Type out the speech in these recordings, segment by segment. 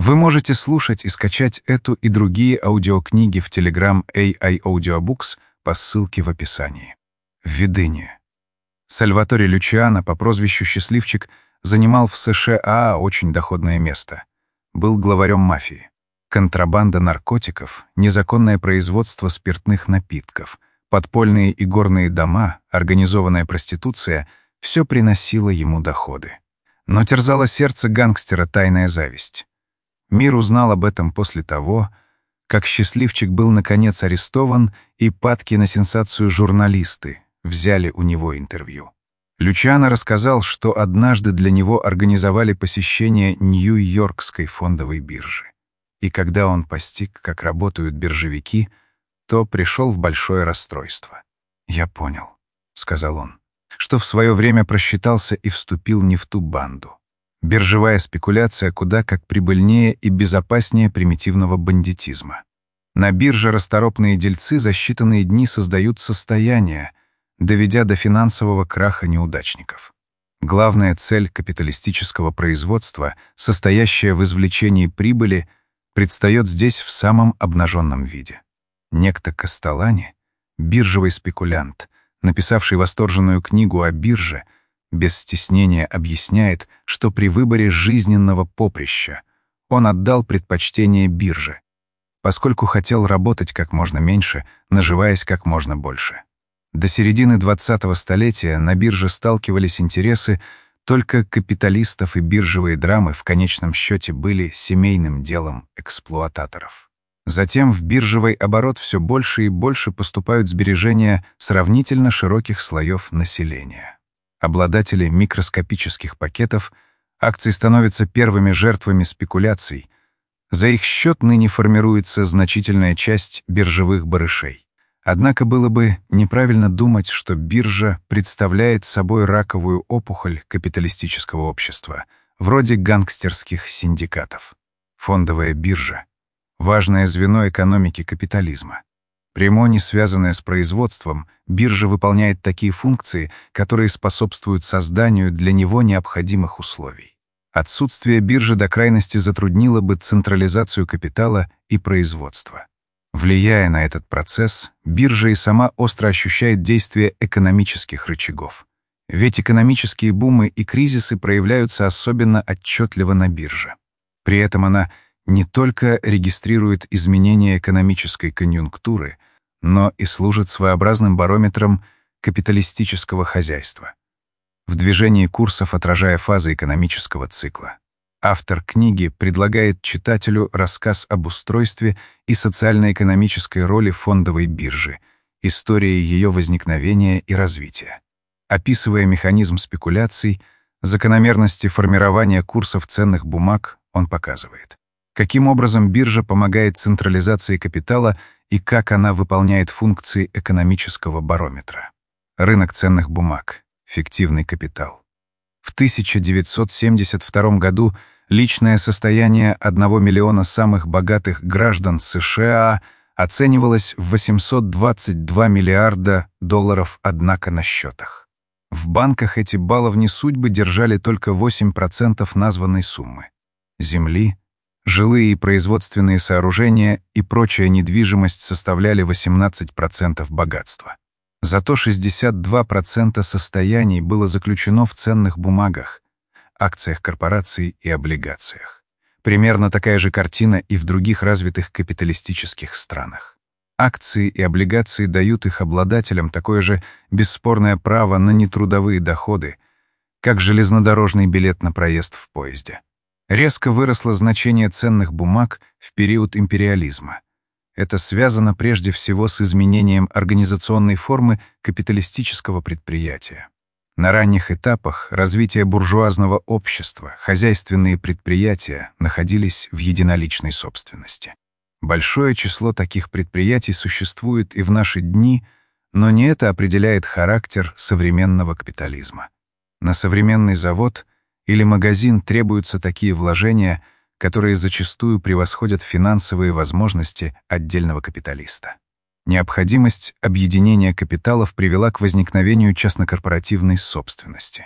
Вы можете слушать и скачать эту и другие аудиокниги в Telegram AI Audiobooks по ссылке в описании. Введение. Сальваторе Лючиано по прозвищу «Счастливчик» занимал в США очень доходное место. Был главарем мафии. Контрабанда наркотиков, незаконное производство спиртных напитков, подпольные и горные дома, организованная проституция — все приносило ему доходы. Но терзало сердце гангстера тайная зависть. Мир узнал об этом после того, как счастливчик был наконец арестован, и падки на сенсацию журналисты взяли у него интервью. Лючиано рассказал, что однажды для него организовали посещение Нью-Йоркской фондовой биржи. И когда он постиг, как работают биржевики, то пришел в большое расстройство. «Я понял», — сказал он, — «что в свое время просчитался и вступил не в ту банду. Биржевая спекуляция куда как прибыльнее и безопаснее примитивного бандитизма. На бирже расторопные дельцы за считанные дни создают состояние, доведя до финансового краха неудачников. Главная цель капиталистического производства, состоящая в извлечении прибыли, предстает здесь в самом обнаженном виде. Некто Кастеллани, биржевый спекулянт, написавший восторженную книгу о бирже, без стеснения объясняет, что при выборе жизненного поприща он отдал предпочтение бирже, поскольку хотел работать как можно меньше, наживаясь как можно больше. До середины 20-го столетия на бирже сталкивались интересы только капиталистов, и биржевые драмы в конечном счете были семейным делом эксплуататоров. Затем в биржевый оборот все больше и больше поступают сбережения сравнительно широких слоев населения. Обладатели микроскопических пакетов акций становятся первыми жертвами спекуляций. За их счет ныне формируется значительная часть биржевых барышей. Однако было бы неправильно думать, что биржа представляет собой раковую опухоль капиталистического общества, вроде гангстерских синдикатов. Фондовая биржа — важное звено экономики капитализма. Прямо не связанная с производством, биржа выполняет такие функции, которые способствуют созданию для него необходимых условий. Отсутствие биржи до крайности затруднило бы централизацию капитала и производства. Влияя на этот процесс, биржа и сама остро ощущает действие экономических рычагов. Ведь экономические бумы и кризисы проявляются особенно отчетливо на бирже. При этом она не только регистрирует изменения экономической конъюнктуры, но и служит своеобразным барометром капиталистического хозяйства, в движении курсов отражая фазы экономического цикла. Автор книги предлагает читателю рассказ об устройстве и социально-экономической роли фондовой биржи, истории ее возникновения и развития. Описывая механизм спекуляций, закономерности формирования курсов ценных бумаг, он показывает, каким образом биржа помогает централизации капитала и как она выполняет функции экономического барометра. Рынок ценных бумаг. Фиктивный капитал. В 1972 году личное состояние 1 миллиона самых богатых граждан США оценивалось в 822 миллиарда долларов, однако на счетах. В банках эти баловни судьбы держали только 8% названной суммы. Земли, жилые и производственные сооружения и прочая недвижимость составляли 18% богатства. Зато 62% состояний было заключено в ценных бумагах, акциях корпораций и облигациях. Примерно такая же картина и в других развитых капиталистических странах. Акции и облигации дают их обладателям такое же бесспорное право на нетрудовые доходы, как железнодорожный билет на проезд в поезде. Резко выросло значение ценных бумаг в период империализма. Это связано прежде всего с изменением организационной формы капиталистического предприятия. На ранних этапах развития буржуазного общества хозяйственные предприятия находились в единоличной собственности. Большое число таких предприятий существует и в наши дни, но не это определяет характер современного капитализма. На современный завод или магазин требуются такие вложения, которые зачастую превосходят финансовые возможности отдельного капиталиста. Необходимость объединения капиталов привела к возникновению частнокорпоративной собственности.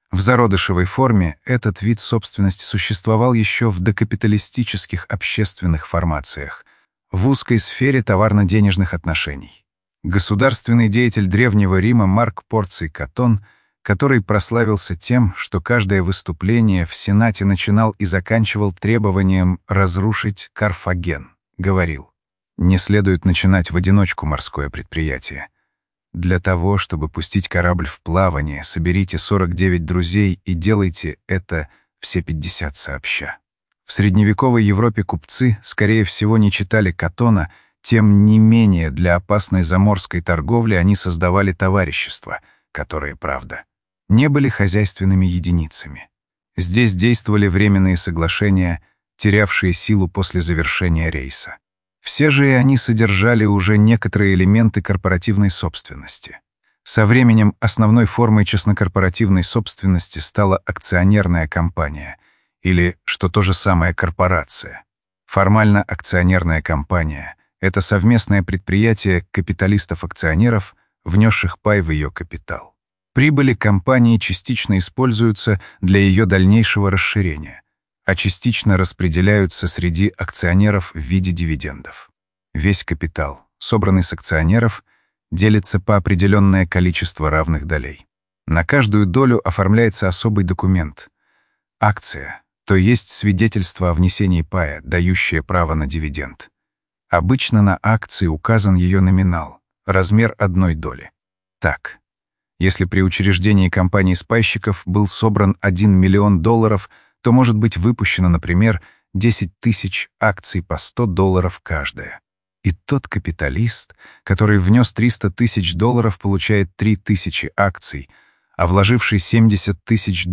В зародышевой форме этот вид собственности существовал еще в докапиталистических общественных формациях, в узкой сфере товарно-денежных отношений. Государственный деятель Древнего Рима Марк Порций Катон, который прославился тем, что каждое выступление в Сенате начинал и заканчивал требованием разрушить Карфаген, говорил: «Не следует начинать в одиночку морское предприятие. Для того, чтобы пустить корабль в плавание, соберите 49 друзей и делайте это все 50 сообща». В средневековой Европе купцы, скорее всего, не читали Катона, тем не менее для опасной заморской торговли они создавали товарищества, которые, правда, не были хозяйственными единицами. Здесь действовали временные соглашения, терявшие силу после завершения рейса. Все же и они содержали уже некоторые элементы корпоративной собственности. Со временем основной формой частнокорпоративной собственности стала акционерная компания, или, что то же самое, корпорация. Формально акционерная компания — это совместное предприятие капиталистов-акционеров, внесших пай в ее капитал. Прибыли компании частично используются для ее дальнейшего расширения, а частично распределяются среди акционеров в виде дивидендов. Весь капитал, собранный с акционеров, делится по определенное количество равных долей. На каждую долю оформляется особый документ — акция, то есть свидетельство о внесении пая, дающее право на дивиденд. Обычно на акции указан ее номинал, размер одной доли. Так, если при учреждении компании-спайщиков был собран $1 миллион, то может быть выпущено, например, 10 тысяч акций по $100 каждая. И тот капиталист, который внес $300 тысяч, получает 3000 акций, а вложивший $70 тысяч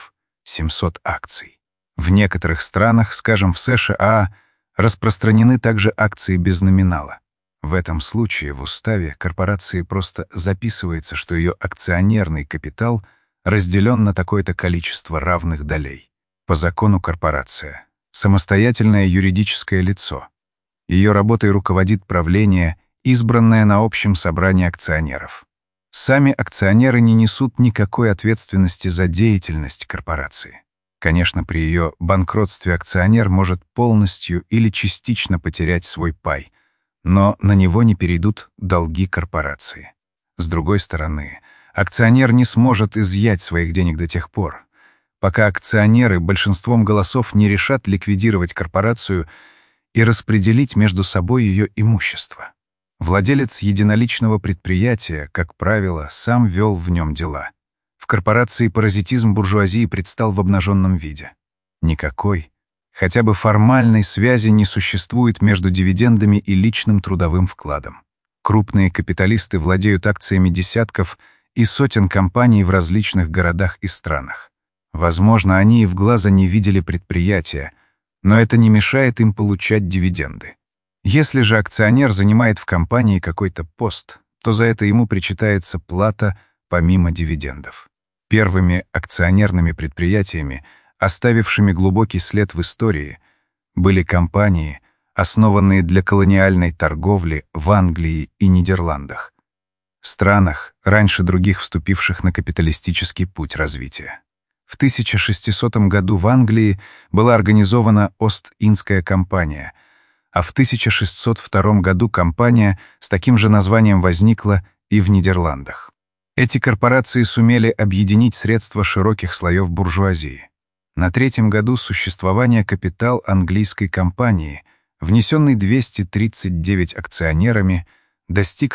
— 700 акций. В некоторых странах, скажем, в США, распространены также акции без номинала. В этом случае в уставе корпорации просто записывается, что ее акционерный капитал разделен на такое-то количество равных долей. По закону корпорация — самостоятельное юридическое лицо. Ее работой руководит правление, избранное на общем собрании акционеров. Сами акционеры не несут никакой ответственности за деятельность корпорации. Конечно, при ее банкротстве акционер может полностью или частично потерять свой пай, но на него не перейдут долги корпорации. С другой стороны, акционер не сможет изъять своих денег до тех пор, пока акционеры большинством голосов не решат ликвидировать корпорацию и распределить между собой ее имущество. Владелец единоличного предприятия, как правило, сам вел в нем дела. В корпорации паразитизм буржуазии предстал в обнаженном виде. Никакой, хотя бы формальной связи не существует между дивидендами и личным трудовым вкладом. Крупные капиталисты владеют акциями десятков и сотен компаний в различных городах и странах. Возможно, они и в глаза не видели предприятия, но это не мешает им получать дивиденды. Если же акционер занимает в компании какой-то пост, то за это ему причитается плата помимо дивидендов. Первыми акционерными предприятиями, оставившими глубокий след в истории, были компании, основанные для колониальной торговли в Англии и Нидерландах, странах, раньше других вступивших на капиталистический путь развития. В 1600 году в Англии была организована Ост-Индская компания, а в 1602 году компания с таким же названием возникла и в Нидерландах. Эти корпорации сумели объединить средства широких слоев буржуазии. На третьем году существования капитал английской компании, внесенный 239 акционерами, достиг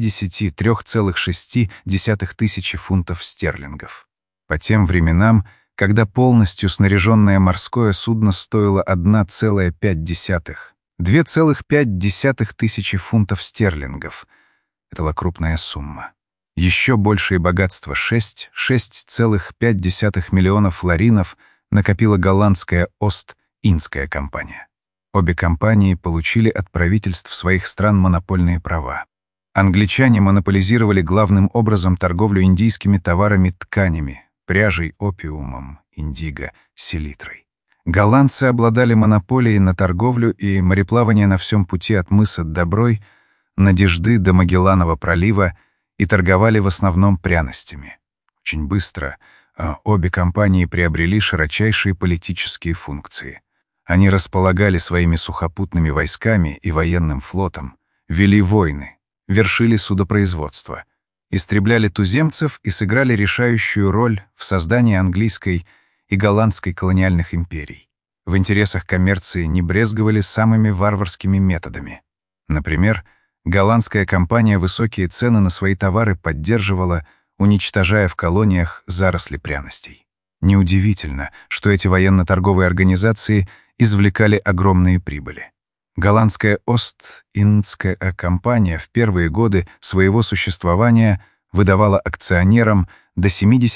63,6 тысячи фунтов стерлингов. По тем временам, когда полностью снаряженное морское судно стоило 2,5 тысячи фунтов стерлингов. Это была крупная сумма. Еще большее богатство — 6,5 миллионов флоринов накопила голландская Ост-Индская компания. Обе компании получили от правительств своих стран монопольные права. Англичане монополизировали главным образом торговлю индийскими товарами-тканями, пряжей, опиумом, индиго, селитрой. Голландцы обладали монополией на торговлю и мореплавание на всем пути от мыса Доброй, Надежды до Магелланова пролива и торговали в основном пряностями. Очень быстро Обе компании приобрели широчайшие политические функции. Они располагали своими сухопутными войсками и военным флотом, вели войны, вершили судопроизводство, истребляли туземцев и сыграли решающую роль в создании английской и голландской колониальных империй. В интересах коммерции не брезговали самыми варварскими методами. Например, голландская компания высокие цены на свои товары поддерживала, уничтожая в колониях заросли пряностей. Неудивительно, что эти военно-торговые организации извлекали огромные прибыли. Голландская Ост-Индская компания в первые годы своего существования выдавала акционерам до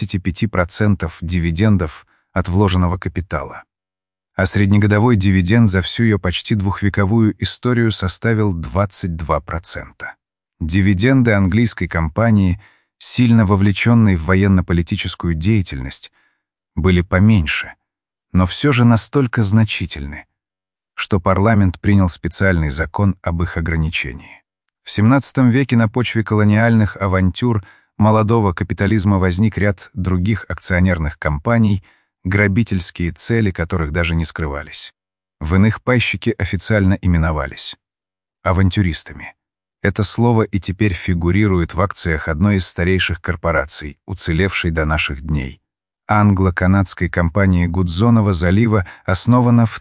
75% дивидендов от вложенного капитала. А среднегодовой дивиденд за всю ее почти двухвековую историю составил 22%. Дивиденды английской компании, сильно вовлеченной в военно-политическую деятельность, были поменьше, но все же настолько значительны, что парламент принял специальный закон об их ограничении. В XVII веке на почве колониальных авантюр молодого капитализма возник ряд других акционерных компаний, грабительские цели которых даже не скрывались. В иных пайщики официально именовались авантюристами. Это слово и теперь фигурирует в акциях одной из старейших корпораций, уцелевшей до наших дней. Англо-канадской компании Гудзонова залива основана в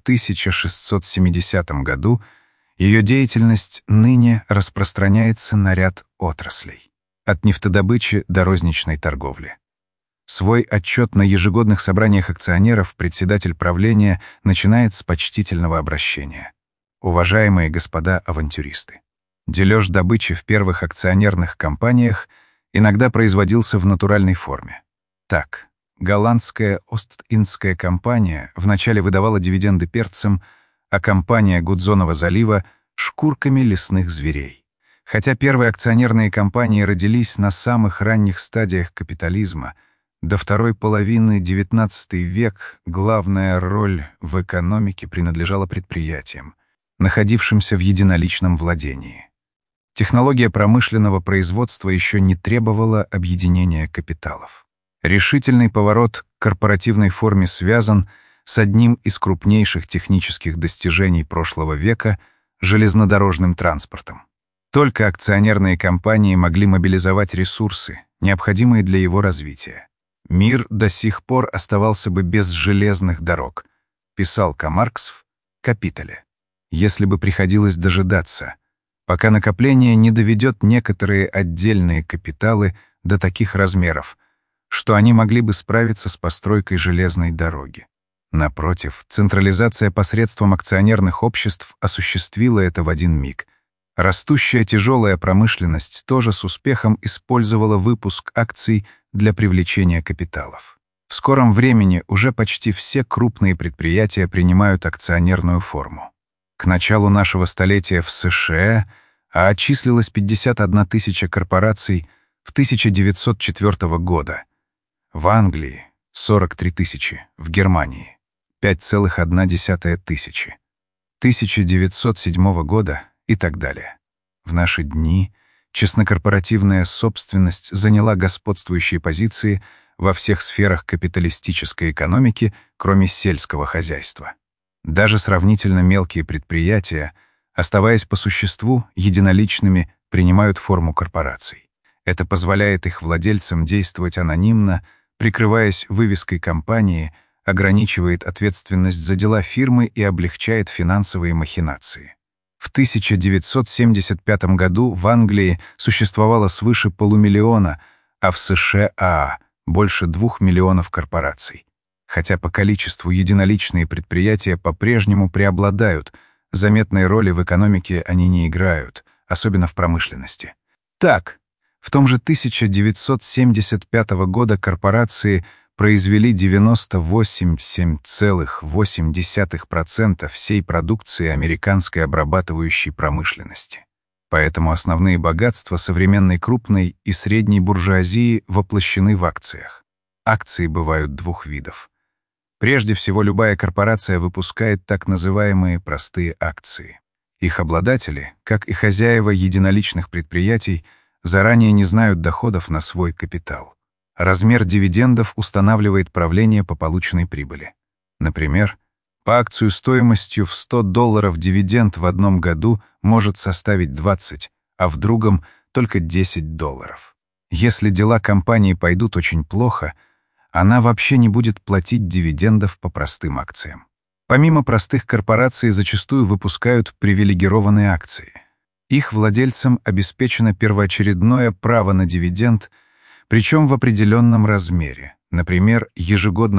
1670 году, ее деятельность ныне распространяется на ряд отраслей, от нефтедобычи до розничной торговли. Свой отчет на ежегодных собраниях акционеров председатель правления начинает с почтительного обращения. Уважаемые господа авантюристы, дележ добычи в первых акционерных компаниях иногда производился в натуральной форме. Так, голландская Ост-Индская компания вначале выдавала дивиденды перцам, а компания Гудзонова залива — шкурками лесных зверей. Хотя первые акционерные компании родились на самых ранних стадиях капитализма, до второй половины XIX век главная роль в экономике принадлежала предприятиям, находившимся в единоличном владении. Технология промышленного производства еще не требовала объединения капиталов. Решительный поворот к корпоративной форме связан с одним из крупнейших технических достижений прошлого века — железнодорожным транспортом. Только акционерные компании могли мобилизовать ресурсы, необходимые для его развития. Мир до сих пор оставался бы без железных дорог, писал Маркс в «Капитале», если бы приходилось дожидаться, пока накопление не доведет некоторые отдельные капиталы до таких размеров, что они могли бы справиться с постройкой железной дороги. Напротив, централизация посредством акционерных обществ осуществила это в один миг. Растущая тяжелая промышленность тоже с успехом использовала выпуск акций для привлечения капиталов. В скором времени уже почти все крупные предприятия принимают акционерную форму. К началу нашего столетия в США числилось 51 тысяча корпораций в 1904 года, в Англии — 43 тысячи, в Германии — 5,1 тысячи, 1907 года и так далее. В наши дни частнокорпоративная собственность заняла господствующие позиции во всех сферах капиталистической экономики, кроме сельского хозяйства. Даже сравнительно мелкие предприятия, оставаясь по существу единоличными, принимают форму корпораций. Это позволяет их владельцам действовать анонимно, прикрываясь вывеской компании, ограничивает ответственность за дела фирмы и облегчает финансовые махинации. В 1975 году в Англии существовало свыше полумиллиона, а в США — больше 2 миллионов корпораций. Хотя по количеству единоличные предприятия по-прежнему преобладают, заметной роли в экономике они не играют, особенно в промышленности. Так, в том же 1975 года корпорации произвели 98,8% всей продукции американской обрабатывающей промышленности. Поэтому основные богатства современной крупной и средней буржуазии воплощены в акциях. Акции бывают двух видов. Прежде всего, любая корпорация выпускает так называемые простые акции. Их обладатели, как и хозяева единоличных предприятий, заранее не знают доходов на свой капитал. Размер дивидендов устанавливает правление по полученной прибыли. Например, по акцию стоимостью в $100 дивиденд в одном году может составить 20, а в другом — только $10. Если дела компании пойдут очень плохо, она вообще не будет платить дивидендов по простым акциям. Помимо простых корпораций зачастую выпускают привилегированные акции. Их владельцам обеспечено первоочередное право на дивиденд, причем в определенном размере, например, ежегодно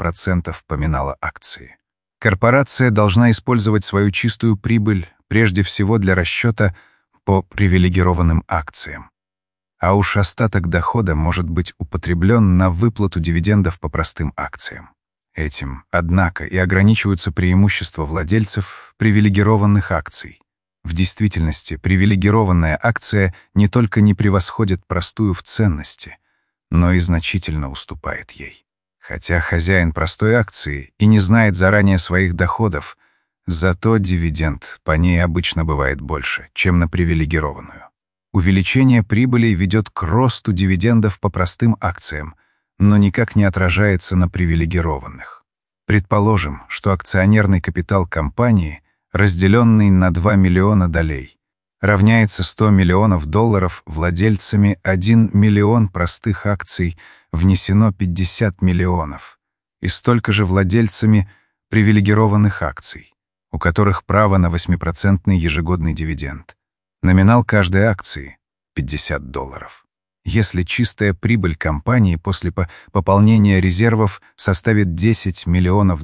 8% поминала акции. Корпорация должна использовать свою чистую прибыль прежде всего для расчета по привилегированным акциям. А уж остаток дохода может быть употреблен на выплату дивидендов по простым акциям. Этим, однако, и ограничиваются преимущества владельцев привилегированных акций. В действительности, привилегированная акция не только не превосходит простую в ценности, но и значительно уступает ей. Хотя хозяин простой акции и не знает заранее своих доходов, зато дивиденд по ней обычно бывает больше, чем на привилегированную. Увеличение прибыли ведет к росту дивидендов по простым акциям, но никак не отражается на привилегированных. Предположим, что акционерный капитал компании, разделенный на 2 миллиона долей, равняется $100 миллионов владельцами 1 миллион простых акций, внесено 50 миллионов, и столько же владельцами привилегированных акций, у которых право на 8% ежегодный дивиденд. Номинал каждой акции — $50. Если чистая прибыль компании после пополнения резервов составит $10 миллионов,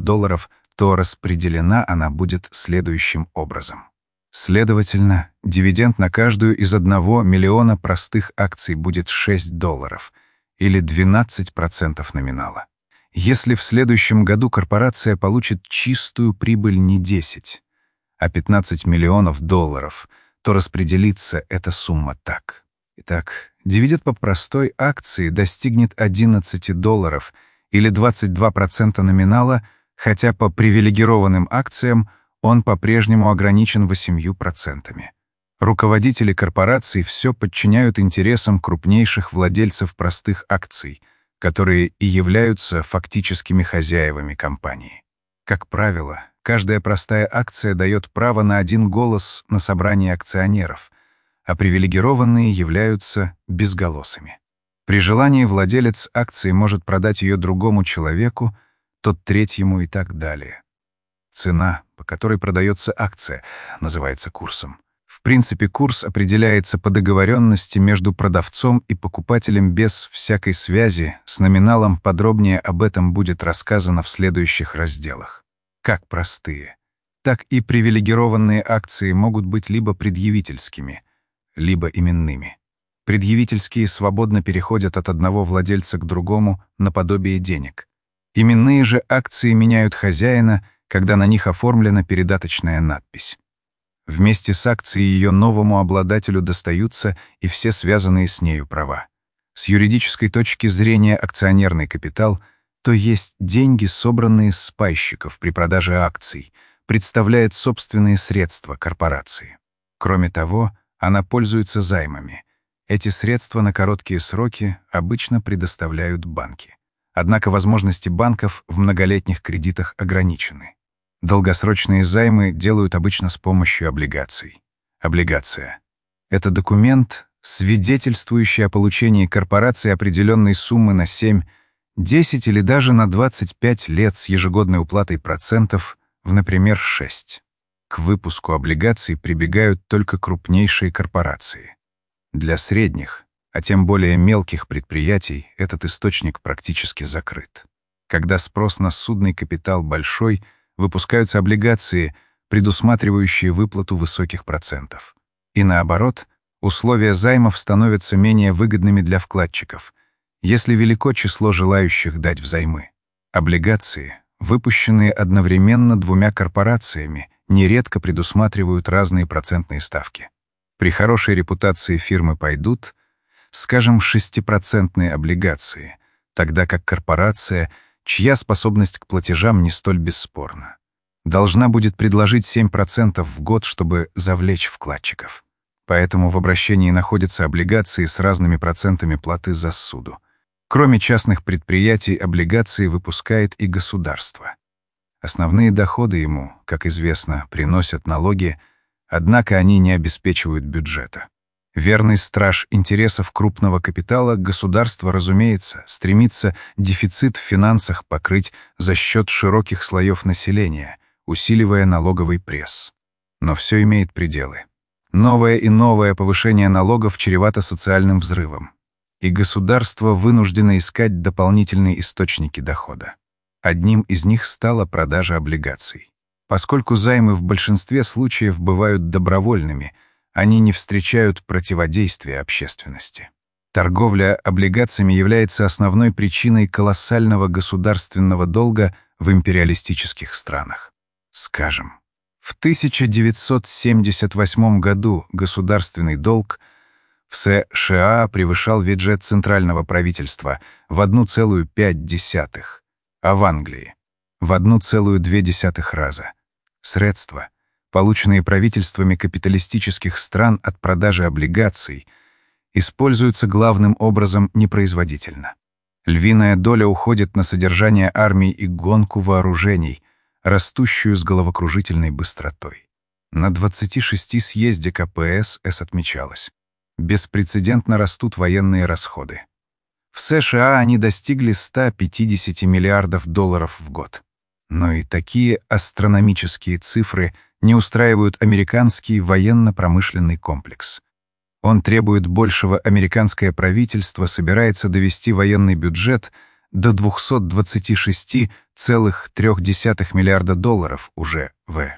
то распределена она будет следующим образом. Следовательно, дивиденд на каждую из 1 миллиона простых акций будет $6 или 12% номинала. Если в следующем году корпорация получит чистую прибыль не 10, а $15 миллионов, то распределится эта сумма так. Итак, дивиденд по простой акции достигнет $11 или 22% номинала, хотя по привилегированным акциям он по-прежнему ограничен 8%. Руководители корпораций все подчиняют интересам крупнейших владельцев простых акций, которые и являются фактическими хозяевами компании. Как правило, каждая простая акция дает право на 1 голос на собрании акционеров, а привилегированные являются безголосыми. При желании владелец акции может продать ее другому человеку, тот третьему и так далее. Цена, по которой продается акция, называется курсом. В принципе, курс определяется по договоренности между продавцом и покупателем без всякой связи с номиналом. Подробнее об этом будет рассказано в следующих разделах. Как простые, так и привилегированные акции могут быть либо предъявительскими, либо именными. Предъявительские свободно переходят от одного владельца к другому наподобие денег. Именные же акции меняют хозяина, когда на них оформлена передаточная надпись. Вместе с акцией ее новому обладателю достаются и все связанные с нею права. С юридической точки зрения акционерный капитал, то есть деньги, собранные с пайщиков при продаже акций, представляет собственные средства корпорации. Кроме того, она пользуется займами. Эти средства на короткие сроки обычно предоставляют банки. Однако возможности банков в многолетних кредитах ограничены. Долгосрочные займы делают обычно с помощью облигаций. Облигация — это документ, свидетельствующий о получении корпорацией определенной суммы на 7, 10 или даже на 25 лет с ежегодной уплатой процентов в, например, 6. К выпуску облигаций прибегают только крупнейшие корпорации. Для средних, а тем более мелких предприятий, этот источник практически закрыт. Когда спрос на судный капитал большой, выпускаются облигации, предусматривающие выплату высоких процентов. И наоборот, условия займов становятся менее выгодными для вкладчиков, если велико число желающих дать взаймы. Облигации, выпущенные одновременно 2 корпорациями, нередко предусматривают разные процентные ставки. При хорошей репутации фирмы пойдут, скажем, 6% облигации, тогда как корпорация, чья способность к платежам не столь бесспорна, должна будет предложить 7% в год, чтобы завлечь вкладчиков. Поэтому в обращении находятся облигации с разными процентами платы за ссуду. Кроме частных предприятий, облигации выпускает и государство. Основные доходы ему, как известно, приносят налоги, однако они не обеспечивают бюджета. Верный страж интересов крупного капитала, государство, разумеется, стремится дефицит в финансах покрыть за счет широких слоев населения, усиливая налоговый пресс. Но все имеет пределы. Новое и новое повышение налогов чревато социальным взрывом, и государство вынуждено искать дополнительные источники дохода. Одним из них стала продажа облигаций. Поскольку займы в большинстве случаев бывают добровольными, они не встречают противодействия общественности. Торговля облигациями является основной причиной колоссального государственного долга в империалистических странах. Скажем, в 1978 году государственный долг в США превышал бюджет центрального правительства в 1,5, а в Англии — в 1,2 раза. Средства, полученные правительствами капиталистических стран от продажи облигаций, используются главным образом непроизводительно. Львиная доля уходит на содержание армии и гонку вооружений, растущую с головокружительной быстротой. На 26 съезде КПСС отмечалось: беспрецедентно растут военные расходы. В США они достигли 150 миллиардов долларов в год. Но и такие астрономические цифры не устраивают американский военно-промышленный комплекс. Он требует большего. Американское правительство собирается довести военный бюджет до 226,3 миллиарда долларов уже в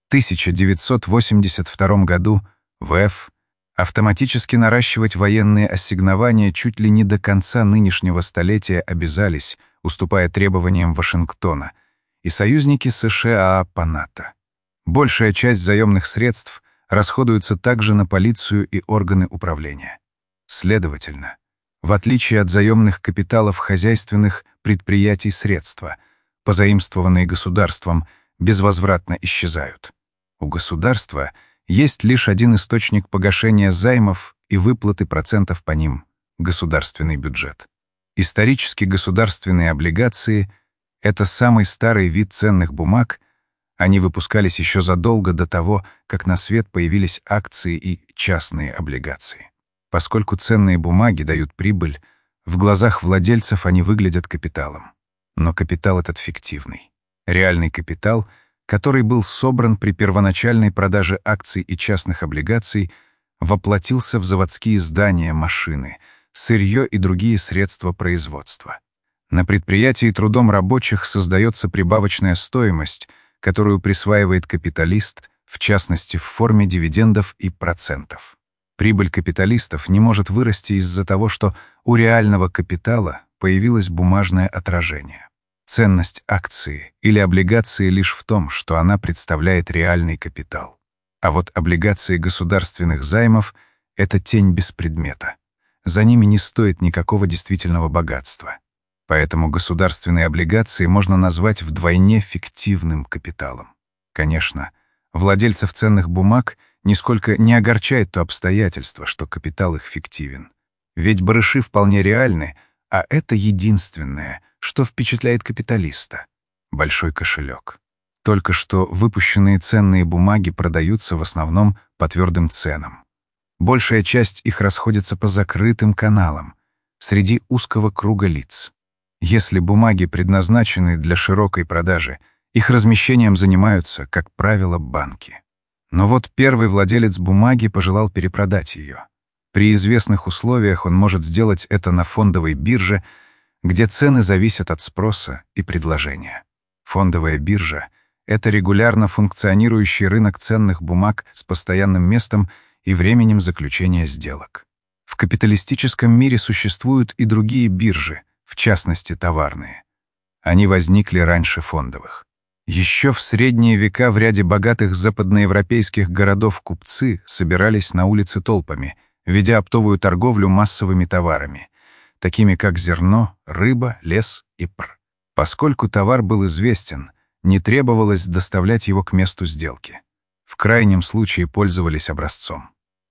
1982 году. ВФ автоматически наращивать военные ассигнования чуть ли не до конца нынешнего столетия обязались, уступая требованиям Вашингтона, и союзники США по НАТО. Большая часть заемных средств расходуется также на полицию и органы управления. Следовательно, в отличие от заемных капиталов хозяйственных предприятий, средства, позаимствованные государством, безвозвратно исчезают. У государства есть лишь один источник погашения займов и выплаты процентов по ним — государственный бюджет. Исторически государственные облигации — это самый старый вид ценных бумаг. Они выпускались еще задолго до того, как на свет появились акции и частные облигации. Поскольку ценные бумаги дают прибыль, в глазах владельцев они выглядят капиталом. Но капитал этот фиктивный. Реальный капитал, который был собран при первоначальной продаже акций и частных облигаций, воплотился в заводские здания, машины, сырье и другие средства производства. На предприятии трудом рабочих создается прибавочная стоимость, которую присваивает капиталист, в частности, в форме дивидендов и процентов. Прибыль капиталистов не может вырасти из-за того, что у реального капитала появилось бумажное отражение. Ценность акции или облигации лишь в том, что она представляет реальный капитал. А вот облигации государственных займов — это тень без предмета. За ними не стоит никакого действительного богатства. Поэтому государственные облигации можно назвать вдвойне фиктивным капиталом. Конечно, владельцев ценных бумаг нисколько не огорчает то обстоятельство, что капитал их фиктивен. Ведь барыши вполне реальны, а это единственное, что впечатляет капиталиста — большой кошелек. Только что выпущенные ценные бумаги продаются в основном по твердым ценам. Большая часть их расходится по закрытым каналам, среди узкого круга лиц. Если бумаги предназначены для широкой продажи, их размещением занимаются, как правило, банки. Но вот первый владелец бумаги пожелал перепродать ее. При известных условиях он может сделать это на фондовой бирже, где цены зависят от спроса и предложения. Фондовая биржа — это регулярно функционирующий рынок ценных бумаг с постоянным местом и временем заключения сделок. В капиталистическом мире существуют и другие биржи, в частности, товарные. Они возникли раньше фондовых. Еще в средние века в ряде богатых западноевропейских городов купцы собирались на улице толпами, ведя оптовую торговлю массовыми товарами, такими как зерно, рыба, лес и пр. Поскольку товар был известен, не требовалось доставлять его к месту сделки. В крайнем случае пользовались образцом.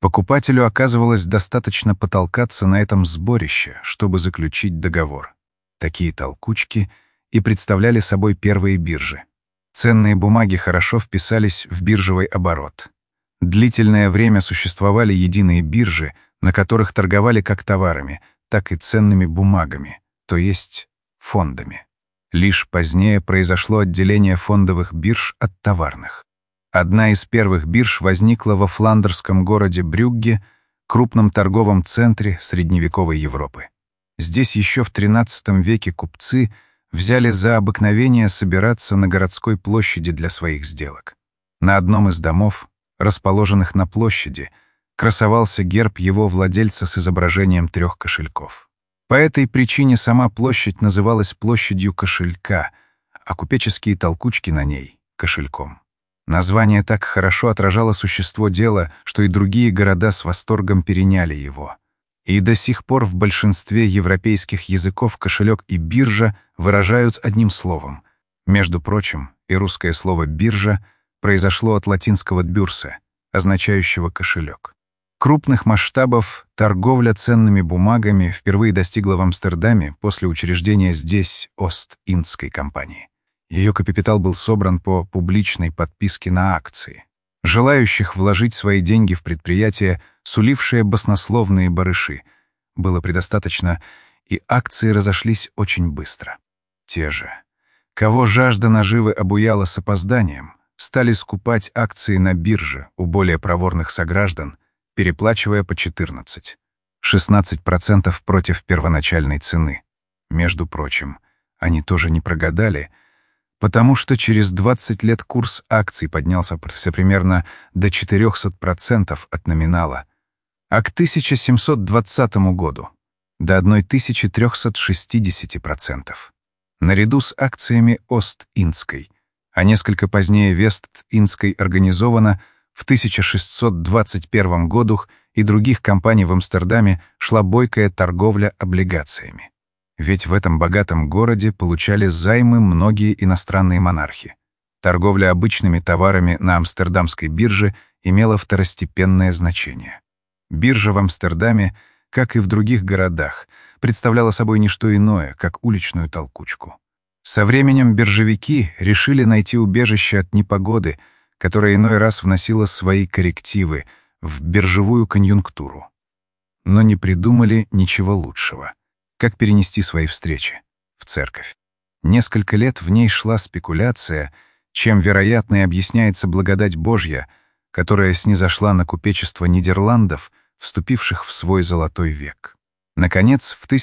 Покупателю оказывалось достаточно потолкаться на этом сборище, чтобы заключить договор. Такие толкучки и представляли собой первые биржи. Ценные бумаги хорошо вписались в биржевый оборот. Длительное время существовали единые биржи, на которых торговали как товарами, так и ценными бумагами, то есть фондами. Лишь позднее произошло отделение фондовых бирж от товарных. Одна из первых бирж возникла во фландерском городе Брюгге, крупном торговом центре средневековой Европы. Здесь еще в XIII веке купцы взяли за обыкновение собираться на городской площади для своих сделок. На одном из домов, расположенных на площади, красовался герб его владельца с изображением 3 кошельков. По этой причине сама площадь называлась площадью кошелька, а купеческие толкучки на ней — кошельком. Название так хорошо отражало существо дела, что и другие города с восторгом переняли его. И до сих пор в большинстве европейских языков кошелек и биржа выражают одним словом. Между прочим, и русское слово «биржа» произошло от латинского «бюрсе», означающего «кошелек». Крупных масштабов торговля ценными бумагами впервые достигла в Амстердаме после учреждения здесь Ост-Индской компании. Ее капитал был собран по публичной подписке на акции. Желающих вложить свои деньги в предприятие, сулившее баснословные барыши, было предостаточно, и акции разошлись очень быстро. Те же, кого жажда наживы обуяла с опозданием, стали скупать акции на бирже у более проворных сограждан, переплачивая по 16% против первоначальной цены. Между прочим, они тоже не прогадали, потому что через 20 лет курс акций поднялся примерно до 400% от номинала, а к 1720 году — до 1360%. Наряду с акциями Ост-Индской, а несколько позднее Вест-Индской организована в 1621 году и других компаний в Амстердаме шла бойкая торговля облигациями. Ведь в этом богатом городе получали займы многие иностранные монархи. Торговля обычными товарами на Амстердамской бирже имела второстепенное значение. Биржа в Амстердаме, как и в других городах, представляла собой не что иное, как уличную толкучку. Со временем биржевики решили найти убежище от непогоды, которая иной раз вносила свои коррективы в биржевую конъюнктуру. Но не придумали ничего лучшего. Как перенести свои встречи? В церковь. Несколько лет в ней шла спекуляция, чем, вероятно, и объясняется благодать Божья, которая снизошла на купечество Нидерландов, вступивших в свой золотой век. Наконец, в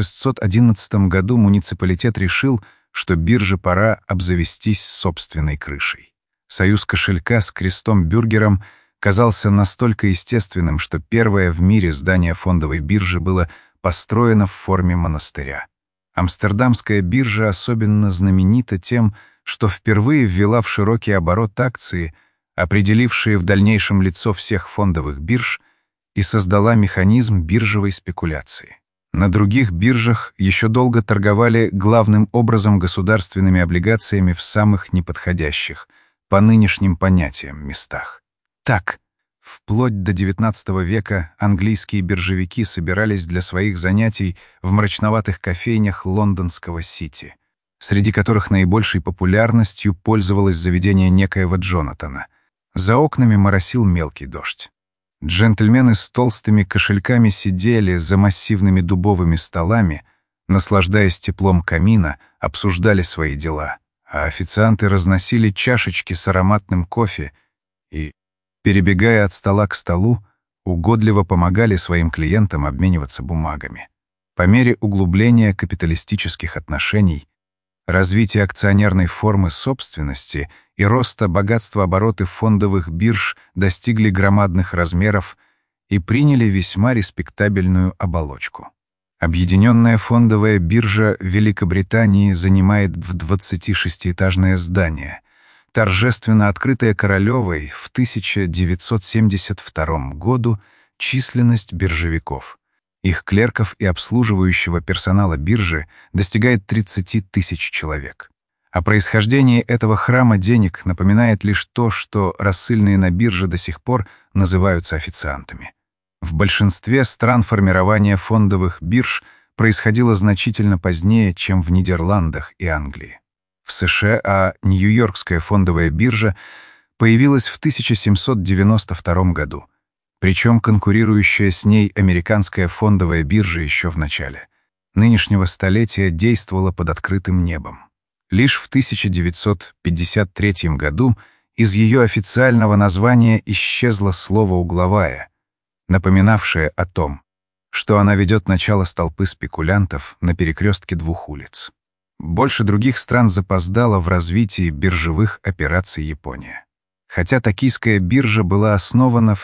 1611 году муниципалитет решил, что бирже пора обзавестись собственной крышей. Союз кошелька с крестом-бюргером казался настолько естественным, что первое в мире здание фондовой биржи было построена в форме монастыря. Амстердамская биржа особенно знаменита тем, что впервые ввела в широкий оборот акции, определившие в дальнейшем лицо всех фондовых бирж, и создала механизм биржевой спекуляции. На других биржах еще долго торговали главным образом государственными облигациями в самых неподходящих, по нынешним понятиям, местах. Так, вплоть до XIX века английские биржевики собирались для своих занятий в мрачноватых кофейнях лондонского Сити, среди которых наибольшей популярностью пользовалось заведение некоего Джонатана. За окнами моросил мелкий дождь. Джентльмены с толстыми кошельками сидели за массивными дубовыми столами, наслаждаясь теплом камина, обсуждали свои дела, а официанты разносили чашечки с ароматным кофе и, перебегая от стола к столу, угодливо помогали своим клиентам обмениваться бумагами. По мере углубления капиталистических отношений, развития акционерной формы собственности и роста богатства-обороты фондовых бирж достигли громадных размеров и приняли весьма респектабельную оболочку. Объединенная фондовая биржа Великобритании занимает в 26-этажное здание, торжественно открытое Королевой в 1972 году. Численность биржевиков, их клерков и обслуживающего персонала биржи достигает 30 тысяч человек. О происхождении этого храма денег напоминает лишь то, что рассыльные на бирже до сих пор называются официантами. В большинстве стран формирование фондовых бирж происходило значительно позднее, чем в Нидерландах и Англии. В США Нью-Йоркская фондовая биржа появилась в 1792 году, причем конкурирующая с ней американская фондовая биржа еще в начале нынешнего столетия действовала под открытым небом. Лишь в 1953 году из ее официального названия исчезло слово «угловая», напоминавшее о том, что она ведет начало с толпы спекулянтов на перекрестке двух улиц. Больше других стран запоздала в развитии биржевых операций Япония. Хотя Токийская биржа была основана в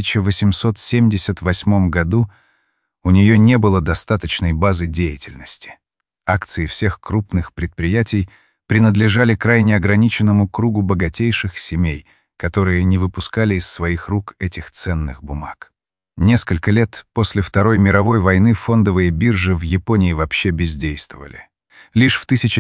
1878 году, у нее не было достаточной базы деятельности. Акции всех крупных предприятий принадлежали крайне ограниченному кругу богатейших семей, которые не выпускали из своих рук этих ценных бумаг. Несколько лет после Второй мировой войны фондовые биржи в Японии вообще бездействовали. Лишь в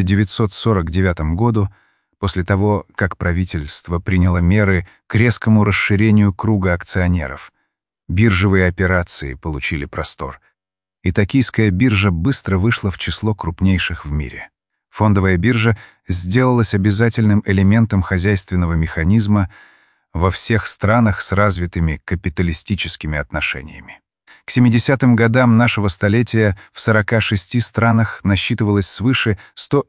1949 году, после того, как правительство приняло меры к резкому расширению круга акционеров, биржевые операции получили простор, и Токийская биржа быстро вышла в число крупнейших в мире. Фондовая биржа сделалась обязательным элементом хозяйственного механизма во всех странах с развитыми капиталистическими отношениями. К 70-м годам нашего столетия в 46 странах насчитывалось свыше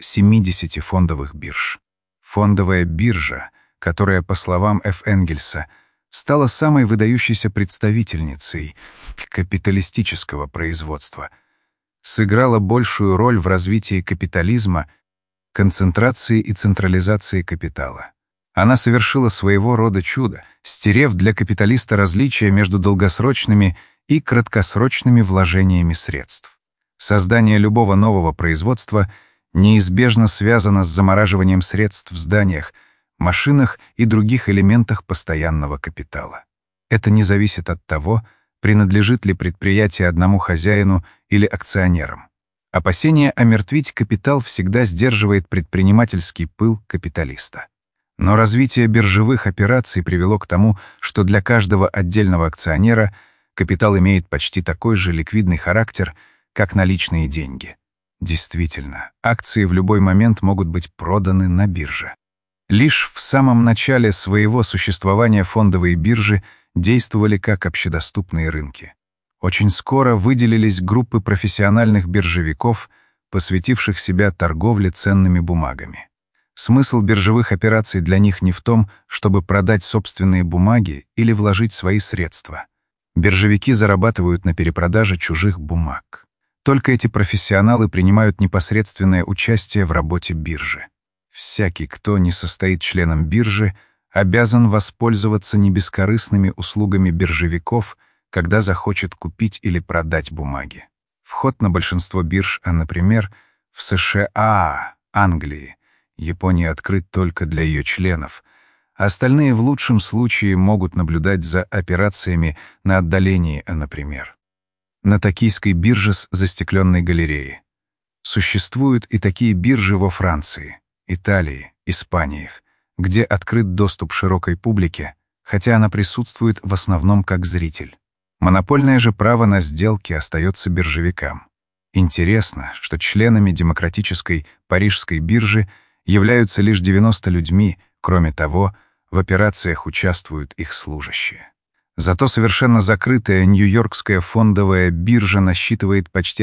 170 фондовых бирж. Фондовая биржа, которая, по словам Ф. Энгельса, стала самой выдающейся представительницей капиталистического производства, сыграла большую роль в развитии капитализма, концентрации и централизации капитала. Она совершила своего рода чудо, стерев для капиталиста различия между долгосрочными и краткосрочными вложениями средств. Создание любого нового производства неизбежно связано с замораживанием средств в зданиях, машинах и других элементах постоянного капитала. Это не зависит от того, принадлежит ли предприятие одному хозяину или акционерам. Опасение омертвить капитал всегда сдерживает предпринимательский пыл капиталиста. Но развитие биржевых операций привело к тому, что для каждого отдельного акционера капитал имеет почти такой же ликвидный характер, как наличные деньги. Действительно, акции в любой момент могут быть проданы на бирже. Лишь в самом начале своего существования фондовые биржи действовали как общедоступные рынки. Очень скоро выделились группы профессиональных биржевиков, посвятивших себя торговле ценными бумагами. Смысл биржевых операций для них не в том, чтобы продать собственные бумаги или вложить свои средства. Биржевики зарабатывают на перепродаже чужих бумаг. Только эти профессионалы принимают непосредственное участие в работе биржи. Всякий, кто не состоит членом биржи, обязан воспользоваться небескорыстными услугами биржевиков, когда захочет купить или продать бумаги. Вход на большинство бирж, например, в США, Англии, Японии открыт только для ее членов, а остальные в лучшем случае могут наблюдать за операциями на отдалении, например. На Токийской бирже с застекленной галереей. Существуют и такие биржи во Франции, Италии, Испании, где открыт доступ широкой публике, хотя она присутствует в основном как зритель. Монопольное же право на сделки остается биржевикам. Интересно, что членами демократической парижской биржи являются лишь 90 людьми, кроме того, в операциях участвуют их служащие. Зато совершенно закрытая Нью-Йоркская фондовая биржа насчитывает почти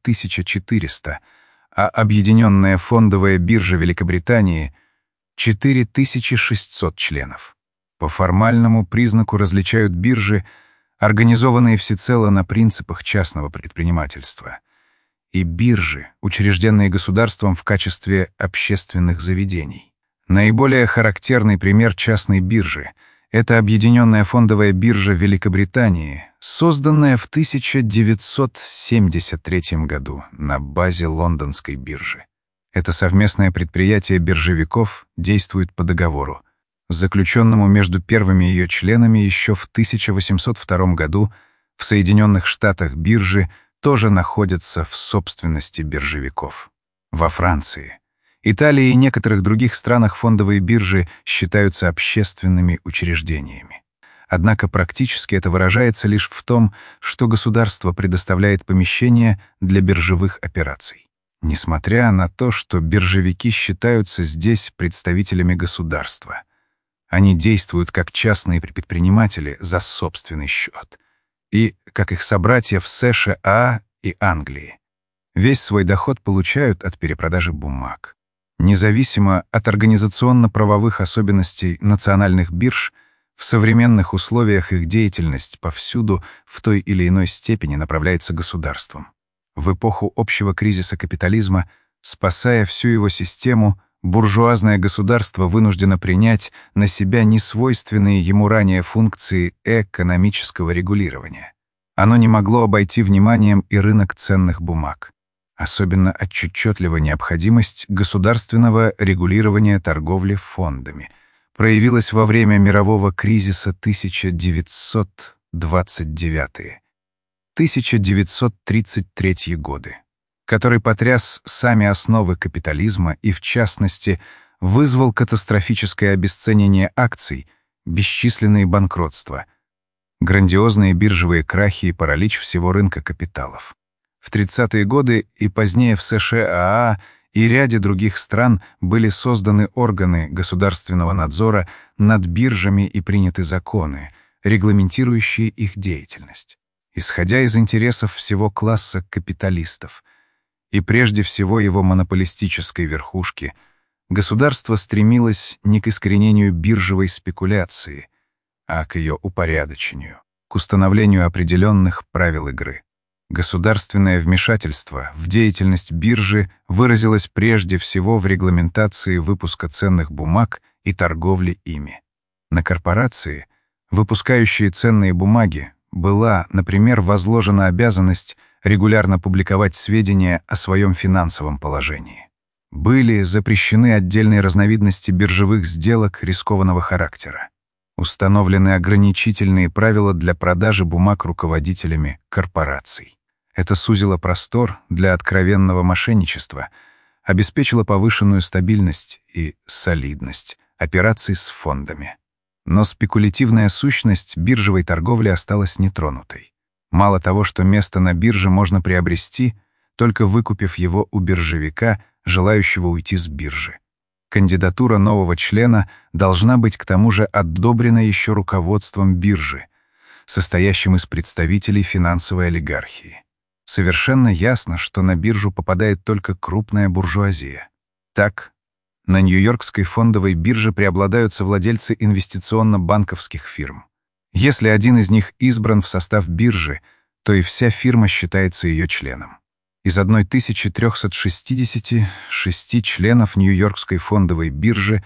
1400, а Объединенная фондовая биржа Великобритании — 4600 членов. По формальному признаку различают биржи, организованные всецело на принципах частного предпринимательства, и биржи, учрежденные государством в качестве общественных заведений. Наиболее характерный пример частной биржи — это Объединенная фондовая биржа Великобритании, созданная в 1973 году на базе Лондонской биржи. Это совместное предприятие биржевиков действует по договору, заключенному между первыми ее членами еще в 1802 году. В Соединенных Штатах биржи тоже находятся в собственности биржевиков. Во Франции, Италии и некоторых других странах фондовые биржи считаются общественными учреждениями. однако практически это выражается лишь в том, что государство предоставляет помещения для биржевых операций. Несмотря на то, что биржевики считаются здесь представителями государства, они действуют как частные предприниматели за собственный счет и, как их собратья в США и Англии, весь свой доход получают от перепродажи бумаг. Независимо от организационно-правовых особенностей национальных бирж, в современных условиях их деятельность повсюду в той или иной степени направляется государством. В эпоху общего кризиса капитализма, спасая всю его систему, буржуазное государство вынуждено принять на себя несвойственные ему ранее функции экономического регулирования. Оно не могло обойти вниманием и рынок ценных бумаг. Особенно отчетливо необходимость государственного регулирования торговли фондами проявилась во время мирового кризиса 1929-1933 годы, который потряс сами основы капитализма и, в частности, вызвал катастрофическое обесценивание акций, бесчисленные банкротства, грандиозные биржевые крахи и паралич всего рынка капиталов. В 30-е годы и позднее в США и ряде других стран были созданы органы государственного надзора над биржами и приняты законы, регламентирующие их деятельность. Исходя из интересов всего класса капиталистов и прежде всего его монополистической верхушки, государство стремилось не к искоренению биржевой спекуляции, а к ее упорядочению, к установлению определенных правил игры. Государственное вмешательство в деятельность биржи выразилось прежде всего в регламентации выпуска ценных бумаг и торговли ими. На корпорации, выпускающие ценные бумаги, была, например, возложена обязанность регулярно публиковать сведения о своем финансовом положении. Были запрещены отдельные разновидности биржевых сделок рискованного характера. Установлены ограничительные правила для продажи бумаг руководителями корпораций. Это сузило простор для откровенного мошенничества, обеспечило повышенную стабильность и солидность операций с фондами. Но спекулятивная сущность биржевой торговли осталась нетронутой. Мало того, что место на бирже можно приобрести, только выкупив его у биржевика, желающего уйти с биржи. Кандидатура нового члена должна быть к тому же одобрена еще руководством биржи, состоящим из представителей финансовой олигархии. Совершенно ясно, что на биржу попадает только крупная буржуазия. Так, на Нью-Йоркской фондовой бирже преобладают совладельцы инвестиционно-банковских фирм. Если один из них избран в состав биржи, то и вся фирма считается ее членом. Из 1366 членов Нью-Йоркской фондовой биржи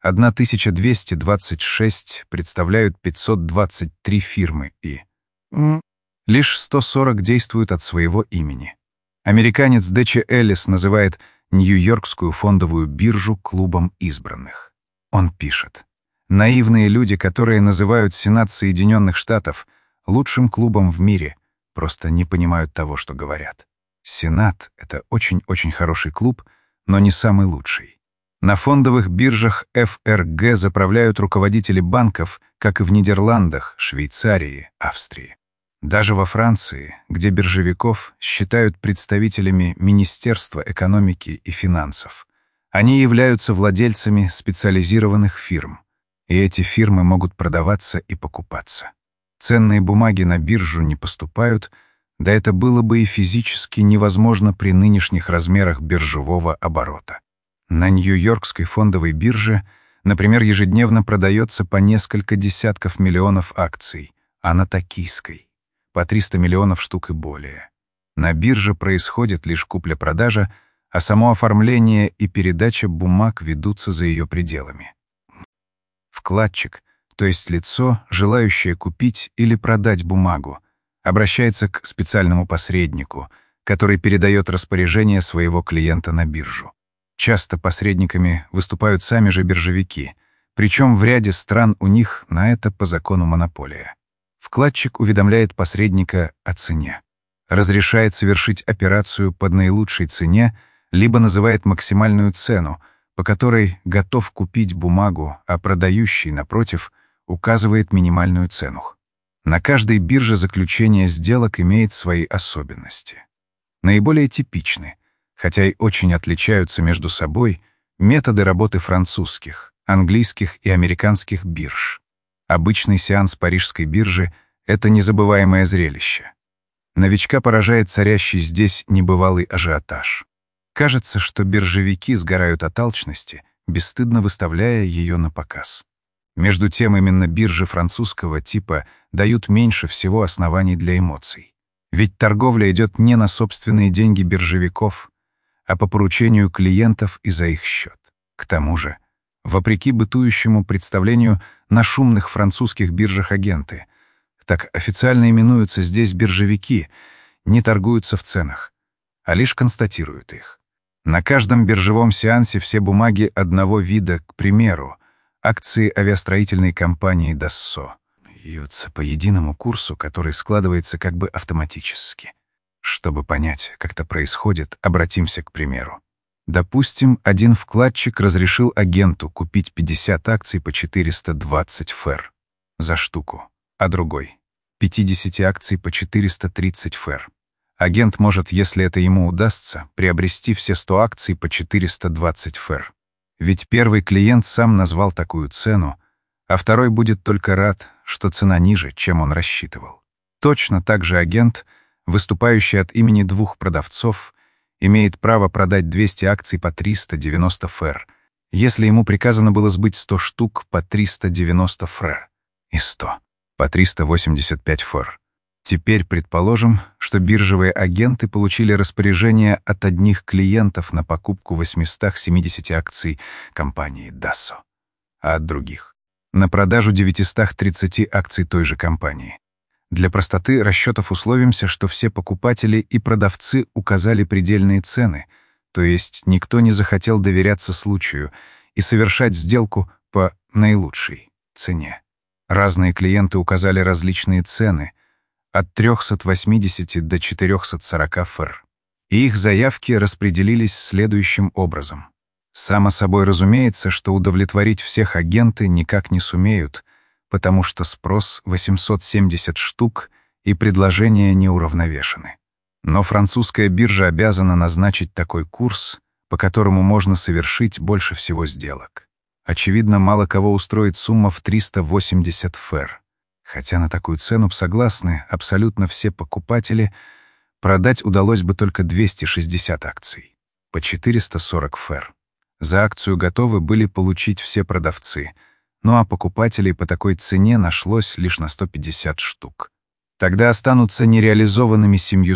1226 представляют 523 фирмы и лишь 140 действуют от своего имени. Американец Д.Ч. Эллис называет Нью-Йоркскую фондовую биржу клубом избранных. Он пишет: «Наивные люди, которые называют Сенат Соединенных Штатов лучшим клубом в мире, просто не понимают того, что говорят. Сенат — это очень-очень хороший клуб, но не самый лучший. На фондовых биржах ФРГ заправляют руководители банков, как и в Нидерландах, Швейцарии, Австрии. Даже во Франции, где биржевиков считают представителями Министерства экономики и финансов, они являются владельцами специализированных фирм, и эти фирмы могут продаваться и покупаться. Ценные бумаги на биржу не поступают, да это было бы и физически невозможно при нынешних размерах биржевого оборота. На Нью-Йоркской фондовой бирже, например, ежедневно продается по несколько десятков миллионов акций, а на Токийской — по 300 миллионов штук и более. На бирже происходит лишь купля-продажа, а само оформление и передача бумаг ведутся за ее пределами. Вкладчик, то есть лицо, желающее купить или продать бумагу, обращается к специальному посреднику, который передает распоряжение своего клиента на биржу. Часто посредниками выступают сами же биржевики, причем в ряде стран у них на это по закону монополия. Вкладчик уведомляет посредника о цене, разрешает совершить операцию под наилучшей цене, либо называет максимальную цену, по которой готов купить бумагу, а продающий, напротив, указывает минимальную цену. На каждой бирже заключение сделок имеет свои особенности. Наиболее типичны, хотя и очень отличаются между собой, методы работы французских, английских и американских бирж. Обычный сеанс парижской биржи — это незабываемое зрелище. Новичка поражает царящий здесь небывалый ажиотаж. Кажется, что биржевики сгорают от алчности, бесстыдно выставляя ее на показ. Между тем, именно биржи французского типа дают меньше всего оснований для эмоций. Ведь торговля идет не на собственные деньги биржевиков, а по поручению клиентов и за их счет. К тому же, вопреки бытующему представлению, на шумных французских биржах агенты, так официально именуются здесь биржевики, не торгуются в ценах, а лишь констатируют их. На каждом биржевом сеансе все бумаги одного вида, к примеру, акции авиастроительной компании Dassault, бьются по единому курсу, который складывается как бы автоматически. Чтобы понять, как это происходит, обратимся к примеру. Допустим, один вкладчик разрешил агенту купить 50 акций по 420 фер за штуку, а другой — 50 акций по 430 фер. Агент может, если это ему удастся, приобрести все 100 акций по 420 фер. Ведь первый клиент сам назвал такую цену, а второй будет только рад, что цена ниже, чем он рассчитывал. Точно так же агент, выступающий от имени двух продавцов, имеет право продать 200 акций по 390 фер, если ему приказано было сбыть 100 штук по 390 фер и 100 по 385 фер. Теперь предположим, что биржевые агенты получили распоряжение от одних клиентов на покупку 870 акций компании Dassault, а от других — на продажу 930 акций той же компании. Для простоты расчетов условимся, что все покупатели и продавцы указали предельные цены, то есть никто не захотел доверяться случаю и совершать сделку по наилучшей цене. Разные клиенты указали различные цены — от 380 до 440 фер. И их заявки распределились следующим образом. Само собой разумеется, что удовлетворить всех агенты никак не сумеют, потому что спрос 870 штук и предложения неуравновешены. Но французская биржа обязана назначить такой курс, по которому можно совершить больше всего сделок. Очевидно, мало кого устроит сумма в 380 фер. Хотя на такую цену согласны абсолютно все покупатели, продать удалось бы только 260 акций по 440 фер. За акцию готовы были получить все продавцы, ну а покупателей по такой цене нашлось лишь на 150 штук. Тогда останутся нереализованными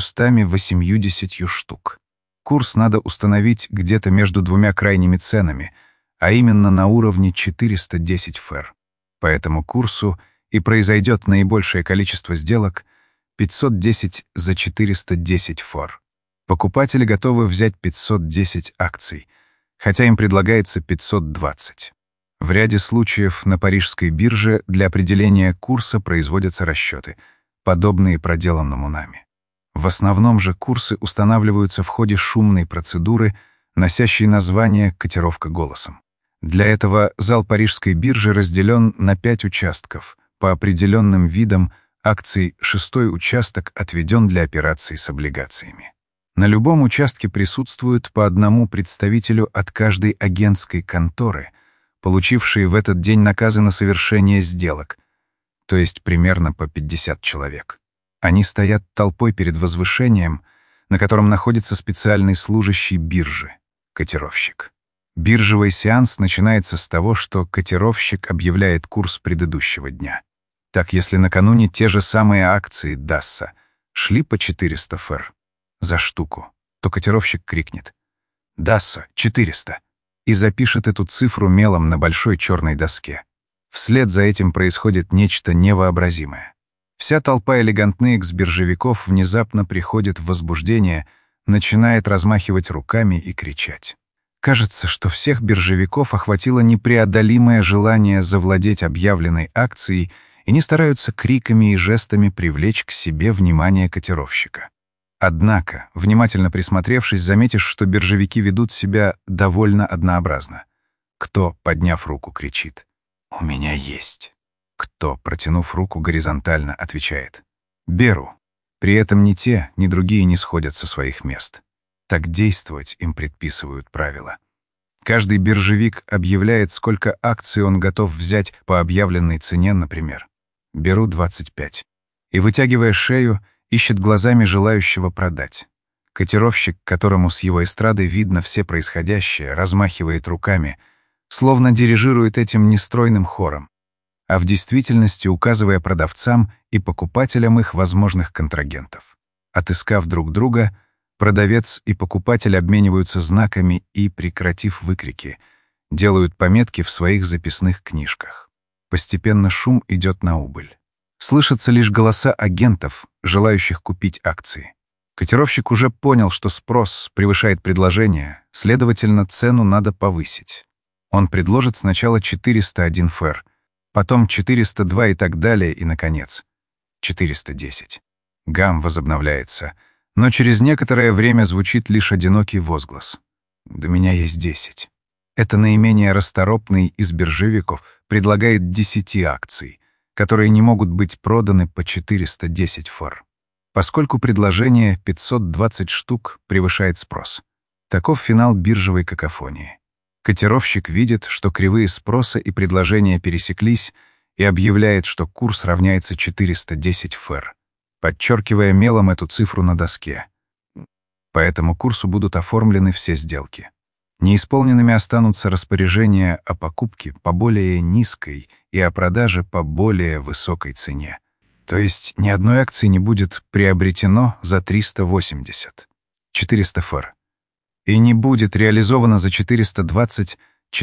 780 штук. Курс надо установить где-то между двумя крайними ценами, а именно на уровне 410 фер. По этому курсу и произойдет наибольшее количество сделок — 510 за 410 фер. Покупатели готовы взять 510 акций, хотя им предлагается 520. В ряде случаев на парижской бирже для определения курса производятся расчеты, подобные проделанному нами. В основном же курсы устанавливаются в ходе шумной процедуры, носящей название «котировка голосом». Для этого зал парижской биржи разделен на 5 участков. По определенным видам акций 6-й участок отведен для операций с облигациями. На любом участке присутствует по одному представителю от каждой агентской конторы, получившие в этот день наказы на совершение сделок, то есть примерно по 50 человек. Они стоят толпой перед возвышением, на котором находится специальный служащий биржи — котировщик. Биржевый сеанс начинается с того, что котировщик объявляет курс предыдущего дня. Так, если накануне те же самые акции Dassault шли по 400 фер за штуку, то котировщик крикнет «Dassault 400» и запишет эту цифру мелом на большой черной доске. Вслед за этим происходит нечто невообразимое. Вся толпа элегантных экс-биржевиков внезапно приходит в возбуждение, начинает размахивать руками и кричать. Кажется, что всех биржевиков охватило непреодолимое желание завладеть объявленной акцией, и не стараются криками и жестами привлечь к себе внимание котировщика. Однако, внимательно присмотревшись, заметишь, что биржевики ведут себя довольно однообразно. Кто, подняв руку, кричит «У меня есть». кто, протянув руку горизонтально, отвечает «Беру». При этом ни те, ни другие не сходят со своих мест. Так действовать им предписывают правила. Каждый биржевик объявляет, сколько акций он готов взять по объявленной цене, например. «Беру 25». И, вытягивая шею, ищет глазами желающего продать. Котировщик, которому с его эстрады видно все происходящее, размахивает руками, словно дирижирует этим нестройным хором, а в действительности указывая продавцам и покупателям их возможных контрагентов. Отыскав друг друга, продавец и покупатель обмениваются знаками и, прекратив выкрики, делают пометки в своих записных книжках. Постепенно шум идет на убыль. Слышатся лишь голоса агентов, желающих купить акции. Котировщик уже понял, что спрос превышает предложение, следовательно, цену надо повысить. Он предложит сначала 401 фэр, потом 402 и так далее, и, наконец, 410. Гам возобновляется, но через некоторое время звучит лишь одинокий возглас. «До меня есть 10». Это наименее расторопный из биржевиков предлагает 10 акций, которые не могут быть проданы по 410 фэр. Поскольку предложение 520 штук превышает спрос. Таков финал биржевой какофонии. Котировщик видит, что кривые спроса и предложения пересеклись, и объявляет, что курс равняется 410 фэр, подчеркивая мелом эту цифру на доске. По этому курсу будут оформлены все сделки. Неисполненными останутся распоряжения о покупке по более низкой и о продаже по более высокой цене. То есть ни одной акции не будет приобретено за 380, 400 фэр, и не будет реализовано за 420,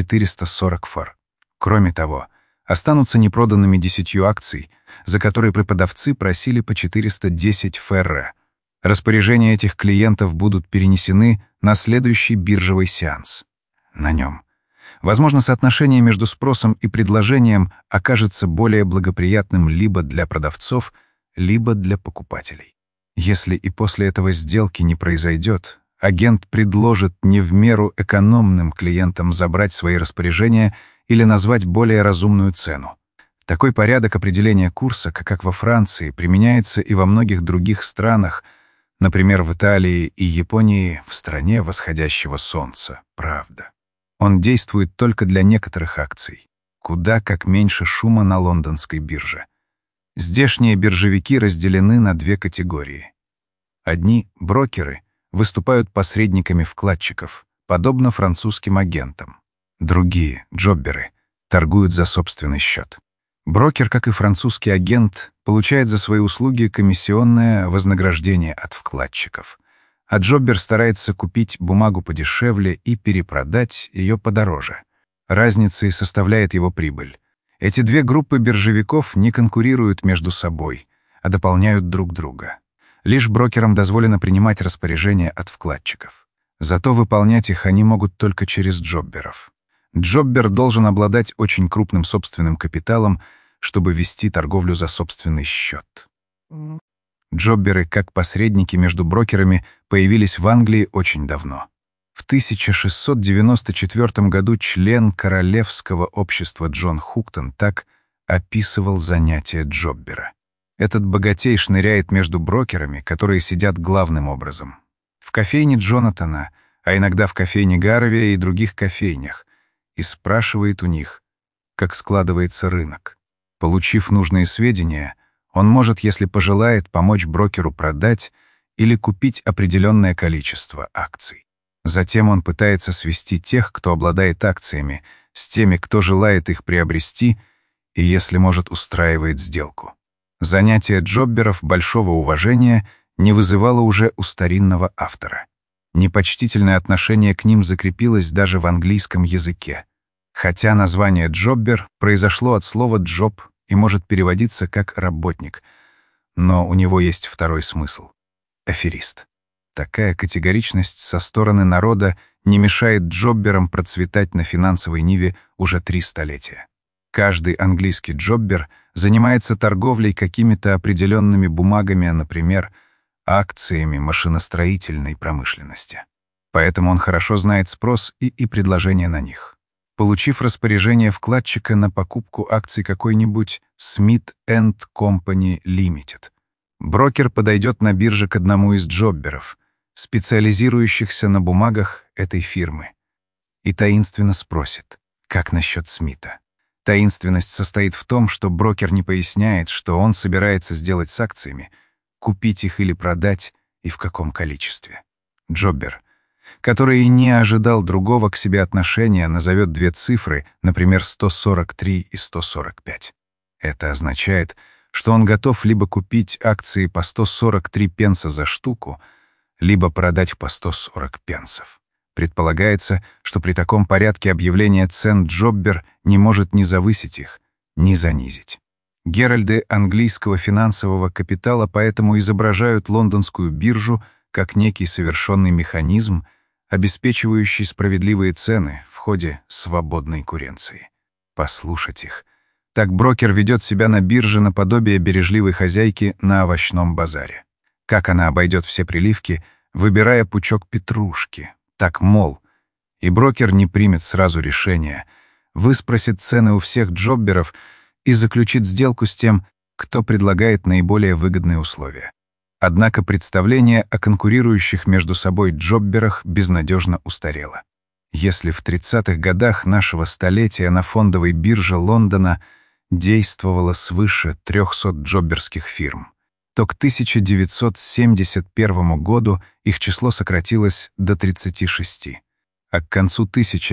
440 фэр. Кроме того, останутся непроданными 10 акций, за которые продавцы просили по 410 фэр. Распоряжения этих клиентов будут перенесены на следующий биржевый сеанс. На нем, возможно, соотношение между спросом и предложением окажется более благоприятным либо для продавцов, либо для покупателей. Если и после этого сделки не произойдет, агент предложит не в меру экономным клиентам забрать свои распоряжения или назвать более разумную цену. Такой порядок определения курса, как во Франции, применяется и во многих других странах, например, в Италии и Японии, в стране восходящего солнца, правда. Он действует только для некоторых акций, куда как меньше шума на лондонской бирже. Здешние биржевики разделены на две категории. Одни — брокеры, выступают посредниками вкладчиков, подобно французским агентам. Другие — джобберы, торгуют за собственный счет. Брокер, как и французский агент, получает за свои услуги комиссионное вознаграждение от вкладчиков, а джоббер старается купить бумагу подешевле и перепродать ее подороже. Разница и составляет его прибыль. Эти две группы биржевиков не конкурируют между собой, а дополняют друг друга. Лишь брокерам дозволено принимать распоряжения от вкладчиков. Зато выполнять их они могут только через джобберов. Джоббер должен обладать очень крупным собственным капиталом, чтобы вести торговлю за собственный счет. Джобберы, как посредники между брокерами, появились в Англии очень давно. В 1694 году член Королевского общества Джон Хуктон так описывал занятие джоббера. Этот богатей шныряет между брокерами, которые сидят главным образом в кофейне Джонатана, а иногда в кофейне Гарвия и других кофейнях, и спрашивает у них, как складывается рынок. Получив нужные сведения, он может, если пожелает, помочь брокеру продать или купить определенное количество акций. Затем он пытается свести тех, кто обладает акциями, с теми, кто желает их приобрести, и, если может, устраивает сделку. Занятие джобберов большого уважения не вызывало уже у старинного автора. Непочтительное отношение к ним закрепилось даже в английском языке. Хотя название «джоббер» произошло от слова «джоб» и может переводиться как «работник», но у него есть второй смысл — аферист. Такая категоричность со стороны народа не мешает джобберам процветать на финансовой ниве уже 3 столетия. Каждый английский джоббер занимается торговлей какими-то определенными бумагами, например, акциями машиностроительной промышленности. Поэтому он хорошо знает спрос и предложение на них. Получив распоряжение вкладчика на покупку акций какой-нибудь Smith Company Limited, брокер подойдет на бирже к одному из джобберов, специализирующихся на бумагах этой фирмы, и таинственно спросит, как насчет Смита. Таинственность состоит в том, что брокер не поясняет, что он собирается сделать с акциями, купить их или продать и в каком количестве. Джоббер, который не ожидал другого к себе отношения, назовет две цифры, например, 143 и 145. Это означает, что он готов либо купить акции по 143 пенса за штуку, либо продать по 140 пенсов. Предполагается, что при таком порядке объявления цен джоббер не может ни завысить их, ни занизить. Геральды английского финансового капитала поэтому изображают лондонскую биржу как некий совершенный механизм, обеспечивающий справедливые цены в ходе свободной конкуренции. Послушать их. Так брокер ведет себя на бирже наподобие бережливой хозяйки на овощном базаре. Как она обойдет все приливки, выбирая пучок петрушки. Так, мол, и брокер не примет сразу решение, выспросит цены у всех джобберов и заключит сделку с тем, кто предлагает наиболее выгодные условия. Однако представление о конкурирующих между собой джобберах безнадежно устарело. Если в 30-х годах нашего столетия на фондовой бирже Лондона действовало свыше 300 джобберских фирм, то к 1971 году их число сократилось до 36, а к концу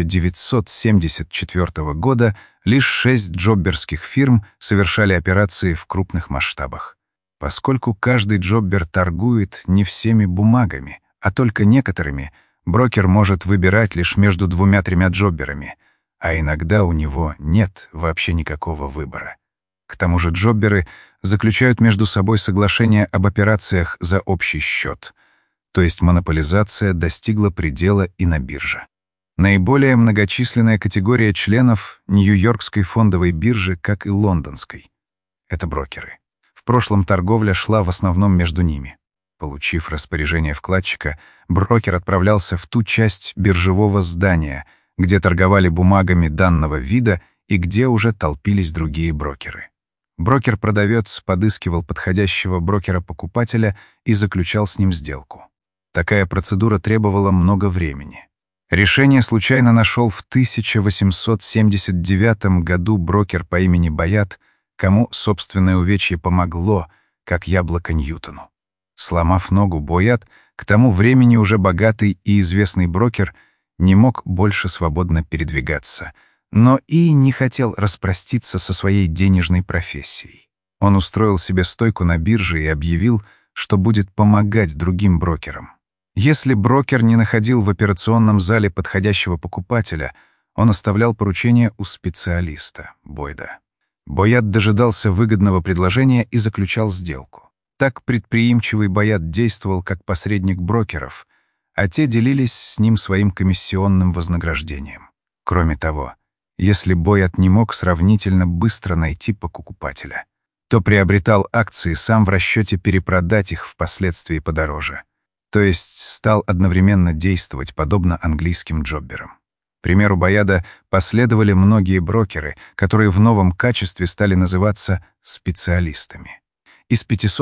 1974 года лишь 6 джобберских фирм совершали операции в крупных масштабах. Поскольку каждый джоббер торгует не всеми бумагами, а только некоторыми, брокер может выбирать лишь между 2-3 джобберами, а иногда у него нет вообще никакого выбора. К тому же джобберы заключают между собой соглашения об операциях за общий счет, то есть монополизация достигла предела и на бирже. Наиболее многочисленная категория членов Нью-Йоркской фондовой биржи, как и лондонской, — это брокеры. В прошлом торговля шла в основном между ними. Получив распоряжение вкладчика, брокер отправлялся в ту часть биржевого здания, где торговали бумагами данного вида и где уже толпились другие брокеры. Брокер-продавец подыскивал подходящего брокера-покупателя и заключал с ним сделку. Такая процедура требовала много времени. Решение случайно нашел в 1879 году брокер по имени Боят, кому собственное увечье помогло, как яблоко Ньютону. Сломав ногу, Боят, к тому времени уже богатый и известный брокер, не мог больше свободно передвигаться, но и не хотел распроститься со своей денежной профессией. Он устроил себе стойку на бирже и объявил, что будет помогать другим брокерам. Если брокер не находил в операционном зале подходящего покупателя, он оставлял поручение у специалиста, Бойда. Боят дожидался выгодного предложения и заключал сделку. Так предприимчивый Боят действовал как посредник брокеров, а те делились с ним своим комиссионным вознаграждением. Кроме того, если Боят не мог сравнительно быстро найти покупателя, то приобретал акции сам в расчете перепродать их впоследствии подороже, то есть стал одновременно действовать подобно английским джобберам. Примеру Бояда последовали многие брокеры, которые в новом качестве стали называться специалистами. Из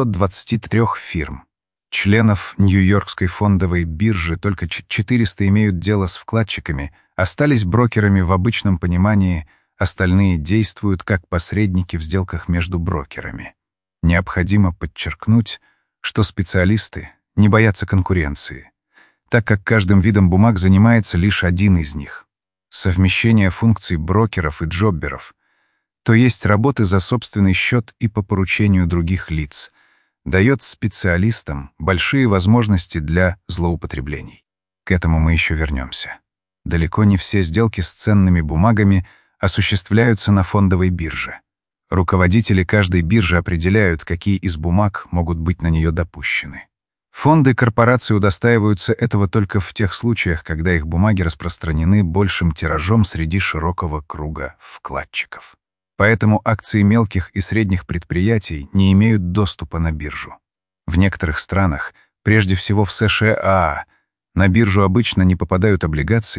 523 фирм, членов Нью-Йоркской фондовой биржи, только 400 имеют дело с вкладчиками, остались брокерами в обычном понимании, остальные действуют как посредники в сделках между брокерами. Необходимо подчеркнуть, что специалисты не боятся конкуренции, так как каждым видом бумаг занимается лишь один из них. Совмещение функций брокеров и джобберов, то есть работы за собственный счет и по поручению других лиц, дает специалистам большие возможности для злоупотреблений. К этому мы еще вернемся. Далеко не все сделки с ценными бумагами осуществляются на фондовой бирже. Руководители каждой биржи определяют, какие из бумаг могут быть на нее допущены. Фонды корпораций удостаиваются этого только в тех случаях, когда их бумаги распространены большим тиражом среди широкого круга вкладчиков. Поэтому акции мелких и средних предприятий не имеют доступа на биржу. В некоторых странах, прежде всего в США, на биржу обычно не попадают облигации,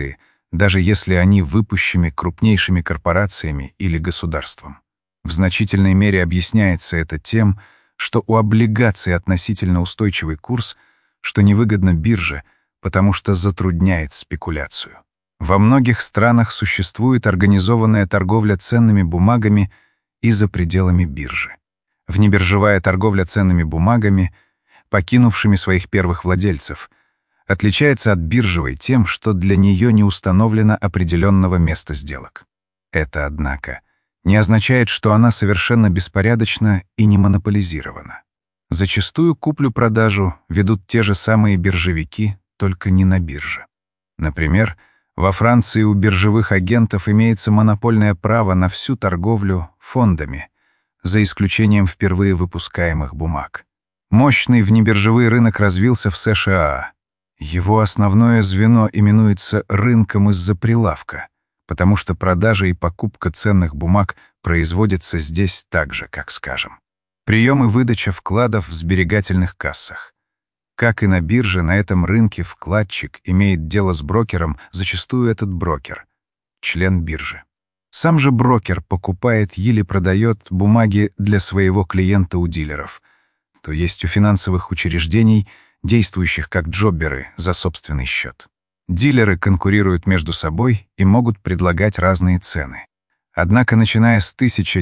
даже если они выпущены крупнейшими корпорациями или государством. В значительной мере объясняется это тем, что у облигаций относительно устойчивый курс, что невыгодно бирже, потому что затрудняет спекуляцию. Во многих странах существует организованная торговля ценными бумагами и за пределами биржи. Внебиржевая торговля ценными бумагами, покинувшими своих первых владельцев, отличается от биржевой тем, что для нее не установлено определенного места сделок. Это, однако, не означает, что она совершенно беспорядочна и не монополизирована. Зачастую куплю-продажу ведут те же самые биржевики, только не на бирже. Например, во Франции у биржевых агентов имеется монопольное право на всю торговлю фондами, за исключением впервые выпускаемых бумаг. Мощный внебиржевый рынок развился в США. Его основное звено именуется рынком из-за прилавка, потому что продажа и покупка ценных бумаг производятся здесь так же, как, скажем, прием и выдача вкладов в сберегательных кассах. Как и на бирже, на этом рынке вкладчик имеет дело с брокером, зачастую этот брокер — член биржи. Сам же брокер покупает или продает бумаги для своего клиента у дилеров, то есть у финансовых учреждений, действующих как джобберы за собственный счет. Дилеры конкурируют между собой и могут предлагать разные цены. Однако, начиная с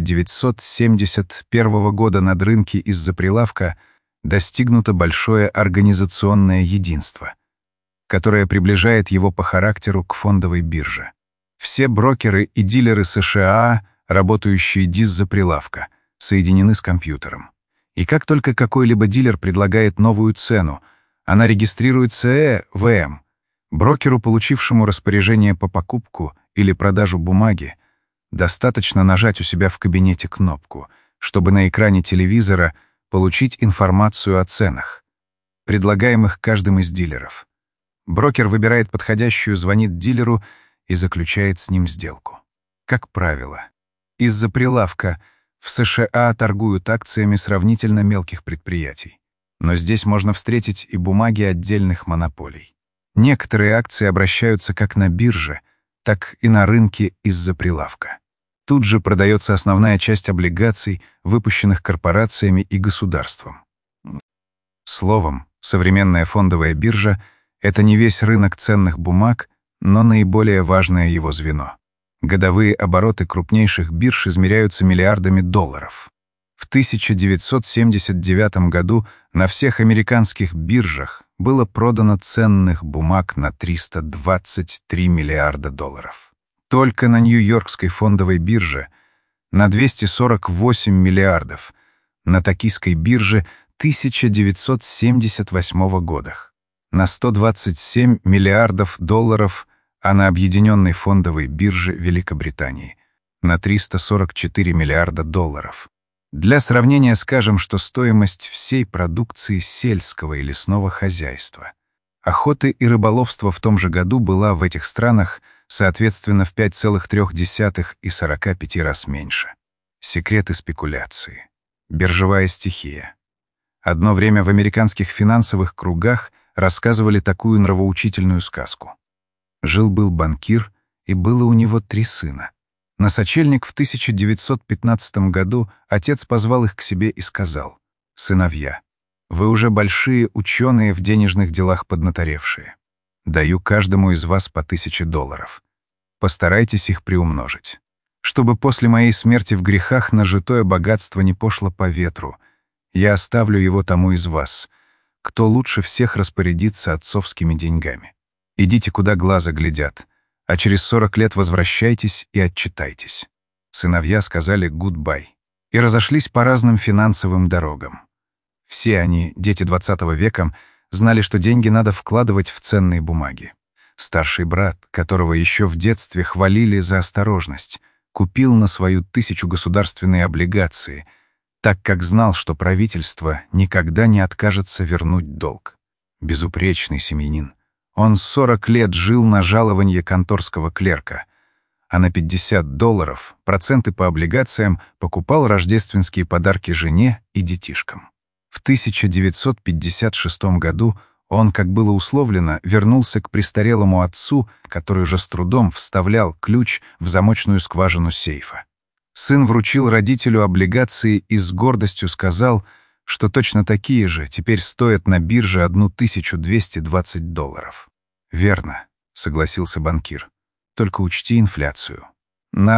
1971 года над рынке из-за прилавка достигнуто большое организационное единство, которое приближает его по характеру к фондовой бирже. Все брокеры и дилеры США, работающие из-за прилавка, соединены с компьютером. И как только какой-либо дилер предлагает новую цену, она регистрируется ЭВМ. Брокеру, получившему распоряжение по покупку или продажу бумаги, достаточно нажать у себя в кабинете кнопку, чтобы на экране телевизора получить информацию о ценах, предлагаемых каждым из дилеров. Брокер выбирает подходящую, звонит дилеру и заключает с ним сделку. Как правило, из-за прилавка в США торгуют акциями сравнительно мелких предприятий, но здесь можно встретить и бумаги отдельных монополий. Некоторые акции обращаются как на бирже, так и на рынке из-за прилавка. Тут же продается основная часть облигаций, выпущенных корпорациями и государством. Словом, современная фондовая биржа — это не весь рынок ценных бумаг, но наиболее важное его звено. Годовые обороты крупнейших бирж измеряются миллиардами долларов. В 1979 году на всех американских биржах было продано ценных бумаг на 323 миллиарда долларов. Только на Нью-Йоркской фондовой бирже на 248 миллиардов, на Токийской бирже 1978 годах, на 127 миллиардов долларов, а на Объединенной фондовой бирже Великобритании на 344 миллиарда долларов. Для сравнения скажем, что стоимость всей продукции сельского и лесного хозяйства, охоты и рыболовства в том же году была в этих странах соответственно в 5,3 и 45 раз меньше. Секреты спекуляции. Биржевая стихия. Одно время в американских финансовых кругах рассказывали такую нравоучительную сказку. Жил-был банкир, и было у него 3 сына. На сочельник в 1915 году отец позвал их к себе и сказал: «Сыновья, вы уже большие ученые в денежных делах поднаторевшие. Даю каждому из вас по $1000. Постарайтесь их приумножить, чтобы после моей смерти в грехах нажитое богатство не пошло по ветру. Я оставлю его тому из вас, кто лучше всех распорядится отцовскими деньгами. Идите, куда глаза глядят, а через 40 лет возвращайтесь и отчитайтесь». Сыновья сказали «гудбай» и разошлись по разным финансовым дорогам. Все они, дети 20 века, знали, что деньги надо вкладывать в ценные бумаги. Старший брат, которого еще в детстве хвалили за осторожность, купил на свою 1000 государственные облигации, так как знал, что правительство никогда не откажется вернуть долг. Безупречный семьянин. Он 40 лет жил на жалованье конторского клерка, а на $50 проценты по облигациям покупал рождественские подарки жене и детишкам. В 1956 году Он, как было условлено, вернулся к престарелому отцу, который уже с трудом вставлял ключ в замочную скважину сейфа. Сын вручил родителю облигации и с гордостью сказал, что точно такие же теперь стоят на бирже $1220. «Верно», — согласился банкир. «Только учти инфляцию. На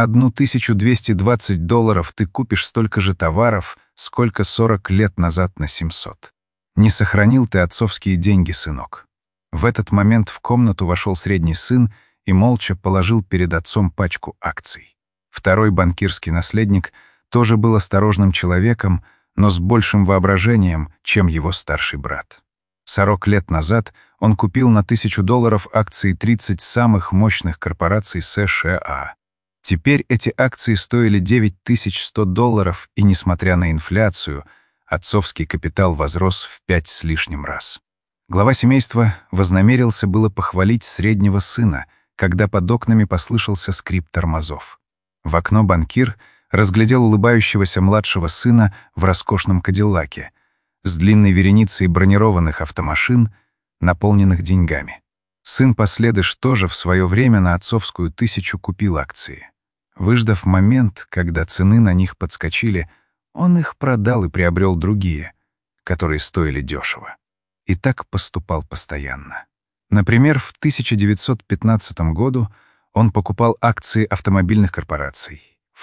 $1220 ты купишь столько же товаров, сколько 40 лет назад на 700. Не сохранил ты отцовские деньги, сынок». В этот момент в комнату вошел средний сын и молча положил перед отцом пачку акций. Второй банкирский наследник тоже был осторожным человеком, но с большим воображением, чем его старший брат. 40 лет назад он купил на $1000 акции 30 самых мощных корпораций США. Теперь эти акции стоили $9100, и, несмотря на инфляцию, отцовский капитал возрос в 5 с лишним раз. Глава семейства вознамерился было похвалить среднего сына, когда под окнами послышался скрип тормозов. В окно банкир разглядел улыбающегося младшего сына в роскошном кадиллаке с длинной вереницей бронированных автомашин, наполненных деньгами. Сын Последыш тоже в свое время на отцовскую 1000 купил акции. Выждав момент, когда цены на них подскочили, он их продал и приобрел другие, которые стоили дешево. И так поступал постоянно. Например, в 1915 году он покупал акции автомобильных корпораций, в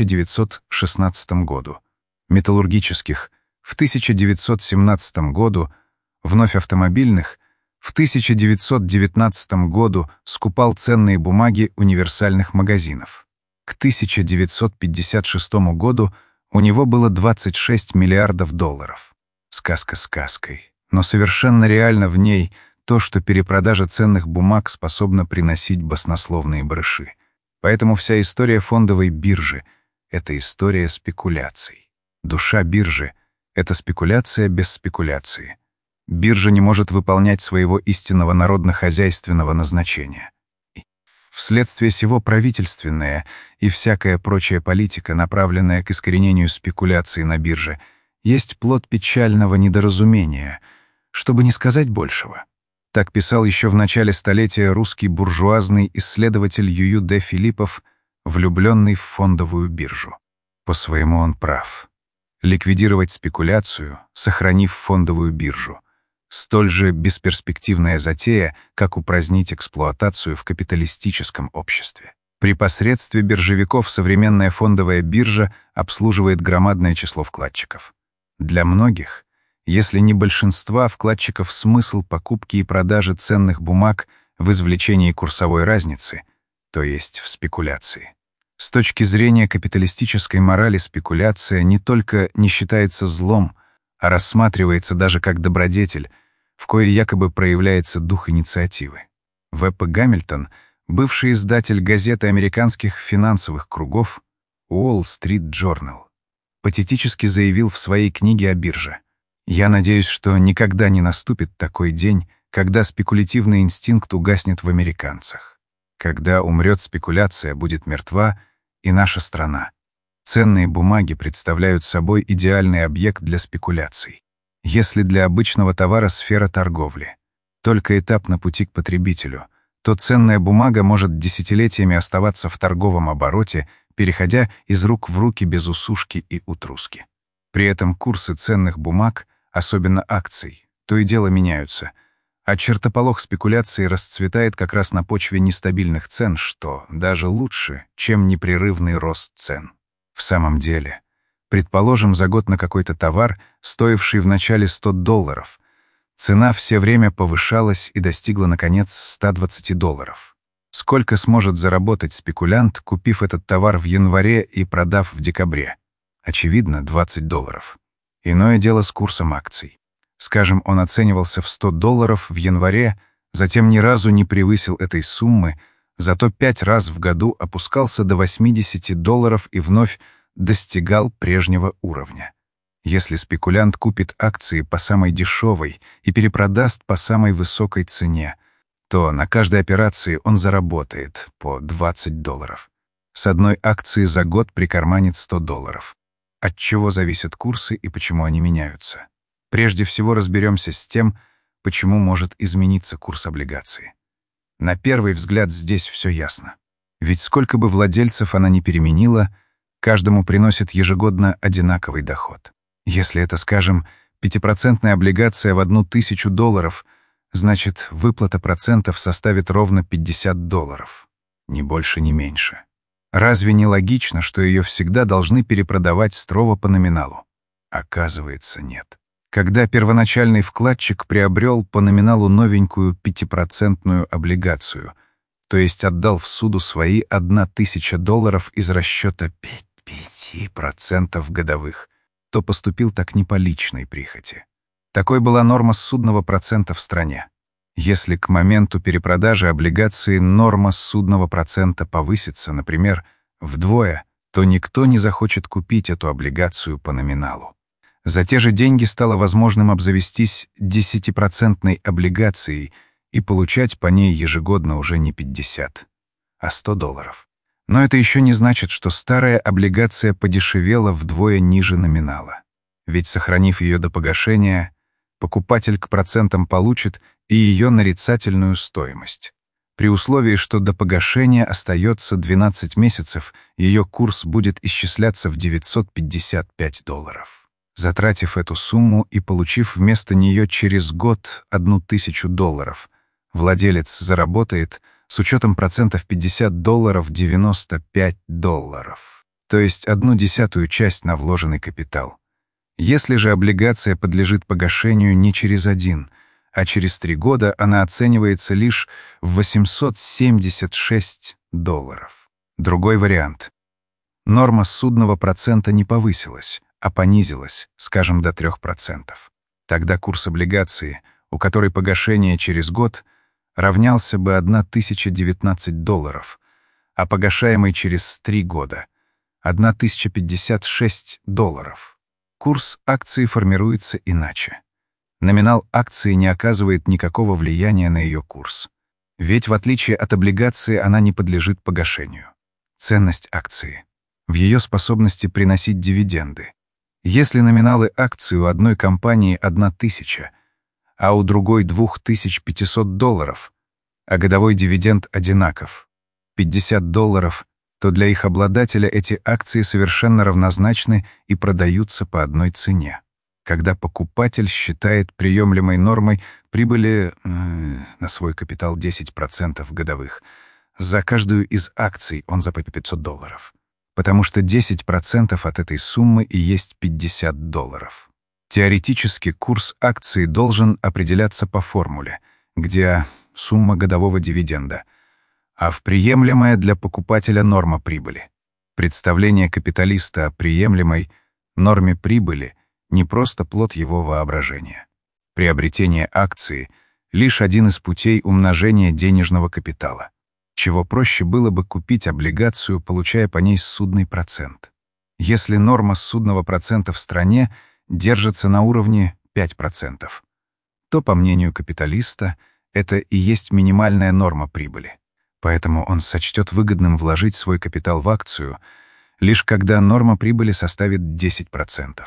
1916 году металлургических, в 1917 году вновь автомобильных, в 1919 году скупал ценные бумаги универсальных магазинов. К 1956 году у него было $26 миллиардов. Сказка сказкой, но совершенно реально в ней то, что перепродажа ценных бумаг способна приносить баснословные барыши. Поэтому вся история фондовой биржи — это история спекуляций. Душа биржи — это спекуляция без спекуляции. Биржа не может выполнять своего истинного народно-хозяйственного назначения. Вследствие сего правительственная и всякая прочая политика, направленная к искоренению спекуляции на бирже, есть плод печального недоразумения, чтобы не сказать большего. Так писал еще в начале столетия русский буржуазный исследователь Юю Д. Филиппов, влюбленный в фондовую биржу. По-своему он прав. Ликвидировать спекуляцию, сохранив фондовую биржу. Столь же бесперспективная затея, как упразднить эксплуатацию в капиталистическом обществе. При посредстве биржевиков современная фондовая биржа обслуживает громадное число вкладчиков. Для многих, если не большинства вкладчиков, смысл покупки и продажи ценных бумаг в извлечении курсовой разницы, то есть в спекуляции. С точки зрения капиталистической морали спекуляция не только не считается злом, а рассматривается даже как добродетель, в коей якобы проявляется дух инициативы. В.П. Гамильтон, бывший издатель газеты американских финансовых кругов Wall Street Journal, патетически заявил в своей книге о бирже: «Я надеюсь, что никогда не наступит такой день, когда спекулятивный инстинкт угаснет в американцах. Когда умрет спекуляция, будет мертва и наша страна. Ценные бумаги представляют собой идеальный объект для спекуляций. Если для обычного товара сфера торговли только этап на пути к потребителю, то ценная бумага может десятилетиями оставаться в торговом обороте, переходя из рук в руки без усушки и утруски. При этом курсы ценных бумаг, особенно акций, то и дело меняются, а чертополох спекуляции расцветает как раз на почве нестабильных цен, что даже лучше, чем непрерывный рост цен. В самом деле, предположим, за год на какой-то товар, стоивший в начале $100, цена все время повышалась и достигла, наконец, $120. Сколько сможет заработать спекулянт, купив этот товар в январе и продав в декабре? Очевидно, $20. Иное дело с курсом акций. Скажем, он оценивался в $100 в январе, затем ни разу не превысил этой суммы, зато 5 раз в году опускался до $80 и вновь достигал прежнего уровня. Если спекулянт купит акции по самой дешевой и перепродаст по самой высокой цене, то на каждой операции он заработает по $20. С одной акции за год прикарманит $100. От чего зависят курсы и почему они меняются? Прежде всего разберемся с тем, почему может измениться курс облигации. На первый взгляд здесь все ясно. Ведь сколько бы владельцев она ни переменила, каждому приносит ежегодно одинаковый доход. Если это, скажем, 5% облигация в $1000, значит, выплата процентов составит ровно $50. Ни больше, ни меньше. Разве не логично, что ее всегда должны перепродавать строго по номиналу? Оказывается, нет. Когда первоначальный вкладчик приобрел по номиналу новенькую 5% облигацию, то есть отдал в суду свои $1000 из расчета 5% годовых, то поступил так не по личной прихоти. Такой была норма ссудного процента в стране. Если к моменту перепродажи облигации норма ссудного процента повысится, например, вдвое, то никто не захочет купить эту облигацию по номиналу. За те же деньги стало возможным обзавестись 10% облигацией и получать по ней ежегодно уже не 50, а $100. Но это еще не значит, что старая облигация подешевела вдвое ниже номинала. Ведь, сохранив ее до погашения, покупатель к процентам получит и ее нарицательную стоимость. При условии, что до погашения остается 12 месяцев, ее курс будет исчисляться в $955. Затратив эту сумму и получив вместо нее через год $1000, владелец заработает с учетом процентов $50 $95, то есть 1/10 часть на вложенный капитал. Если же облигация подлежит погашению не через 1, а через 3 года, она оценивается лишь в $876. Другой вариант. Норма ссудного процента не повысилась, а понизилась, скажем, до 3%. Тогда курс облигации, у которой погашение через год, равнялся бы $1019, а погашаемый через 3 года — $1056. Курс акции формируется иначе. Номинал акции не оказывает никакого влияния на ее курс. Ведь, в отличие от облигации, она не подлежит погашению. Ценность акции в ее способности приносить дивиденды. Если номиналы акций у одной компании 1000, а у другой $2500, а годовой дивиденд одинаков — $50, то для их обладателя эти акции совершенно равнозначны и продаются по одной цене. Когда покупатель считает приемлемой нормой прибыли на свой капитал 10% годовых, за каждую из акций он заплатит $500, потому что 10% от этой суммы и есть $50. Теоретически курс акции должен определяться по формуле, где сумма годового дивиденда, а в приемлемая для покупателя норма прибыли. Представление капиталиста о приемлемой норме прибыли не просто плод его воображения. Приобретение акции — лишь один из путей умножения денежного капитала. Чего проще было бы купить облигацию, получая по ней ссудный процент. Если норма ссудного процента в стране держится на уровне 5%, то, по мнению капиталиста, это и есть минимальная норма прибыли. Поэтому он сочтет выгодным вложить свой капитал в акцию, лишь когда норма прибыли составит 10%.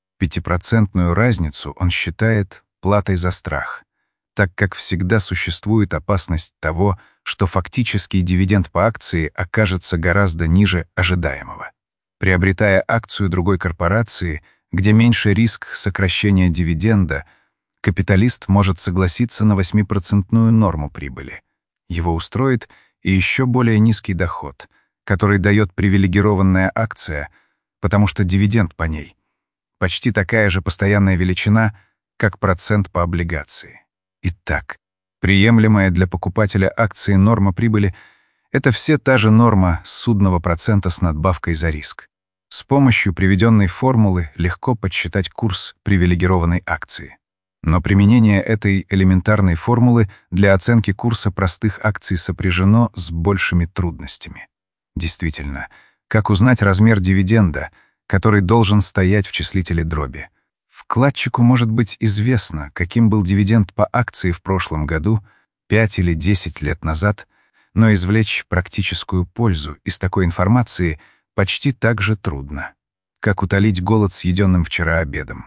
5% разницу он считает платой за страх, так как всегда существует опасность того, что фактический дивиденд по акции окажется гораздо ниже ожидаемого. Приобретая акцию другой корпорации, где меньше риск сокращения дивиденда, капиталист может согласиться на 8% норму прибыли. Его устроит и еще более низкий доход, который дает привилегированная акция, потому что дивиденд по ней почти такая же постоянная величина, как процент по облигации. Итак, приемлемая для покупателя акции норма прибыли — это все та же норма ссудного процента с надбавкой за риск. С помощью приведенной формулы легко подсчитать курс привилегированной акции. Но применение этой элементарной формулы для оценки курса простых акций сопряжено с большими трудностями. Действительно, как узнать размер дивиденда, который должен стоять в числителе дроби? Вкладчику может быть известно, каким был дивиденд по акции в прошлом году, 5 или 10 лет назад, но извлечь практическую пользу из такой информации почти так же трудно, как утолить голод съеденным вчера обедом.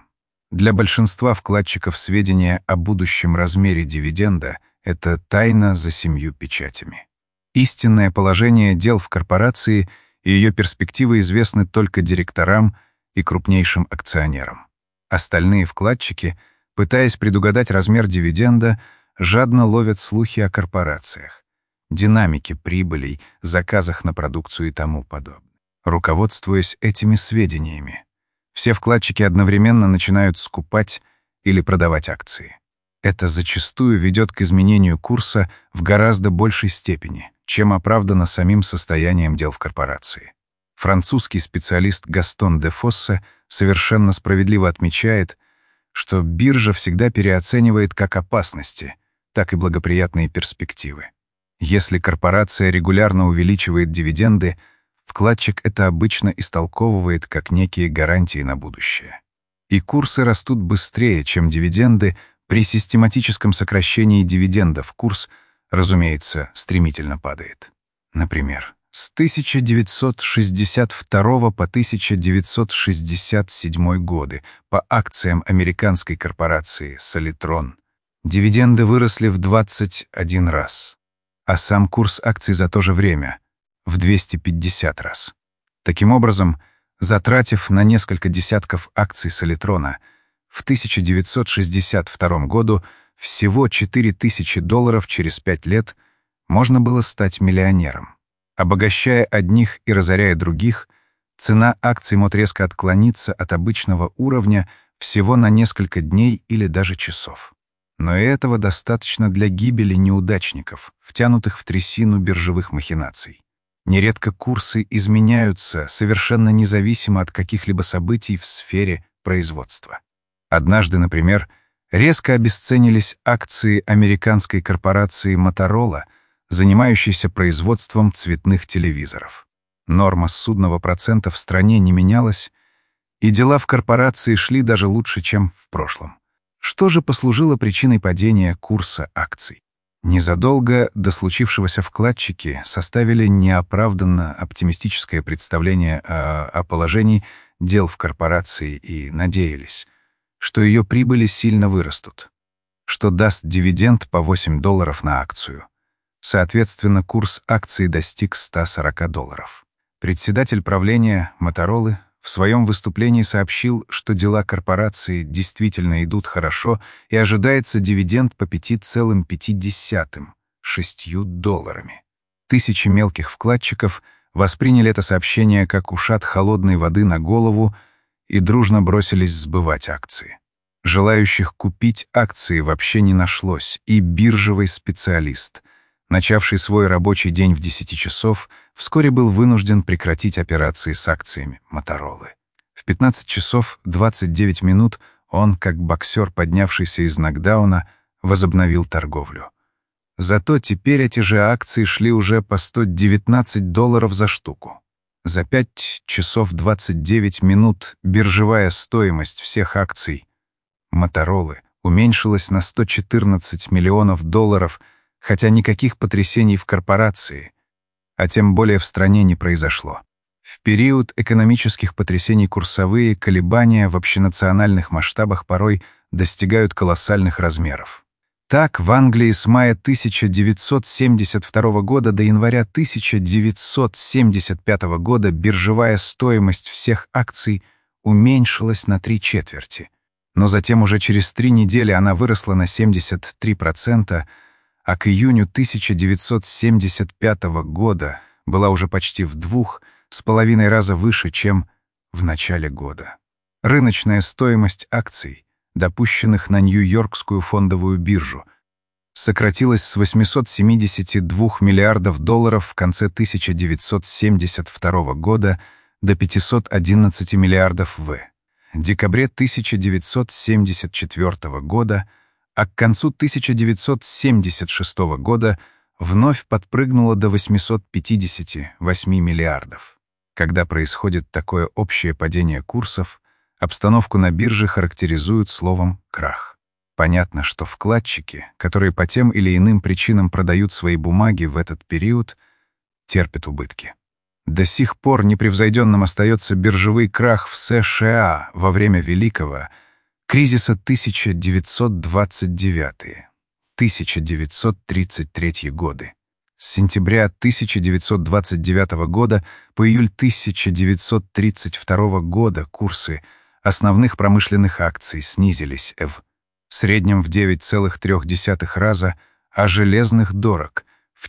Для большинства вкладчиков сведения о будущем размере дивиденда — это тайна за 7 печатями. Истинное положение дел в корпорации и ее перспективы известны только директорам и крупнейшим акционерам. Остальные вкладчики, пытаясь предугадать размер дивиденда, жадно ловят слухи о корпорациях, динамике прибылей, заказах на продукцию и тому подобное. Руководствуясь этими сведениями, все вкладчики одновременно начинают скупать или продавать акции. Это зачастую ведет к изменению курса в гораздо большей степени, чем оправдано самим состоянием дел в корпорации. Французский специалист Гастон де Фоссе совершенно справедливо отмечает, что биржа всегда переоценивает как опасности, так и благоприятные перспективы. Если корпорация регулярно увеличивает дивиденды, вкладчик это обычно истолковывает как некие гарантии на будущее. И курсы растут быстрее, чем дивиденды. При систематическом сокращении дивидендов курс, разумеется, стремительно падает. Например, с 1962 по 1967 годы по акциям американской корпорации Solitrон дивиденды выросли в 21 раз, а сам курс акций за то же время — в 250 раз. Таким образом, затратив на несколько десятков акций Солитрона, в 1962 году всего $4000 через 5 лет можно было стать миллионером. Обогащая одних и разоряя других, цена акций может резко отклониться от обычного уровня всего на несколько дней или даже часов. Но и этого достаточно для гибели неудачников, втянутых в трясину биржевых махинаций. Нередко курсы изменяются совершенно независимо от каких-либо событий в сфере производства. Однажды, например, резко обесценились акции американской корпорации Motorola, занимающейся производством цветных телевизоров. Норма ссудного процента в стране не менялась, и дела в корпорации шли даже лучше, чем в прошлом. Что же послужило причиной падения курса акций? Незадолго до случившегося вкладчики составили неоправданно оптимистическое представление о положении дел в корпорации и надеялись, что ее прибыли сильно вырастут, что даст дивиденд по $8 на акцию. Соответственно, курс акций достиг $140. Председатель правления Моторолы в своем выступлении сообщил, что дела корпорации действительно идут хорошо и ожидается дивиденд по $5,50. Тысячи мелких вкладчиков восприняли это сообщение как ушат холодной воды на голову и дружно бросились сбывать акции. Желающих купить акции вообще не нашлось, и биржевый специалист, начавший свой рабочий день в 10 часов, вскоре был вынужден прекратить операции с акциями Моторолы. В 15 часов 29 минут он, как боксер, поднявшийся из нокдауна, возобновил торговлю. Зато теперь эти же акции шли уже по $119 за штуку. За 5 часов 29 минут биржевая стоимость всех акций Моторолы уменьшилась на $114 миллионов, хотя никаких потрясений в корпорации, а тем более в стране, не произошло. В период экономических потрясений курсовые колебания в общенациональных масштабах порой достигают колоссальных размеров. Так, в Англии с мая 1972 года до января 1975 года биржевая стоимость всех акций уменьшилась на 3/4, но затем уже через 3 недели она выросла на 73%, а к июню 1975 года была уже почти в 2,5 раза выше, чем в начале года. Рыночная стоимость акций, допущенных на Нью-Йоркскую фондовую биржу, сократилась с $872 миллиардов в конце 1972 года до 511 миллиардов в декабре 1974 года, а к концу 1976 года вновь подпрыгнула до 858 миллиардов. Когда происходит такое общее падение курсов, обстановку на бирже характеризуют словом «крах». Понятно, что вкладчики, которые по тем или иным причинам продают свои бумаги в этот период, терпят убытки. До сих пор непревзойденным остается биржевый крах в США во время Великого, Кризиса 1929-1933 годы. С сентября 1929 года по июль 1932 года курсы основных промышленных акций снизились в среднем в 9,3 раза, а железных дорог в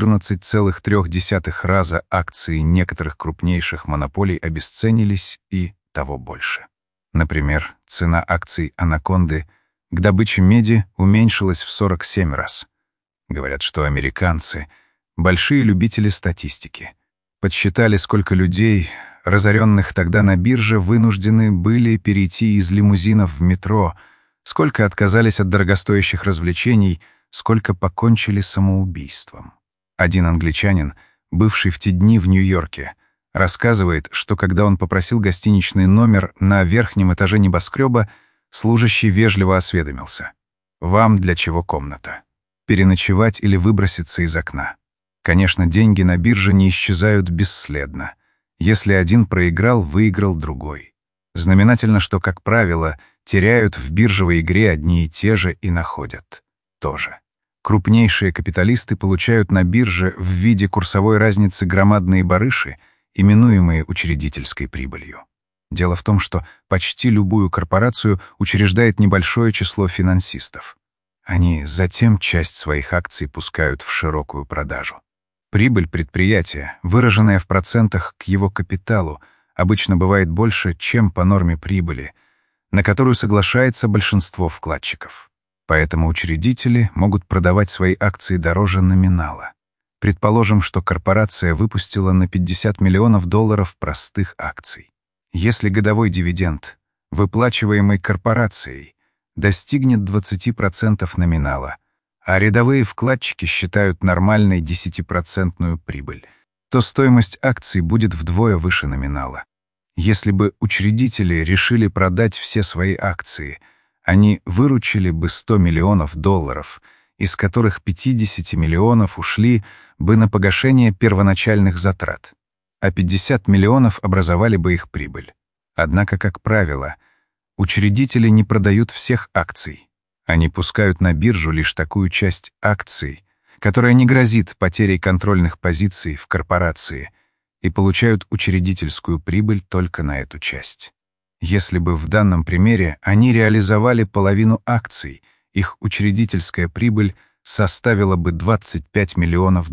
14,3 раза акции некоторых крупнейших монополий обесценились и того больше. Например, цена акций «Анаконды» к добыче меди уменьшилась в 47 раз. Говорят, что американцы — большие любители статистики. Подсчитали, сколько людей, разоренных тогда на бирже, вынуждены были перейти из лимузинов в метро, сколько отказались от дорогостоящих развлечений, сколько покончили самоубийством. Один англичанин, бывший в те дни в Нью-Йорке, рассказывает, что когда он попросил гостиничный номер на верхнем этаже небоскреба, служащий вежливо осведомился: «Вам для чего комната? Переночевать или выброситься из окна?» Конечно, деньги на бирже не исчезают бесследно. Если один проиграл, выиграл другой. Знаменательно, что, как правило, теряют в биржевой игре одни и те же и находят тоже. Крупнейшие капиталисты получают на бирже в виде курсовой разницы громадные барыши, именуемые учредительской прибылью. Дело в том, что почти любую корпорацию учреждает небольшое число финансистов. Они затем часть своих акций пускают в широкую продажу. Прибыль предприятия, выраженная в процентах к его капиталу, обычно бывает больше, чем по норме прибыли, на которую соглашается большинство вкладчиков. Поэтому учредители могут продавать свои акции дороже номинала. Предположим, что корпорация выпустила на $50 миллионов простых акций. Если годовой дивиденд, выплачиваемый корпорацией, достигнет 20% номинала, а рядовые вкладчики считают нормальной 10% прибыль, то стоимость акций будет вдвое выше номинала. Если бы учредители решили продать все свои акции, они выручили бы $100 миллионов, из которых 50 миллионов ушли бы на погашение первоначальных затрат, а 50 миллионов образовали бы их прибыль. Однако, как правило, учредители не продают всех акций. Они пускают на биржу лишь такую часть акций, которая не грозит потерей контрольных позиций в корпорации, и получают учредительскую прибыль только на эту часть. Если бы в данном примере они реализовали половину акций, их учредительская прибыль составила бы $25 миллионов.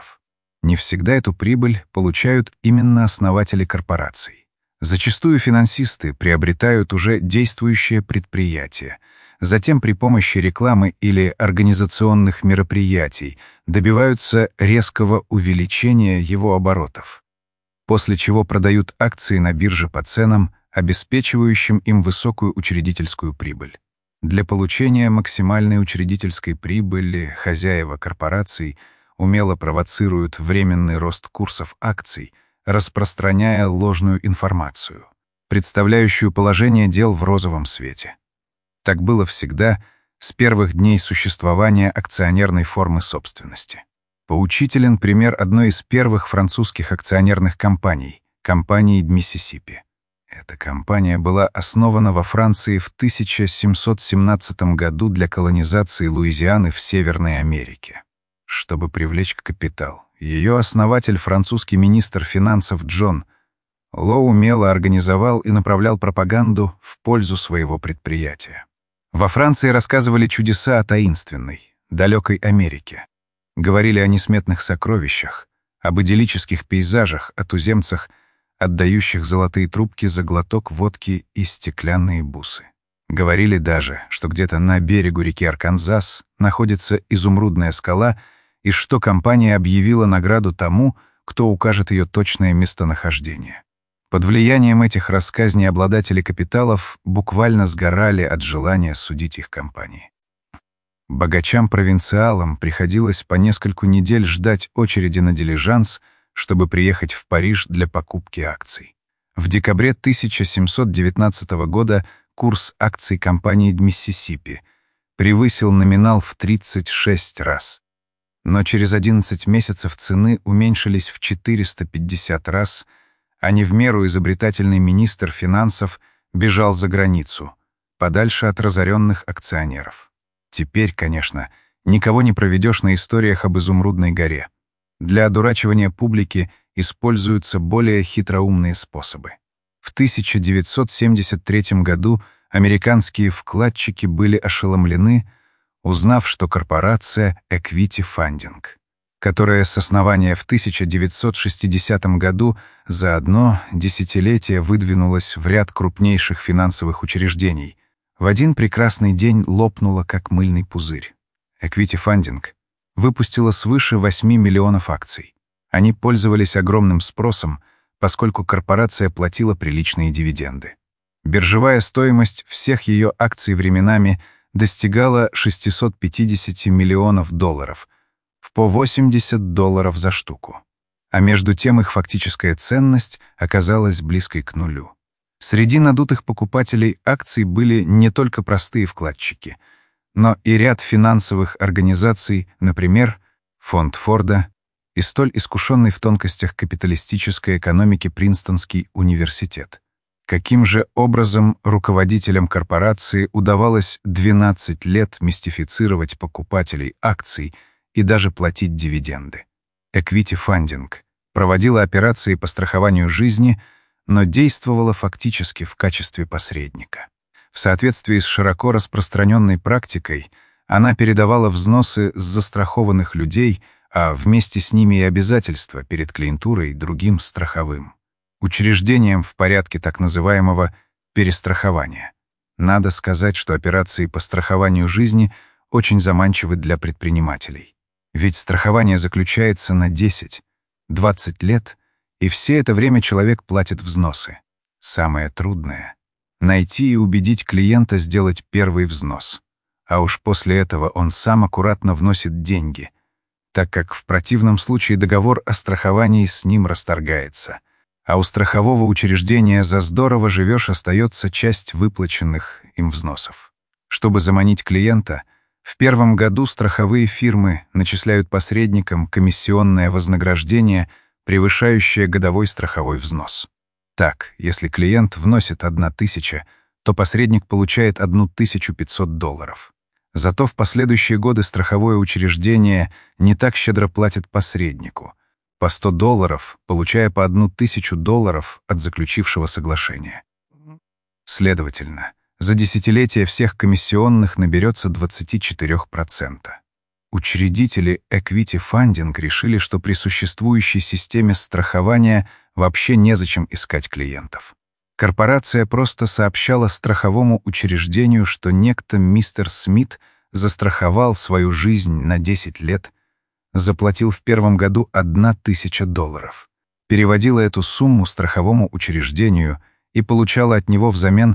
Не всегда эту прибыль получают именно основатели корпораций. Зачастую финансисты приобретают уже действующее предприятие, затем при помощи рекламы или организационных мероприятий добиваются резкого увеличения его оборотов, после чего продают акции на бирже по ценам, обеспечивающим им высокую учредительскую прибыль. Для получения максимальной учредительской прибыли хозяева корпораций умело провоцируют временный рост курсов акций, распространяя ложную информацию, представляющую положение дел в розовом свете. Так было всегда с первых дней существования акционерной формы собственности. Поучителен пример одной из первых французских акционерных компаний — компании Миссисипи. Эта компания была основана во Франции в 1717 году для колонизации Луизианы в Северной Америке. Чтобы привлечь капитал, ее основатель, французский министр финансов Джон Ло, умело организовал и направлял пропаганду в пользу своего предприятия. Во Франции рассказывали чудеса о таинственной, далекой Америке. Говорили о несметных сокровищах, об идиллических пейзажах, о туземцах, отдающих золотые трубки за глоток водки и стеклянные бусы. Говорили даже, что где-то на берегу реки Арканзас находится изумрудная скала и что компания объявила награду тому, кто укажет ее точное местонахождение. Под влиянием этих рассказней обладатели капиталов буквально сгорали от желания судить их компании. Богачам-провинциалам приходилось по нескольку недель ждать очереди на дилижанс, чтобы приехать в Париж для покупки акций. В декабре 1719 года курс акций компании Миссисипи превысил номинал в 36 раз. Но через 11 месяцев цены уменьшились в 450 раз, а не в меру изобретательный министр финансов бежал за границу, подальше от разоренных акционеров. Теперь, конечно, никого не проведешь на историях об Изумрудной горе. Для одурачивания публики используются более хитроумные способы. В 1973 году американские вкладчики были ошеломлены, узнав, что корпорация Equity Funding, которая с основания в 1960 году за одно десятилетие выдвинулась в ряд крупнейших финансовых учреждений, в один прекрасный день лопнула, как мыльный пузырь. Equity Funding выпустила свыше 8 миллионов акций. Они пользовались огромным спросом, поскольку корпорация платила приличные дивиденды. Биржевая стоимость всех ее акций временами достигала 650 миллионов долларов, в по $80 за штуку. А между тем их фактическая ценность оказалась близкой к нулю. Среди надутых покупателей акций были не только простые вкладчики, но и ряд финансовых организаций, например, фонд Форда и столь искушенный в тонкостях капиталистической экономики Принстонский университет. Каким же образом руководителям корпорации удавалось 12 лет мистифицировать покупателей акций и даже платить дивиденды? Equity Funding проводила операции по страхованию жизни, но действовала фактически в качестве посредника. В соответствии с широко распространенной практикой, она передавала взносы с застрахованных людей, а вместе с ними и обязательства перед клиентурой другим страховым учреждениям в порядке так называемого перестрахования. Надо сказать, что операции по страхованию жизни очень заманчивы для предпринимателей. Ведь страхование заключается на 10-20 лет, и все это время человек платит взносы. Самое трудное — найти и убедить клиента сделать первый взнос. А уж после этого он сам аккуратно вносит деньги, так как в противном случае договор о страховании с ним расторгается, а у страхового учреждения за здорово живешь остается часть выплаченных им взносов. Чтобы заманить клиента, в первом году страховые фирмы начисляют посредникам комиссионное вознаграждение, превышающее годовой страховой взнос. Так, если клиент вносит 1000, то посредник получает $1500. Зато в последующие годы страховое учреждение не так щедро платит посреднику, по $100, получая по $1000 от заключившего соглашения. Следовательно, за десятилетие всех комиссионных наберется 24%. Учредители Equity Funding решили, что при существующей системе страхования вообще незачем искать клиентов. Корпорация просто сообщала страховому учреждению, что некто мистер Смит застраховал свою жизнь на 10 лет, заплатил в первом году $1000, переводила эту сумму страховому учреждению и получала от него взамен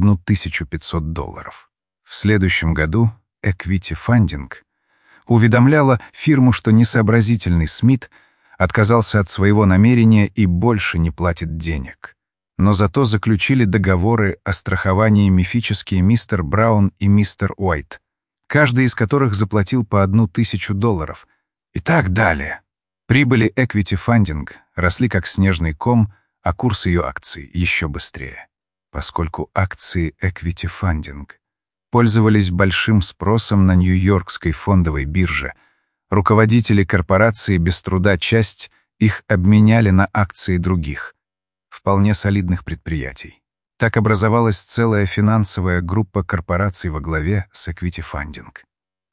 $1500. В следующем году Equity Funding уведомляла фирму, что несообразительный Смит отказался от своего намерения и больше не платит денег. Но зато заключили договоры о страховании мифические мистер Браун и мистер Уайт, каждый из которых заплатил по $1000, и так далее. Прибыли Equity Funding росли как снежный ком, а курс ее акций еще быстрее. Поскольку акции Equity Funding пользовались большим спросом на Нью-Йоркской фондовой бирже, руководители корпорации без труда часть их обменяли на акции других, вполне солидных предприятий. Так образовалась целая финансовая группа корпораций во главе с Equity Funding. К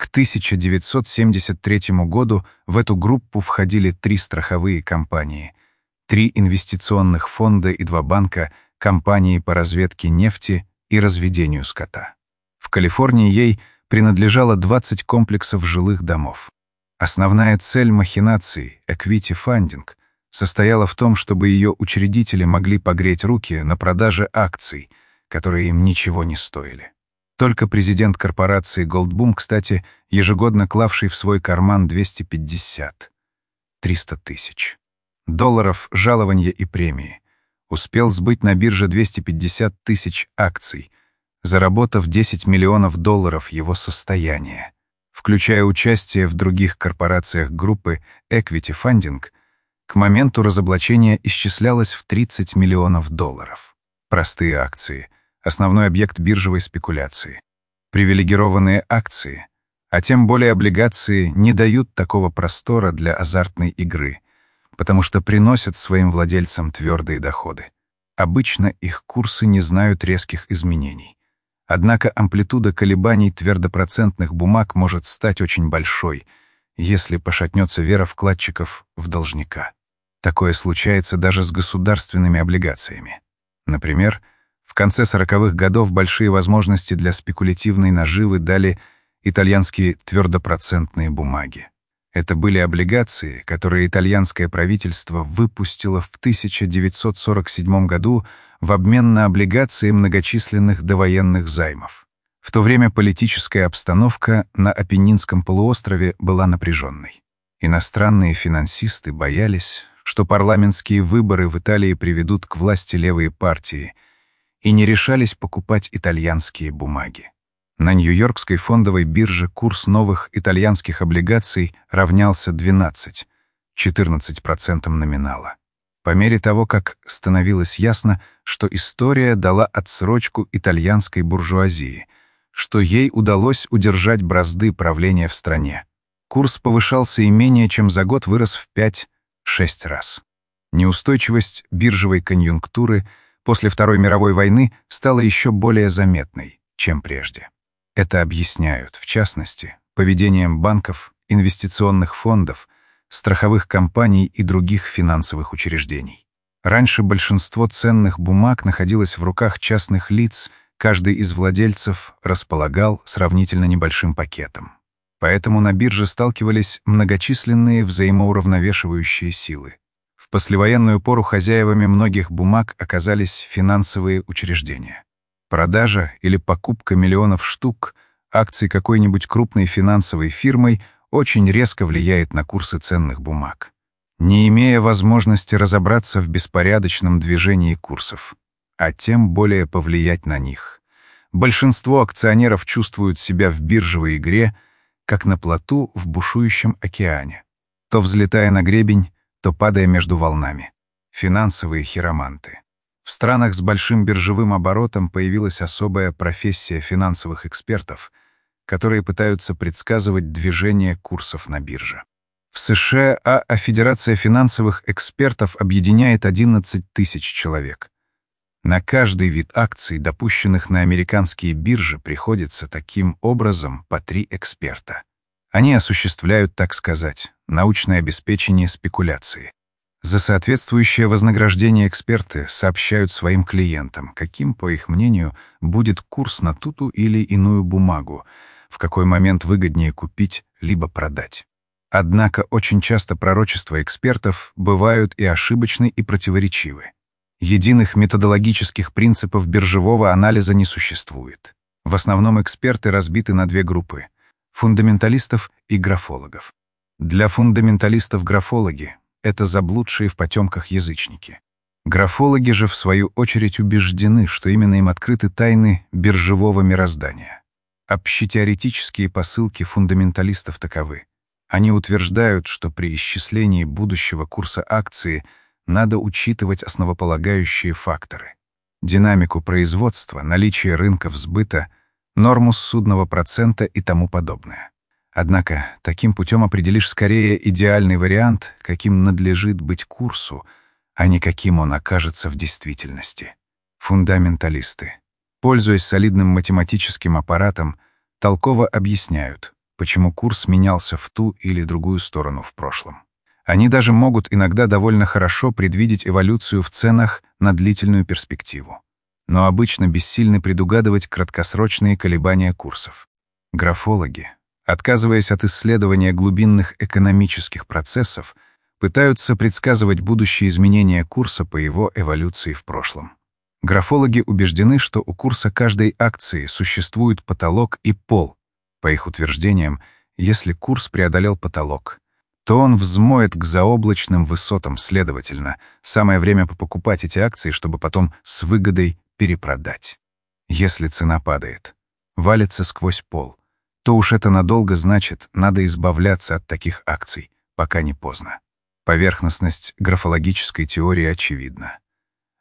1973 году в эту группу входили 3 страховые компании, 3 инвестиционных фонда и 2 банка, компании по разведке нефти и разведению скота. В Калифорнии ей принадлежало 20 комплексов жилых домов. Основная цель махинаций Equity Funding состояла в том, чтобы ее учредители могли погреть руки на продаже акций, которые им ничего не стоили. Только президент корпорации Goldboom, кстати, ежегодно клавший в свой карман 250-300 тысяч долларов жалования и премии, успел сбыть на бирже 250 тысяч акций, заработав $10 миллионов его состояния. Включая участие в других корпорациях группы Equity Funding, к моменту разоблачения исчислялось в $30 миллионов. Простые акции основной объект биржевой спекуляции. Привилегированные акции, а тем более облигации, не дают такого простора для азартной игры, потому что приносят своим владельцам твердые доходы. Обычно их курсы не знают резких изменений. Однако амплитуда колебаний твердопроцентных бумаг может стать очень большой, если пошатнется вера вкладчиков в должника. Такое случается даже с государственными облигациями. Например, в конце 40-х годов большие возможности для спекулятивной наживы дали итальянские твердопроцентные бумаги. Это были облигации, которые итальянское правительство выпустило в 1947 году в обмен на облигации многочисленных довоенных займов. В то время политическая обстановка на Апеннинском полуострове была напряженной. Иностранные финансисты боялись, что парламентские выборы в Италии приведут к власти левые партии, и не решались покупать итальянские бумаги. На Нью-Йоркской фондовой бирже курс новых итальянских облигаций равнялся 14% номинала. По мере того, как становилось ясно, что история дала отсрочку итальянской буржуазии, что ей удалось удержать бразды правления в стране, курс повышался и менее чем за год вырос в 5-6 раз. Неустойчивость биржевой конъюнктуры после Второй мировой войны стала еще более заметной, чем прежде. Это объясняют, в частности, поведением банков, инвестиционных фондов, страховых компаний и других финансовых учреждений. Раньше большинство ценных бумаг находилось в руках частных лиц, каждый из владельцев располагал сравнительно небольшим пакетом. Поэтому на бирже сталкивались многочисленные взаимоуравновешивающие силы. В послевоенную пору хозяевами многих бумаг оказались финансовые учреждения. Продажа или покупка миллионов штук акций какой-нибудь крупной финансовой фирмой очень резко влияет на курсы ценных бумаг, не имея возможности разобраться в беспорядочном движении курсов, а тем более повлиять на них. Большинство акционеров чувствуют себя в биржевой игре, как на плоту в бушующем океане, то взлетая на гребень, то падая между волнами. Финансовые хироманты. В странах с большим биржевым оборотом появилась особая профессия финансовых экспертов, которые пытаются предсказывать движение курсов на бирже. В США Федерация финансовых экспертов объединяет 11 тысяч человек. На каждый вид акций, допущенных на американские биржи, приходится таким образом по 3 эксперта. Они осуществляют, так сказать, научное обеспечение спекуляции. За соответствующее вознаграждение эксперты сообщают своим клиентам, каким, по их мнению, будет курс на ту или иную бумагу, в какой момент выгоднее купить либо продать. Однако очень часто пророчества экспертов бывают и ошибочны, и противоречивы. Единых методологических принципов биржевого анализа не существует. В основном эксперты разбиты на 2 группы — фундаменталистов и графологов. Для фундаменталистов графологи — это заблудшие в потемках язычники. Графологи же, в свою очередь, убеждены, что именно им открыты тайны биржевого мироздания. Общетеоретические посылки фундаменталистов таковы. Они утверждают, что при исчислении будущего курса акции надо учитывать основополагающие факторы: динамику производства, наличие рынков сбыта, норму ссудного процента и тому подобное. Однако таким путем определишь скорее идеальный вариант, каким надлежит быть курсу, а не каким он окажется в действительности. Фундаменталисты, пользуясь солидным математическим аппаратом, толково объясняют, почему курс менялся в ту или другую сторону в прошлом. Они даже могут иногда довольно хорошо предвидеть эволюцию в ценах на длительную перспективу, но обычно бессильны предугадывать краткосрочные колебания курсов. Графологи, отказываясь от исследования глубинных экономических процессов, пытаются предсказывать будущие изменения курса по его эволюции в прошлом. Графологи убеждены, что у курса каждой акции существует потолок и пол. По их утверждениям, если курс преодолел потолок, то он взмоет к заоблачным высотам, следовательно, самое время покупать эти акции, чтобы потом с выгодой перепродать. Если цена падает, валится сквозь пол, то уж это надолго значит, надо избавляться от таких акций, пока не поздно. Поверхностность графологической теории очевидна.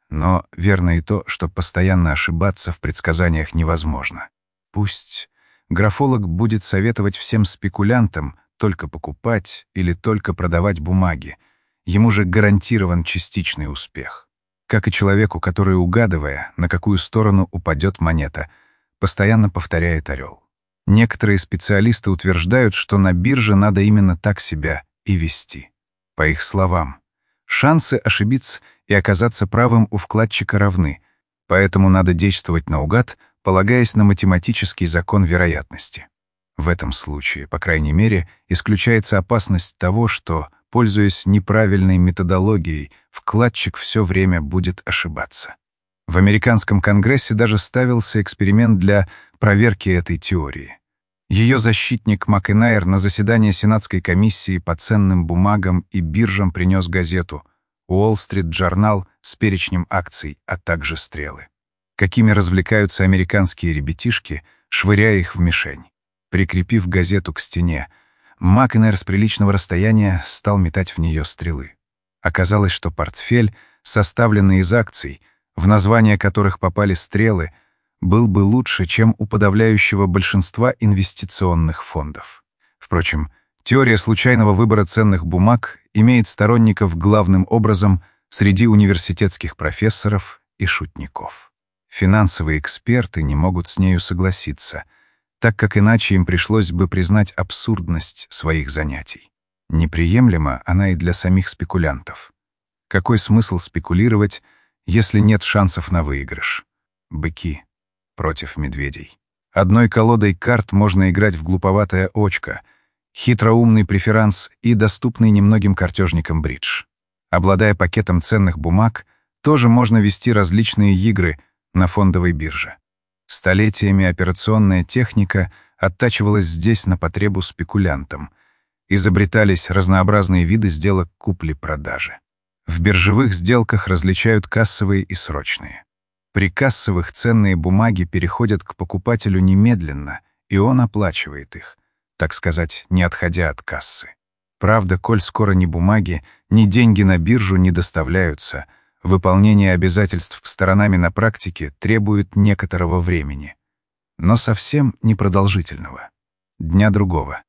Но верно и то, что постоянно ошибаться в предсказаниях невозможно. Пусть графолог будет советовать всем спекулянтам только покупать или только продавать бумаги, ему же гарантирован частичный успех. Как и человеку, который, угадывая, на какую сторону упадет монета, постоянно повторяет орел. Некоторые специалисты утверждают, что на бирже надо именно так себя и вести. По их словам, шансы ошибиться и оказаться правым у вкладчика равны, поэтому надо действовать наугад, полагаясь на математический закон вероятности. В этом случае, по крайней мере, исключается опасность того, что, пользуясь неправильной методологией, вкладчик все время будет ошибаться. В американском Конгрессе даже ставился эксперимент для проверки этой теории. Ее защитник Макэнайр на заседание Сенатской комиссии по ценным бумагам и биржам принес газету «Уолл-стрит Джорнал» с перечнем акций, а также стрелы. Какими развлекаются американские ребятишки, швыряя их в мишень. Прикрепив газету к стене, Макэнайр с приличного расстояния стал метать в нее стрелы. Оказалось, что портфель, составленный из акций, в название которых попали стрелы, был бы лучше, чем у подавляющего большинства инвестиционных фондов. Впрочем, теория случайного выбора ценных бумаг имеет сторонников главным образом среди университетских профессоров и шутников. Финансовые эксперты не могут с нею согласиться, так как иначе им пришлось бы признать абсурдность своих занятий. Неприемлема она и для самих спекулянтов. Какой смысл спекулировать, если нет шансов на выигрыш? Быки против медведей. Одной колодой карт можно играть в глуповатое очко, хитроумный преферанс и доступный немногим картежникам бридж. Обладая пакетом ценных бумаг, тоже можно вести различные игры на фондовой бирже. Столетиями операционная техника оттачивалась здесь на потребу спекулянтам. Изобретались разнообразные виды сделок купли-продажи. В биржевых сделках различают кассовые и срочные. При кассовых ценные бумаги переходят к покупателю немедленно, и он оплачивает их, так сказать, не отходя от кассы. Правда, коль скоро ни бумаги, ни деньги на биржу не доставляются, выполнение обязательств сторонами на практике требует некоторого времени, но совсем непродолжительного. Дня другого.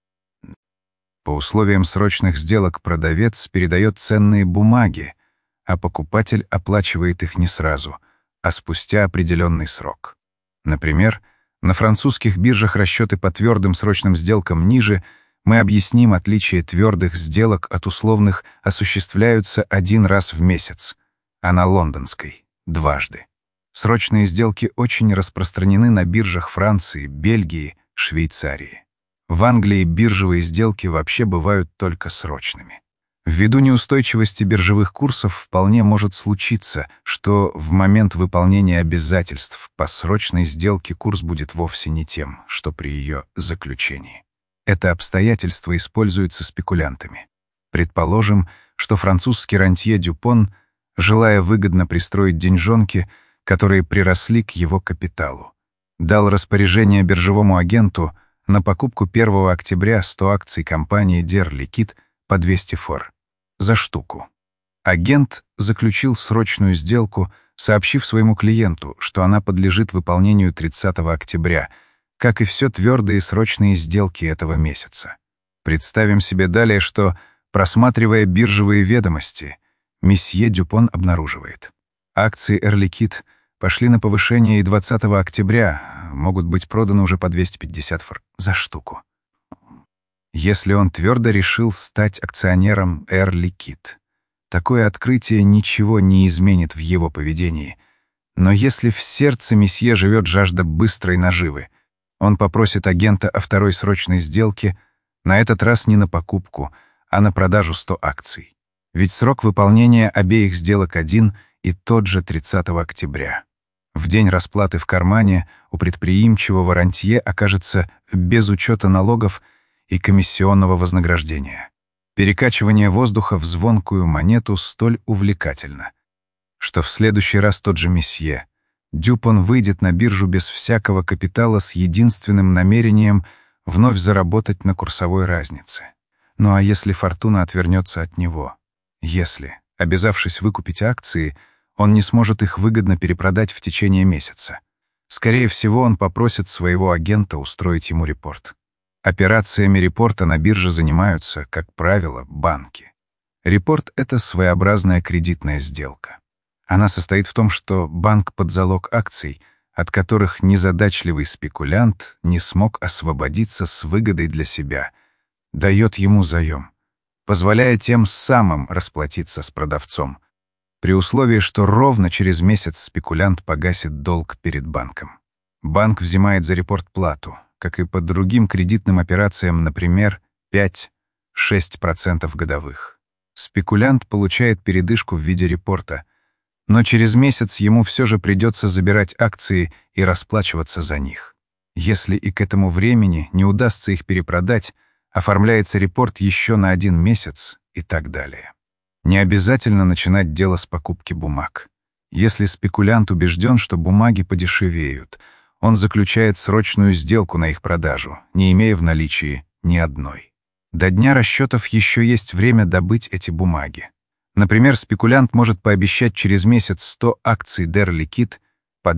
По условиям срочных сделок продавец передает ценные бумаги, а покупатель оплачивает их не сразу, а спустя определенный срок. Например, на французских биржах расчеты по твердым срочным сделкам ниже, мы объясним отличие твердых сделок от условных осуществляются один раз в месяц, а на лондонской — дважды. Срочные сделки очень распространены на биржах Франции, Бельгии, Швейцарии. В Англии биржевые сделки вообще бывают только срочными. Ввиду неустойчивости биржевых курсов вполне может случиться, что в момент выполнения обязательств по срочной сделке курс будет вовсе не тем, что при ее заключении. Это обстоятельство используется спекулянтами. Предположим, что французский рантье Дюпон, желая выгодно пристроить деньжонки, которые приросли к его капиталу, дал распоряжение биржевому агенту на покупку 1 октября 100 акций компании Der Liquid по 200 фор за штуку. Агент заключил срочную сделку, сообщив своему клиенту, что она подлежит выполнению 30 октября, как и все твердые срочные сделки этого месяца. Представим себе далее, что, просматривая биржевые ведомости, месье Дюпон обнаруживает: акции Air Liquide пошли на повышение и 20 октября могут быть проданы уже по 250 фор за штуку. Если он твердо решил стать акционером Air Liquide, такое открытие ничего не изменит в его поведении. Но если в сердце месье живет жажда быстрой наживы, он попросит агента о второй срочной сделке, на этот раз не на покупку, а на продажу 100 акций. Ведь срок выполнения обеих сделок один и тот же 30 октября. В день расплаты в кармане у предприимчивого рантье окажется без учета налогов и комиссионного вознаграждения. Перекачивание воздуха в звонкую монету столь увлекательно, что в следующий раз тот же месье Дюпон выйдет на биржу без всякого капитала с единственным намерением вновь заработать на курсовой разнице. Ну а если фортуна отвернется от него? Если, обязавшись выкупить акции, Он не сможет их выгодно перепродать в течение месяца. Скорее всего, он попросит своего агента устроить ему репорт. Операциями репорта на бирже занимаются, как правило, банки. Репорт — это своеобразная кредитная сделка. Она состоит в том, что банк под залог акций, от которых незадачливый спекулянт не смог освободиться с выгодой для себя, дает ему заем, позволяя тем самым расплатиться с продавцом, при условии, что ровно через месяц спекулянт погасит долг перед банком. Банк взимает за репорт плату, как и по другим кредитным операциям, например, 5-6% годовых. Спекулянт получает передышку в виде репорта, но через месяц ему все же придется забирать акции и расплачиваться за них. Если и к этому времени не удастся их перепродать, оформляется репорт еще на 1 месяц и так далее. Не обязательно начинать дело с покупки бумаг. Если спекулянт убежден, что бумаги подешевеют, он заключает срочную сделку на их продажу, не имея в наличии ни одной. До дня расчетов еще есть время добыть эти бумаги. Например, спекулянт может пообещать через месяц 100 акций Der Liquid по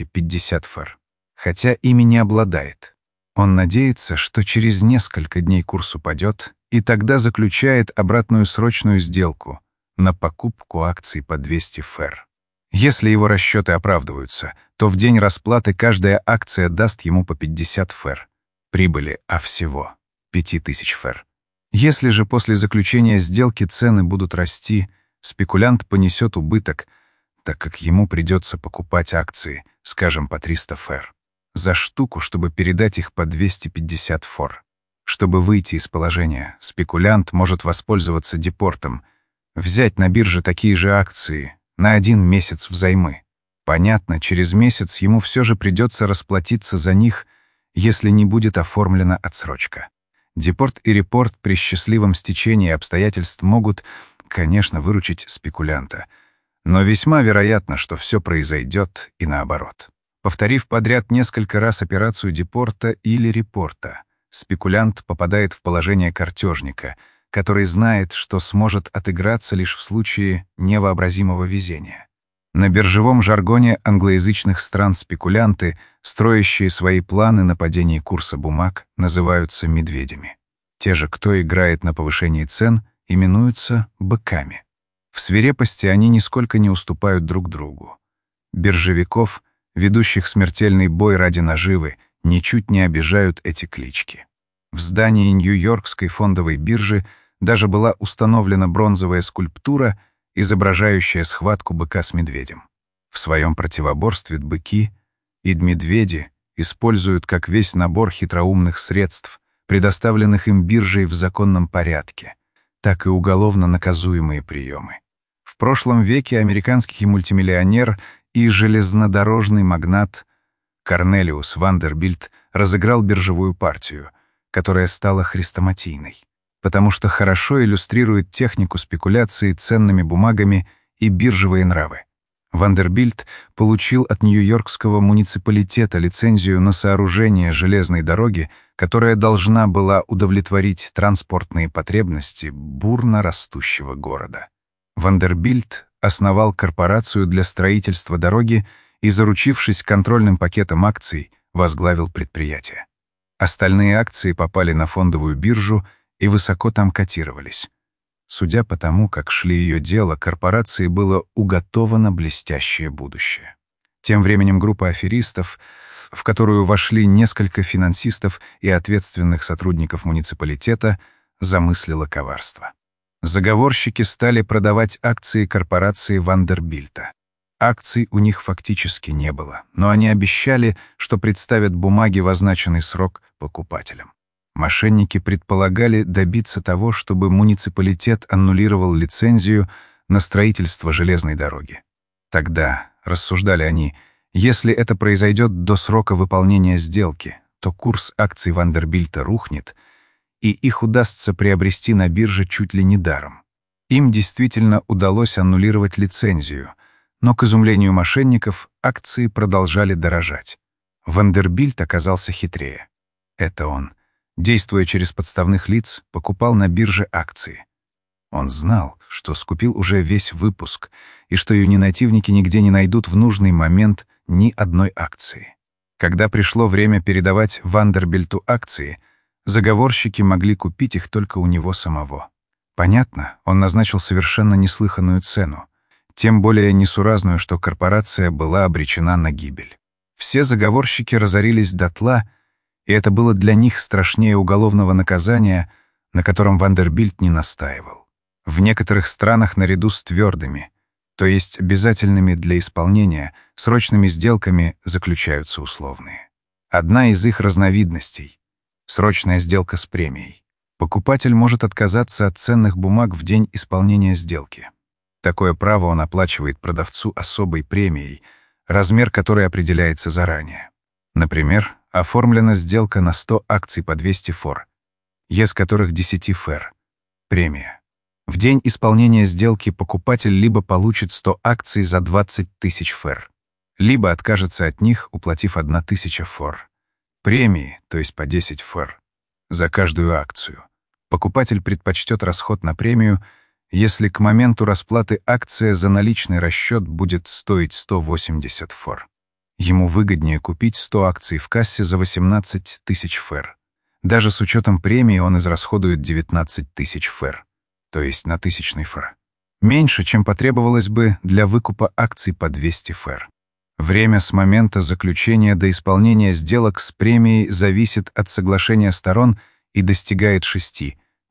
250 фер, хотя ими не обладает. Он надеется, что через несколько дней курс упадет, и тогда заключает обратную срочную сделку на покупку акций по 200 фер. Если его расчеты оправдываются, то в день расплаты каждая акция даст ему по 50 фер прибыли, а всего 5000 фер. Если же после заключения сделки цены будут расти, спекулянт понесет убыток, так как ему придется покупать акции, скажем, по 300 фер за штуку, чтобы передать их по 250 фер. Чтобы выйти из положения, спекулянт может воспользоваться депортом, взять на бирже такие же акции на 1 месяц взаймы. Понятно, через месяц ему все же придется расплатиться за них, если не будет оформлена отсрочка. Депорт и репорт при счастливом стечении обстоятельств могут, конечно, выручить спекулянта, но весьма вероятно, что все произойдет и наоборот. Повторив подряд несколько раз операцию депорта или репорта, спекулянт попадает в положение картежника, который знает, что сможет отыграться лишь в случае невообразимого везения. На биржевом жаргоне англоязычных стран спекулянты, строящие свои планы на падении курса бумаг, называются медведями. Те же, кто играет на повышении цен, именуются быками. В свирепости они нисколько не уступают друг другу. Биржевиков, ведущих смертельный бой ради наживы, ничуть не обижают эти клички. В здании Нью-Йоркской фондовой биржи даже была установлена бронзовая скульптура, изображающая схватку быка с медведем. В своем противоборстве быки и медведи используют как весь набор хитроумных средств, предоставленных им биржей в законном порядке, так и уголовно наказуемые приемы. В прошлом веке американский мультимиллионер и железнодорожный магнат Корнелиус Вандербильт разыграл биржевую партию, которая стала хрестоматийной, потому что хорошо иллюстрирует технику спекуляции ценными бумагами и биржевые нравы. Вандербильт получил от Нью-Йоркского муниципалитета лицензию на сооружение железной дороги, которая должна была удовлетворить транспортные потребности бурно растущего города. Вандербильт основал корпорацию для строительства дороги и, заручившись контрольным пакетом акций, возглавил предприятие. Остальные акции попали на фондовую биржу и высоко там котировались. Судя по тому, как шли ее дела, корпорации было уготовано блестящее будущее. Тем временем группа аферистов, в которую вошли несколько финансистов и ответственных сотрудников муниципалитета, замыслила коварство. Заговорщики стали продавать акции корпорации Вандербильта. Акций у них фактически не было, но они обещали, что представят бумаги в означенный срок покупателям. Мошенники предполагали добиться того, чтобы муниципалитет аннулировал лицензию на строительство железной дороги. Тогда, рассуждали они, если это произойдет до срока выполнения сделки, то курс акций Вандербильта рухнет, и их удастся приобрести на бирже чуть ли не даром. Им действительно удалось аннулировать лицензию, но, к изумлению мошенников, акции продолжали дорожать. Вандербильт оказался хитрее. Это он, действуя через подставных лиц, покупал на бирже акции. Он знал, что скупил уже весь выпуск и что юнинативники нигде не найдут в нужный момент ни одной акции. Когда пришло время передавать Вандербильту акции, заговорщики могли купить их только у него самого. Понятно, он назначил совершенно неслыханную цену, тем более несуразную, что корпорация была обречена на гибель. Все заговорщики разорились дотла, и это было для них страшнее уголовного наказания, на котором Вандербильт не настаивал. В некоторых странах наряду с твердыми, то есть обязательными для исполнения, срочными сделками заключаются условные. Одна из их разновидностей — срочная сделка с премией. Покупатель может отказаться от ценных бумаг в день исполнения сделки. Такое право он оплачивает продавцу особой премией, размер которой определяется заранее. Например, оформлена сделка на 100 акций по 200 фор, из которых 10 фер. Премия. В день исполнения сделки покупатель либо получит 100 акций за 20 тысяч фер, либо откажется от них, уплатив 1000 фор. Премии, то есть по 10 фер, за каждую акцию. Покупатель предпочтет расход на премию, если к моменту расплаты акция за наличный расчет будет стоить 180 фор. Ему выгоднее купить 100 акций в кассе за 18 тысяч фер. Даже с учетом премии он израсходует 19 тысяч фер, то есть на 1000 фер. Меньше, чем потребовалось бы для выкупа акций по 200 фер. Время с момента заключения до исполнения сделок с премией зависит от соглашения сторон и достигает 6-9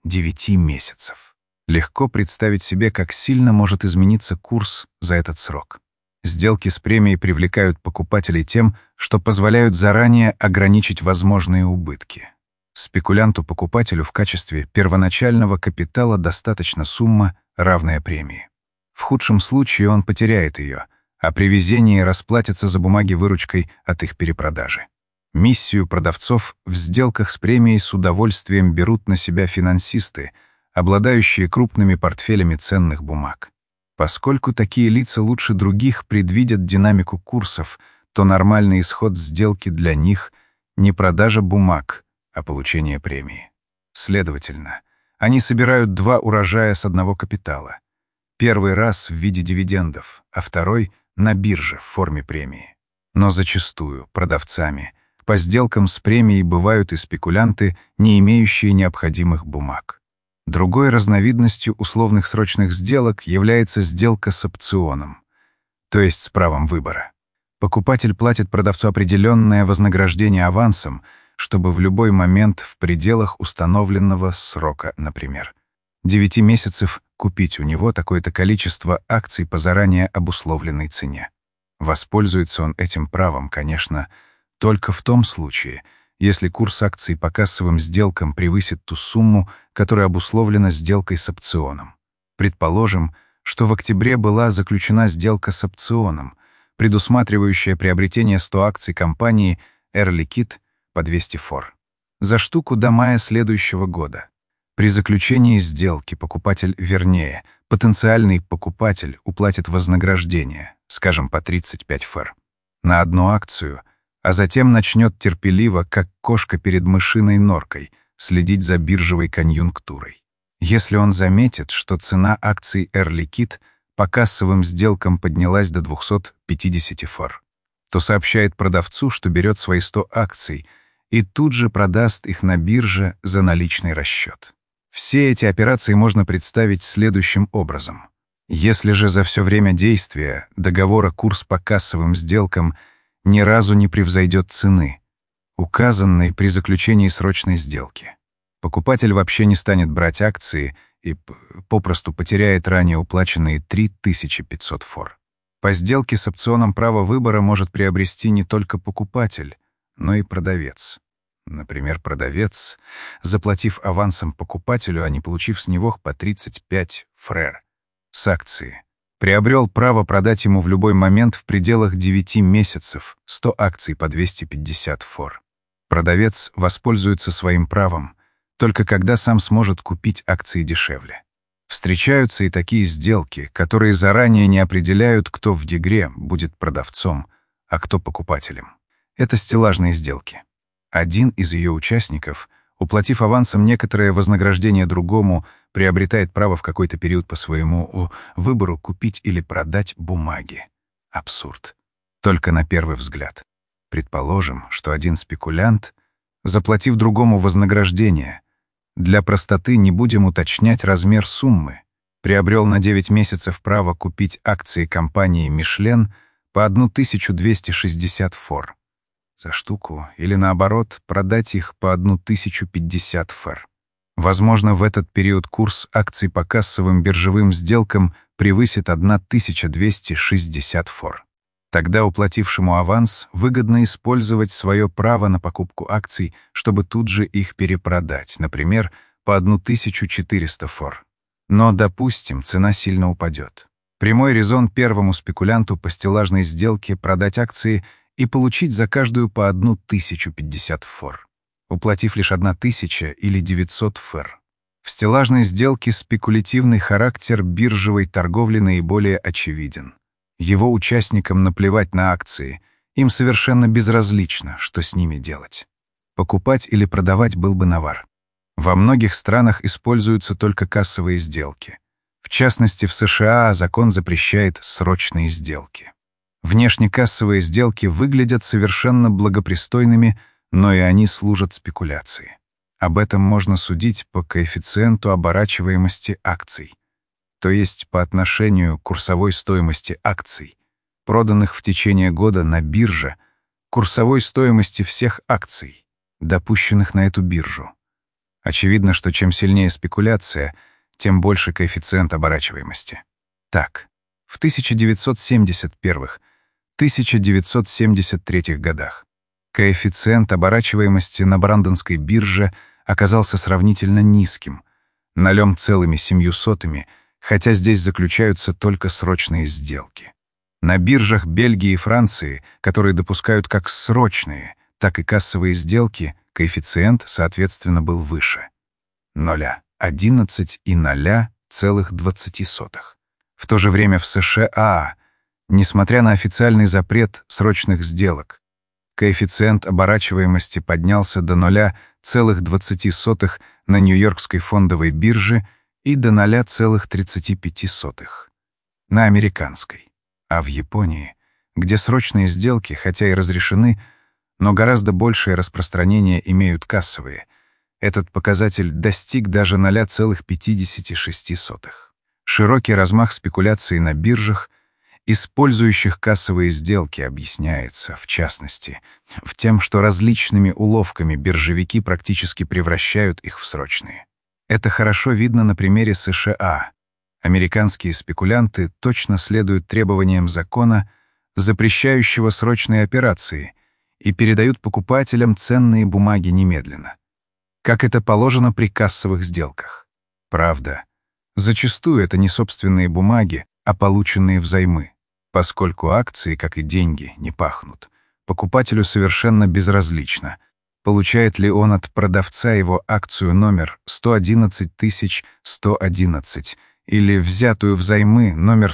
месяцев. Легко представить себе, как сильно может измениться курс за этот срок. Сделки с премией привлекают покупателей тем, что позволяют заранее ограничить возможные убытки. Спекулянту-покупателю в качестве первоначального капитала достаточно сумма, равная премии. В худшем случае он потеряет ее, а при везении расплатится за бумаги выручкой от их перепродажи. Миссию продавцов в сделках с премией с удовольствием берут на себя финансисты, обладающие крупными портфелями ценных бумаг. Поскольку такие лица лучше других предвидят динамику курсов, то нормальный исход сделки для них — не продажа бумаг, а получение премии. Следовательно, они собирают 2 урожая с одного капитала. Первый раз в виде дивидендов, а второй — на бирже в форме премии. Но зачастую продавцами по сделкам с премией бывают и спекулянты, не имеющие необходимых бумаг. Другой разновидностью условных срочных сделок является сделка с опционом, то есть с правом выбора. Покупатель платит продавцу определенное вознаграждение авансом, чтобы в любой момент в пределах установленного срока, например, 9 месяцев, купить у него такое-то количество акций по заранее обусловленной цене. Воспользуется он этим правом, конечно, только в том случае, если курс акций по кассовым сделкам превысит ту сумму, которая обусловлена сделкой с опционом. Предположим, что в октябре была заключена сделка с опционом, предусматривающая приобретение 100 акций компании Air Liquide по 200 фор за штуку до мая следующего года. При заключении сделки потенциальный покупатель уплатит вознаграждение, скажем, по 35 фор, на одну акцию, а затем начнет терпеливо, как кошка перед мышиной норкой, следить за биржевой конъюнктурой. Если он заметит, что цена акций Air Liquide по кассовым сделкам поднялась до 250 фор, то сообщает продавцу, что берет свои 100 акций и тут же продаст их на бирже за наличный расчет. Все эти операции можно представить следующим образом. Если же за все время действия договора курс по кассовым сделкам ни разу не превзойдет цены, указанной при заключении срочной сделки, покупатель вообще не станет брать акции и попросту потеряет ранее уплаченные 3500 фор. По сделке с опционом право выбора может приобрести не только покупатель, но и продавец. Например, продавец, заплатив авансом покупателю, а не получив с него по 35 фрер с акции, приобрел право продать ему в любой момент в пределах 9 месяцев 100 акций по 250 фор. Продавец воспользуется своим правом только когда сам сможет купить акции дешевле. Встречаются и такие сделки, которые заранее не определяют, кто в игре будет продавцом, а кто покупателем. Это стеллажные сделки. Один из ее участников Уплатив авансом некоторое вознаграждение другому, приобретает право в какой-то период по своему выбору купить или продать бумаги. Абсурд. Только на первый взгляд. Предположим, что один спекулянт, заплатив другому вознаграждение, для простоты не будем уточнять размер суммы, приобрел на 9 месяцев право купить акции компании «Мишлен» по 1260 фор за штуку, или наоборот, продать их по 1050 фор. Возможно, в этот период курс акций по кассовым биржевым сделкам превысит 1260 фор. Тогда уплатившему аванс выгодно использовать свое право на покупку акций, чтобы тут же их перепродать, например, по 1400 фор. Но, допустим, цена сильно упадет. Прямой резон первому спекулянту по стеллажной сделке продать акции и получить за каждую по 1050 фор, уплатив лишь 1000 или 900 фор. В стеллажной сделке спекулятивный характер биржевой торговли наиболее очевиден. Его участникам наплевать на акции, им совершенно безразлично, что с ними делать. Покупать или продавать был бы навар. Во многих странах используются только кассовые сделки. В частности, в США закон запрещает срочные сделки. Внешнекассовые сделки выглядят совершенно благопристойными, но и они служат спекуляции. Об этом можно судить по коэффициенту оборачиваемости акций, то есть по отношению к курсовой стоимости акций, проданных в течение года на бирже, курсовой стоимости всех акций, допущенных на эту биржу. Очевидно, что чем сильнее спекуляция, тем больше коэффициент оборачиваемости. Так, в 1971-1973 годах коэффициент оборачиваемости на Брандонской бирже оказался сравнительно низким, 0,07, хотя здесь заключаются только срочные сделки. На биржах Бельгии и Франции, которые допускают как срочные, так и кассовые сделки, коэффициент, соответственно, был выше — 0,11 и 0,20. В то же время в США, несмотря на официальный запрет срочных сделок, коэффициент оборачиваемости поднялся до 0,20 на Нью-Йоркской фондовой бирже и до 0,35 на американской. А в Японии, где срочные сделки, хотя и разрешены, но гораздо большее распространение имеют кассовые, этот показатель достиг даже 0,56. Широкий размах спекуляций на биржах, использующих кассовые сделки, объясняется, в частности, в тем, что различными уловками биржевики практически превращают их в срочные. Это хорошо видно на примере США. Американские спекулянты точно следуют требованиям закона, запрещающего срочные операции, и передают покупателям ценные бумаги немедленно, как это положено при кассовых сделках. Правда, зачастую это не собственные бумаги, а полученные взаймы. Поскольку акции, как и деньги, не пахнут, покупателю совершенно безразлично, получает ли он от продавца его акцию номер 111111 или взятую взаймы номер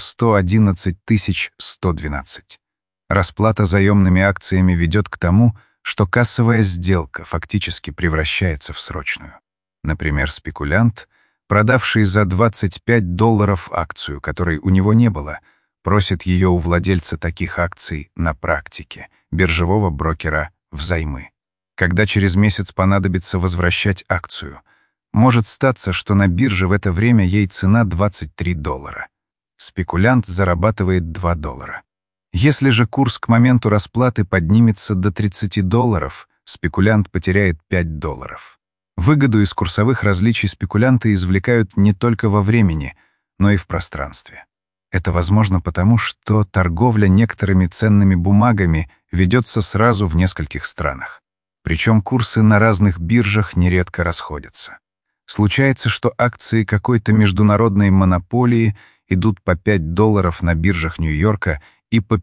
111112. Расплата заемными акциями ведет к тому, что кассовая сделка фактически превращается в срочную. Например, спекулянт, продавший за $25 акцию, которой у него не было, просит ее у владельца таких акций на практике, биржевого брокера, взаймы. Когда через месяц понадобится возвращать акцию, может статься, что на бирже в это время ей цена $23. Спекулянт зарабатывает $2. Если же курс к моменту расплаты поднимется до $30, спекулянт потеряет $5. Выгоду из курсовых различий спекулянты извлекают не только во времени, но и в пространстве. Это возможно потому, что торговля некоторыми ценными бумагами ведется сразу в нескольких странах. Причем курсы на разных биржах нередко расходятся. Случается, что акции какой-то международной монополии идут по $5 на биржах Нью-Йорка и по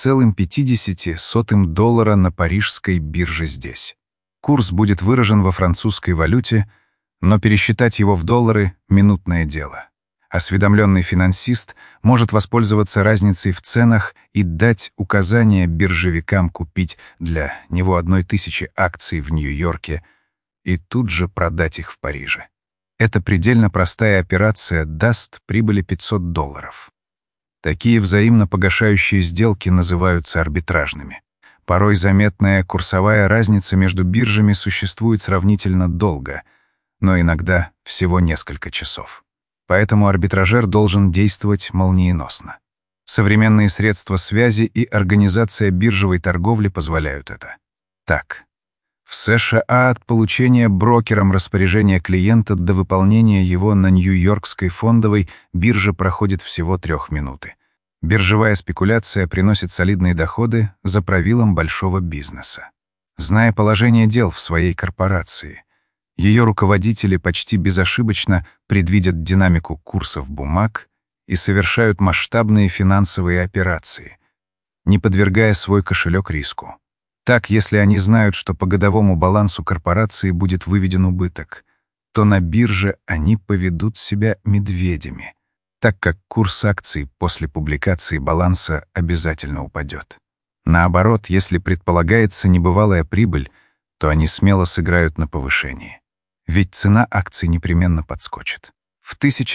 $5,50 на парижской бирже здесь. Курс будет выражен во французской валюте, но пересчитать его в доллары — минутное дело. Осведомленный финансист может воспользоваться разницей в ценах и дать указание биржевикам купить для него 1000 акций в Нью-Йорке и тут же продать их в Париже. Эта предельно простая операция даст прибыли $500. Такие взаимно погашающие сделки называются арбитражными. Порой заметная курсовая разница между биржами существует сравнительно долго, но иногда всего несколько часов. Поэтому арбитражер должен действовать молниеносно. Современные средства связи и организация биржевой торговли позволяют это. Так, в США от получения брокером распоряжения клиента до выполнения его на Нью-Йоркской фондовой бирже проходит всего 3 минуты. Биржевая спекуляция приносит солидные доходы за правилом большого бизнеса. Зная положение дел в своей корпорации, ее руководители почти безошибочно предвидят динамику курсов бумаг и совершают масштабные финансовые операции, не подвергая свой кошелек риску. Так, если они знают, что по годовому балансу корпорации будет выведен убыток, то на бирже они поведут себя медведями, так как курс акций после публикации баланса обязательно упадет. Наоборот, если предполагается небывалая прибыль, то они смело сыграют на повышении. Ведь цена акций непременно подскочит. В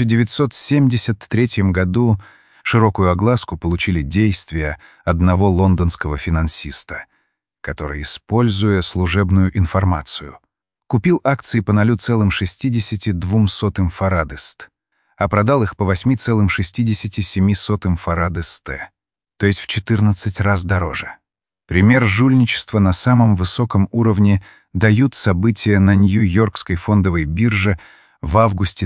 1973 году широкую огласку получили действия одного лондонского финансиста, который, используя служебную информацию, купил акции по 0,62 фарадест, а продал их по 8,67 фарадест, то есть в 14 раз дороже. Пример жульничества на самом высоком уровне дают события на Нью-Йоркской фондовой бирже в августе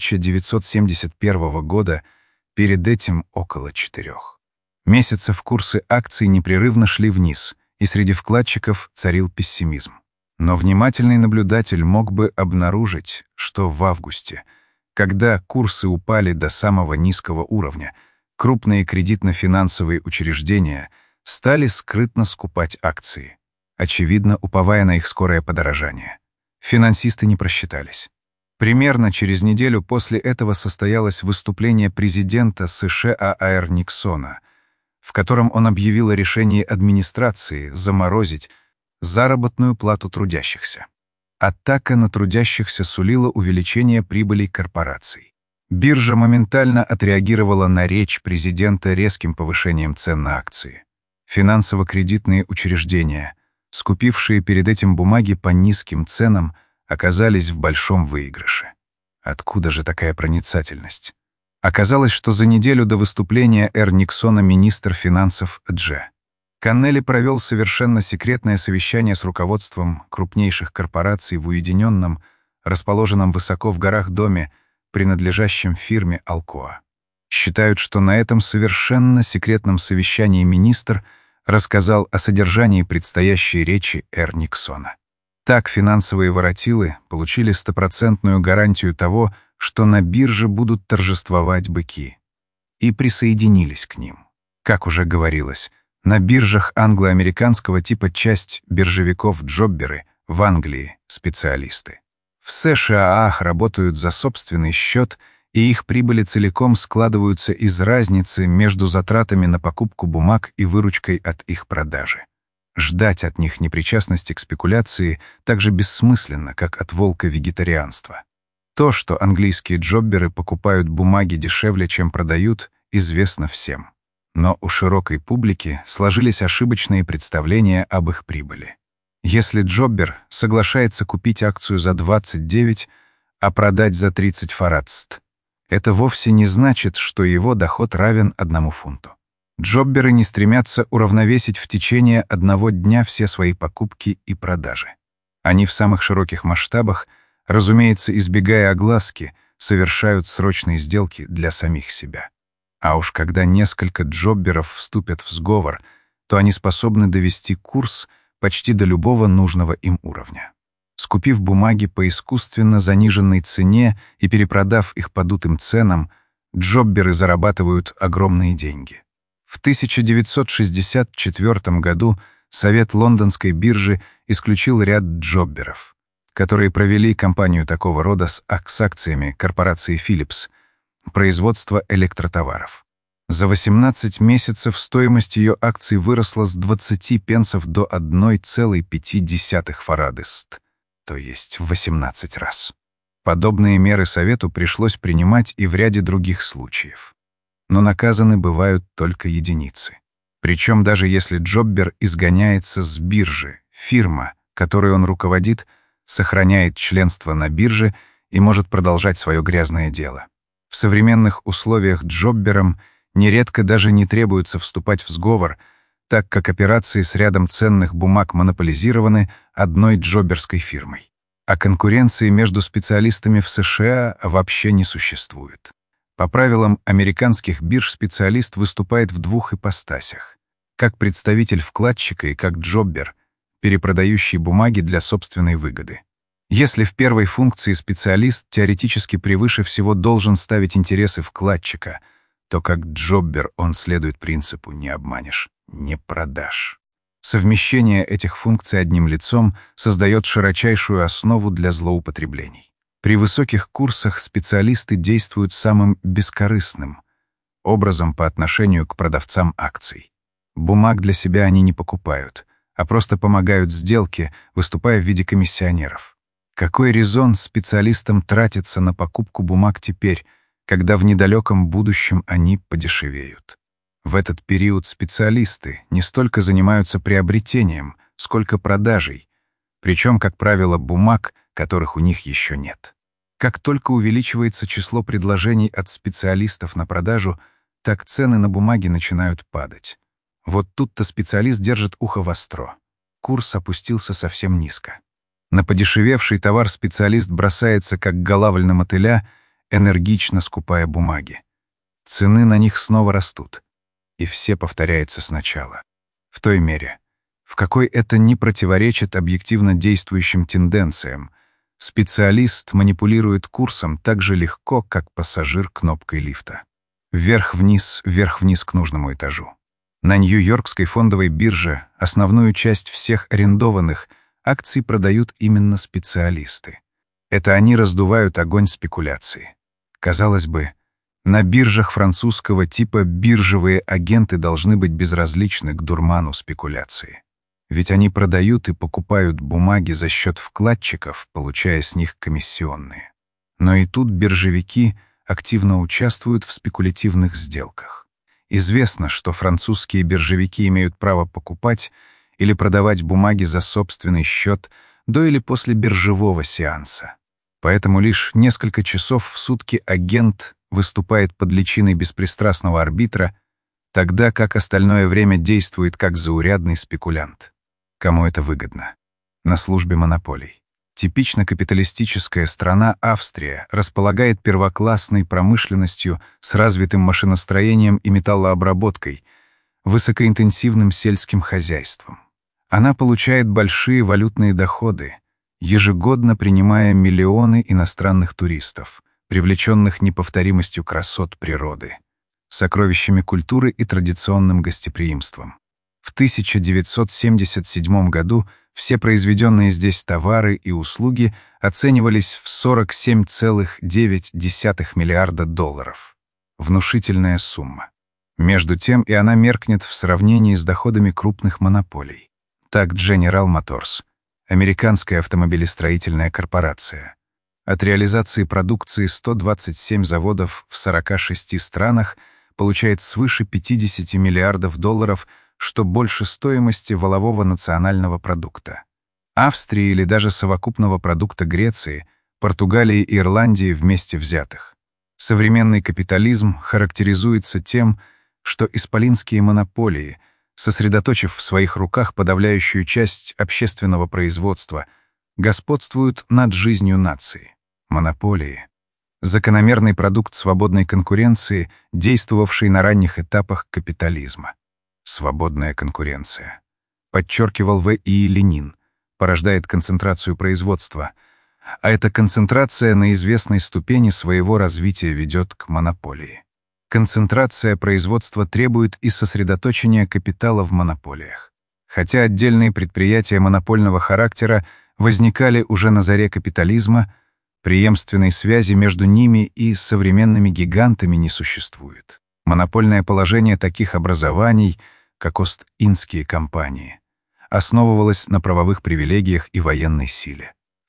1971 года, перед этим около 4 месяцев курсы акций непрерывно шли вниз, и среди вкладчиков царил пессимизм. Но внимательный наблюдатель мог бы обнаружить, что в августе, когда курсы упали до самого низкого уровня, крупные кредитно-финансовые учреждения стали скрытно скупать акции, очевидно, уповая на их скорое подорожание. Финансисты не просчитались. Примерно через неделю после этого состоялось выступление президента США А.Р. Никсона, в котором он объявил о решении администрации заморозить заработную плату трудящихся. Атака на трудящихся сулила увеличение прибылей корпораций. Биржа моментально отреагировала на речь президента резким повышением цен на акции. Финансово-кредитные учреждения, скупившие перед этим бумаги по низким ценам, оказались в большом выигрыше. Откуда же такая проницательность? Оказалось, что за неделю до выступления Р. Никсона министр финансов Дж. Каннелли провел совершенно секретное совещание с руководством крупнейших корпораций в уединенном, расположенном высоко в горах доме, принадлежащем фирме Alcoa. Считают, что на этом совершенно секретном совещании министр рассказал о содержании предстоящей речи Р. Никсона. Так финансовые воротилы получили 100% гарантию того, что на бирже будут торжествовать быки, и присоединились к ним. Как уже говорилось, на биржах англо-американского типа часть биржевиков-джобберы, в Англии — специалисты. В США работают за собственный счет, и их прибыли целиком складываются из разницы между затратами на покупку бумаг и выручкой от их продажи. Ждать от них непричастности к спекуляции так же бессмысленно, как от волка вегетарианства. То, что английские джобберы покупают бумаги дешевле, чем продают, известно всем. Но у широкой публики сложились ошибочные представления об их прибыли. Если джоббер соглашается купить акцию за 29, а продать за 30 фарадст, это вовсе не значит, что его доход равен 1 фунту. Джобберы не стремятся уравновесить в течение одного дня все свои покупки и продажи. Они в самых широких масштабах, разумеется, избегая огласки, совершают срочные сделки для самих себя. А уж когда несколько джобберов вступят в сговор, то они способны довести курс почти до любого нужного им уровня. Скупив бумаги по искусственно заниженной цене и перепродав их по дутым ценам, джобберы зарабатывают огромные деньги. В 1964 году Совет лондонской биржи исключил ряд джобберов, которые провели кампанию такого рода с акциями корпорации Philips, производства электротоваров. За 18 месяцев стоимость ее акций выросла с 20 пенсов до 1,5 фарадест. то есть в 18 раз. Подобные меры Совету пришлось принимать и в ряде других случаев. Но наказаны бывают только единицы. Причем даже если джоббер изгоняется с биржи, фирма, которой он руководит, сохраняет членство на бирже и может продолжать свое грязное дело. В современных условиях джобберам нередко даже не требуется вступать в сговор, так как операции с рядом ценных бумаг монополизированы одной джобберской фирмой. А конкуренции между специалистами в США вообще не существует. По правилам американских бирж специалист выступает в двух ипостасях: как представитель вкладчика и как джоббер, перепродающий бумаги для собственной выгоды. Если в первой функции специалист теоретически превыше всего должен ставить интересы вкладчика, то как джоббер он следует принципу «не обманешь, не продашь». Совмещение этих функций одним лицом создает широчайшую основу для злоупотреблений. При высоких курсах специалисты действуют самым бескорыстным образом по отношению к продавцам акций. Бумаг для себя они не покупают, а просто помогают сделке, выступая в виде комиссионеров. Какой резон специалистам тратиться на покупку бумаг теперь, когда в недалеком будущем они подешевеют? В этот период специалисты не столько занимаются приобретением, сколько продажей, причем, как правило, бумаг, которых у них еще нет. Как только увеличивается число предложений от специалистов на продажу, так цены на бумаги начинают падать. Вот тут-то специалист держит ухо востро. Курс опустился совсем низко. На подешевевший товар специалист бросается, как голавль на мотыля, энергично скупая бумаги. Цены на них снова растут. И все повторяется сначала. В той мере, в какой это не противоречит объективно действующим тенденциям, специалист манипулирует курсом так же легко, как пассажир кнопкой лифта. Вверх-вниз к нужному этажу. На Нью-Йоркской фондовой бирже основную часть всех арендованных акций продают именно специалисты. Это они раздувают огонь спекуляции. Казалось бы, на биржах французского типа биржевые агенты должны быть безразличны к дурману спекуляции. Ведь они продают и покупают бумаги за счет вкладчиков, получая с них комиссионные. Но и тут биржевики активно участвуют в спекулятивных сделках. Известно, что французские биржевики имеют право покупать или продавать бумаги за собственный счет до или после биржевого сеанса. Поэтому лишь несколько часов в сутки агент выступает под личиной беспристрастного арбитра, тогда как остальное время действует как заурядный спекулянт. Кому это выгодно? На службе монополий. Типично капиталистическая страна Австрия располагает первоклассной промышленностью с развитым машиностроением и металлообработкой, высокоинтенсивным сельским хозяйством. Она получает большие валютные доходы, ежегодно принимая миллионы иностранных туристов, привлеченных неповторимостью красот природы, сокровищами культуры и традиционным гостеприимством. В 1977 году все произведенные здесь товары и услуги оценивались в $47,9 миллиарда. Внушительная сумма. Между тем и она меркнет в сравнении с доходами крупных монополий. Так General Motors, американская автомобилестроительная корпорация, от реализации продукции 127 заводов в 46 странах получает свыше $50 миллиардов, что больше стоимости валового национального продукта. Австрии или даже совокупного продукта Греции, Португалии и Ирландии вместе взятых. Современный капитализм характеризуется тем, что исполинские монополии, сосредоточив в своих руках подавляющую часть общественного производства, господствуют над жизнью нации. Монополии — закономерный продукт свободной конкуренции, действовавшей на ранних этапах капитализма. Свободная конкуренция, подчеркивал В.И. Ленин, порождает концентрацию производства, а эта концентрация на известной ступени своего развития ведет к монополии. Концентрация производства требует и сосредоточения капитала в монополиях. Хотя отдельные предприятия монопольного характера возникали уже на заре капитализма, преемственной связи между ними и современными гигантами не существует. Монопольное положение таких образований, как Ост-Индские компании, основывалось на правовых привилегиях и военной силе.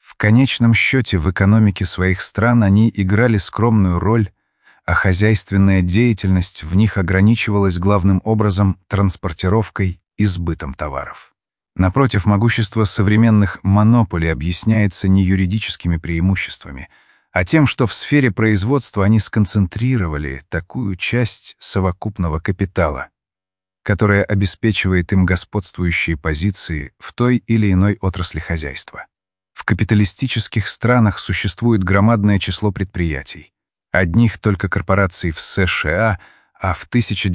В конечном счете в экономике своих стран они играли скромную роль, а хозяйственная деятельность в них ограничивалась главным образом транспортировкой и сбытом товаров. Напротив, могущество современных монополий объясняется не юридическими преимуществами, а тем, что в сфере производства они сконцентрировали такую часть совокупного капитала, которая обеспечивает им господствующие позиции в той или иной отрасли хозяйства. В капиталистических странах существует громадное число предприятий. Одних только корпораций в США, а в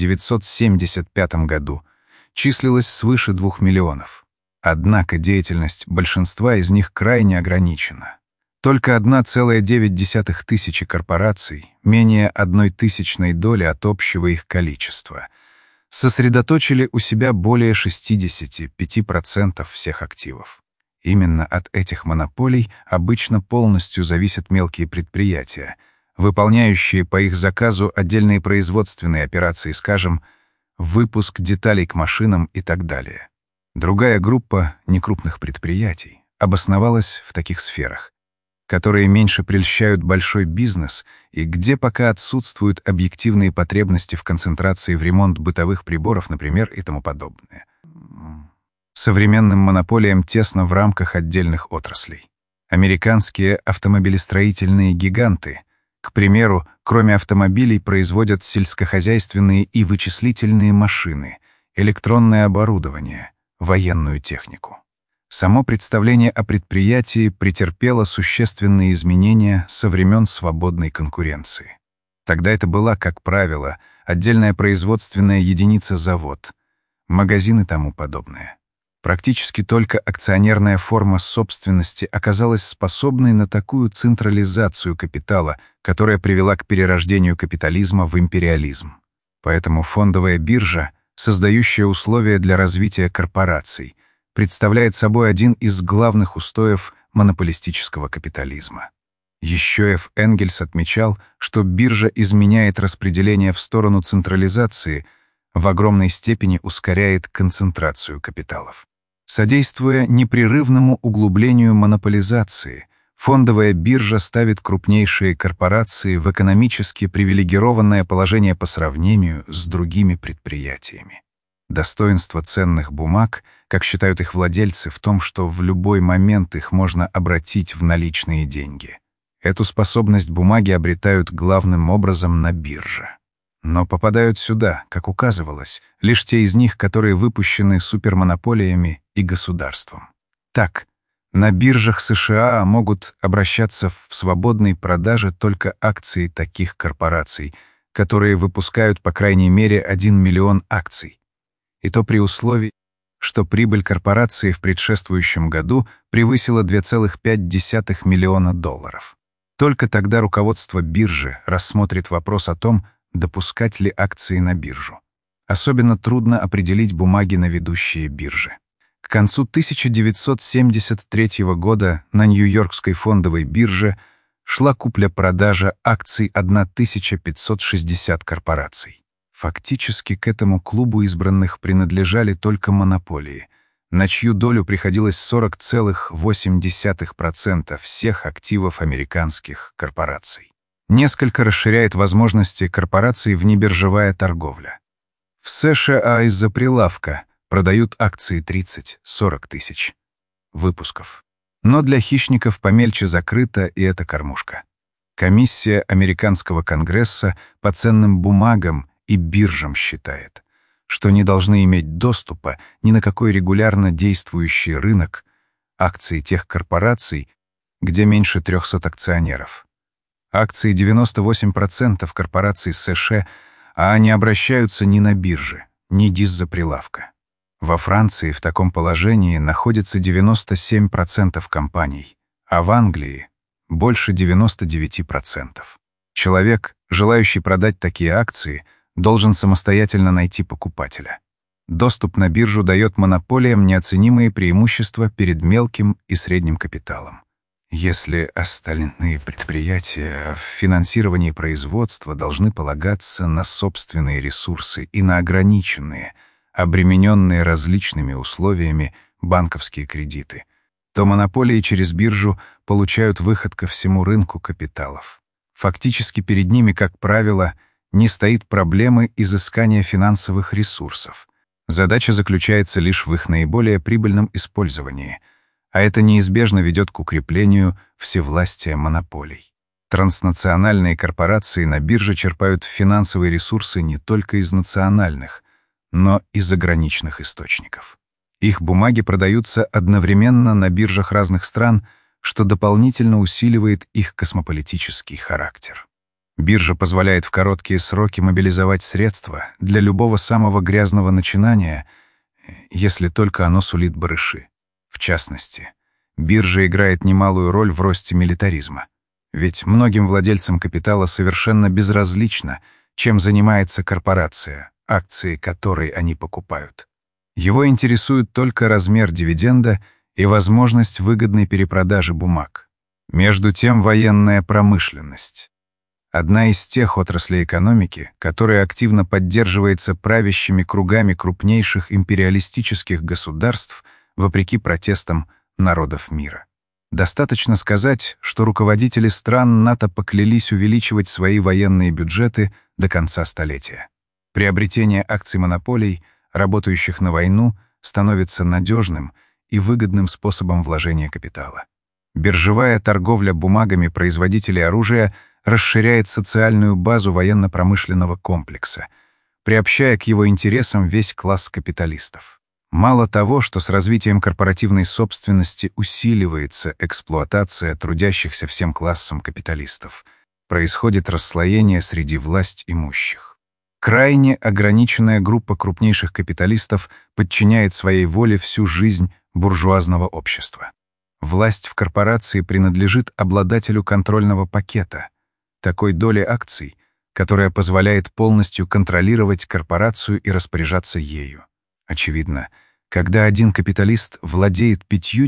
1975 году числилось свыше 2 миллионов. Однако деятельность большинства из них крайне ограничена. Только 1,9 тысячи корпораций, менее 0,01 доли от общего их количества, сосредоточили у себя более 65% всех активов. Именно от этих монополий обычно полностью зависят мелкие предприятия, выполняющие по их заказу отдельные производственные операции, скажем, выпуск деталей к машинам и так далее. Другая группа некрупных предприятий обосновалась в таких сферах, которые меньше прельщают большой бизнес и где пока отсутствуют объективные потребности в концентрации в ремонт бытовых приборов, например, и тому подобное. Современным монополиям тесно в рамках отдельных отраслей. Американские автомобилестроительные гиганты, к примеру, кроме автомобилей, производят сельскохозяйственные и вычислительные машины, электронное оборудование, военную технику. Само представление о предприятии претерпело существенные изменения со времен свободной конкуренции. Тогда это была, как правило, отдельная производственная единица-завод, магазин и тому подобное. Практически только акционерная форма собственности оказалась способной на такую централизацию капитала, которая привела к перерождению капитализма в империализм. Поэтому фондовая биржа, создающая условия для развития корпораций, представляет собой один из главных устоев монополистического капитализма. Еще Ф. Энгельс отмечал, что биржа изменяет распределение в сторону централизации, в огромной степени ускоряет концентрацию капиталов. Содействуя непрерывному углублению монополизации, фондовая биржа ставит крупнейшие корпорации в экономически привилегированное положение по сравнению с другими предприятиями. Достоинство ценных бумаг, как считают их владельцы, в том, что в любой момент их можно обратить в наличные деньги. Эту способность бумаги обретают главным образом на бирже. Но попадают сюда, как указывалось, лишь те из них, которые выпущены супермонополиями и государством. Так, на биржах США могут обращаться в свободной продаже только акции таких корпораций, которые выпускают по крайней мере 1 миллион акций. И то при условии, что прибыль корпорации в предшествующем году превысила $2,5 миллиона. Только тогда руководство биржи рассмотрит вопрос о том, допускать ли акции на биржу. Особенно трудно определить бумаги на ведущие биржи. К концу 1973 года на Нью-Йоркской фондовой бирже шла купля-продажа акций 1560 корпораций. Фактически к этому клубу избранных принадлежали только монополии, на чью долю приходилось 40,8% всех активов американских корпораций. Несколько расширяет возможности корпораций внебиржевая торговля. В США из-за прилавка продают акции 30-40 тысяч выпусков. Но для хищников помельче закрыта и эта кормушка. Комиссия Американского конгресса по ценным бумагам и биржам считает, что не должны иметь доступа ни на какой регулярно действующий рынок акции тех корпораций, где меньше 300 акционеров. Акции 98% корпораций США, а они обращаются ни на бирже, ни из-за прилавка. Во Франции в таком положении находится 97% компаний, а в Англии — больше 99%. Человек, желающий продать такие акции, должен самостоятельно найти покупателя. Доступ на биржу дает монополиям неоценимые преимущества перед мелким и средним капиталом. Если остальные предприятия в финансировании производства должны полагаться на собственные ресурсы и на ограниченные, обремененные различными условиями банковские кредиты, то монополии через биржу получают выход ко всему рынку капиталов. Фактически перед ними, как правило, не стоит проблемы изыскания финансовых ресурсов. Задача заключается лишь в их наиболее прибыльном использовании, а это неизбежно ведет к укреплению всевластия монополий. Транснациональные корпорации на бирже черпают финансовые ресурсы не только из национальных, но и заграничных источников. Их бумаги продаются одновременно на биржах разных стран, что дополнительно усиливает их космополитический характер. Биржа позволяет в короткие сроки мобилизовать средства для любого самого грязного начинания, если только оно сулит барыши. В частности, биржа играет немалую роль в росте милитаризма. Ведь многим владельцам капитала совершенно безразлично, чем занимается корпорация, акции которой они покупают. Его интересует только размер дивиденда и возможность выгодной перепродажи бумаг. Между тем, военная промышленность — одна из тех отраслей экономики, которая активно поддерживается правящими кругами крупнейших империалистических государств вопреки протестам народов мира. Достаточно сказать, что руководители стран НАТО поклялись увеличивать свои военные бюджеты до конца столетия. Приобретение акций монополий, работающих на войну, становится надежным и выгодным способом вложения капитала. Биржевая торговля бумагами производителей оружия расширяет социальную базу военно-промышленного комплекса, приобщая к его интересам весь класс капиталистов. Мало того, что с развитием корпоративной собственности усиливается эксплуатация трудящихся всем классом капиталистов, происходит расслоение среди власть имущих. Крайне ограниченная группа крупнейших капиталистов подчиняет своей воле всю жизнь буржуазного общества. Власть в корпорации принадлежит обладателю контрольного пакета, такой доли акций, которая позволяет полностью контролировать корпорацию и распоряжаться ею. Очевидно, когда один капиталист владеет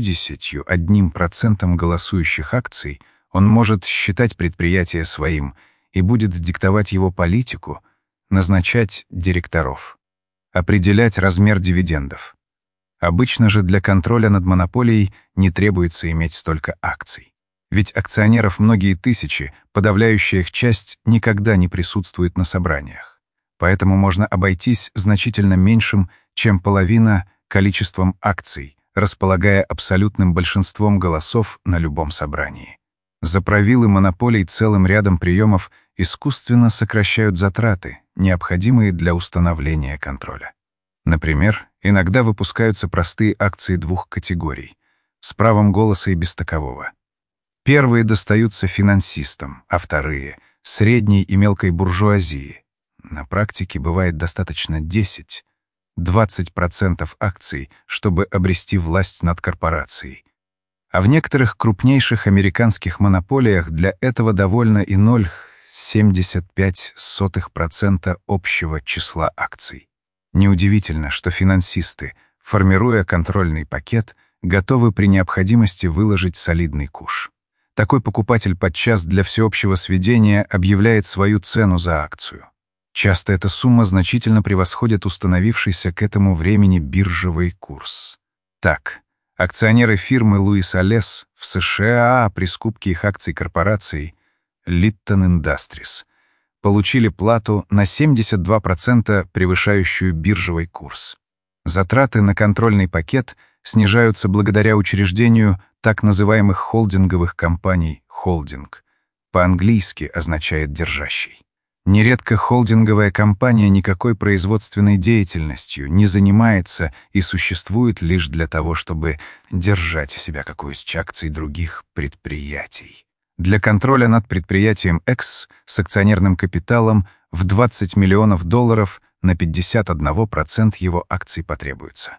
51% голосующих акций, он может считать предприятие своим и будет диктовать его политику, назначать директоров, определять размер дивидендов. Обычно же для контроля над монополией не требуется иметь столько акций. Ведь акционеров многие тысячи, подавляющая их часть никогда не присутствует на собраниях. Поэтому можно обойтись значительно меньшим, чем половина количеством акций, располагая абсолютным большинством голосов на любом собрании. Заправилы монополий целым рядом приемов искусственно сокращают затраты, необходимые для установления контроля. Например, иногда выпускаются простые акции двух категорий — с правом голоса и без такового. Первые достаются финансистам, а вторые — средней и мелкой буржуазии. На практике бывает достаточно 10-20% акций, чтобы обрести власть над корпорацией. А в некоторых крупнейших американских монополиях для этого довольно и 0,75% общего числа акций. Неудивительно, что финансисты, формируя контрольный пакет, готовы при необходимости выложить солидный куш. Такой покупатель подчас для всеобщего сведения объявляет свою цену за акцию. Часто эта сумма значительно превосходит установившийся к этому времени биржевый курс. Так, акционеры фирмы Луис Аллес в США при скупке их акций корпорацией Litton Industries получили плату на 72% превышающую биржевый курс. Затраты на контрольный пакет снижаются благодаря учреждению так называемых холдинговых компаний «холдинг». По-английски означает «держащий». Нередко холдинговая компания никакой производственной деятельностью не занимается и существует лишь для того, чтобы держать у себя какую-нибудь акций других предприятий. Для контроля над предприятием X с акционерным капиталом в $20 миллионов на 51% его акций потребуется.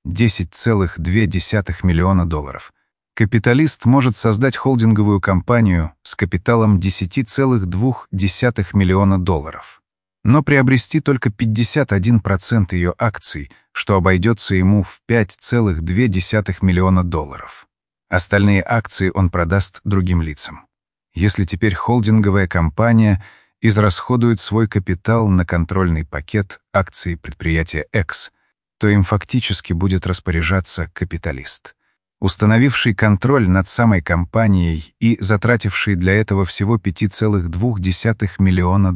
$10,2 миллиона. Капиталист может создать холдинговую компанию с капиталом $10,2 миллиона, но приобрести только 51% ее акций, что обойдется ему в $5,2 миллиона. Остальные акции он продаст другим лицам. Если теперь холдинговая компания израсходует свой капитал на контрольный пакет акций предприятия X, то им фактически будет распоряжаться капиталист. установивший контроль над самой компанией и затративший для этого всего $5,2 миллиона.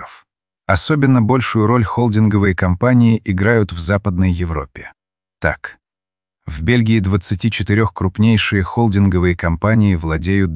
Особенно большую роль холдинговые компании играют в Западной Европе. Так, в Бельгии 24 крупнейшие холдинговые компании владеют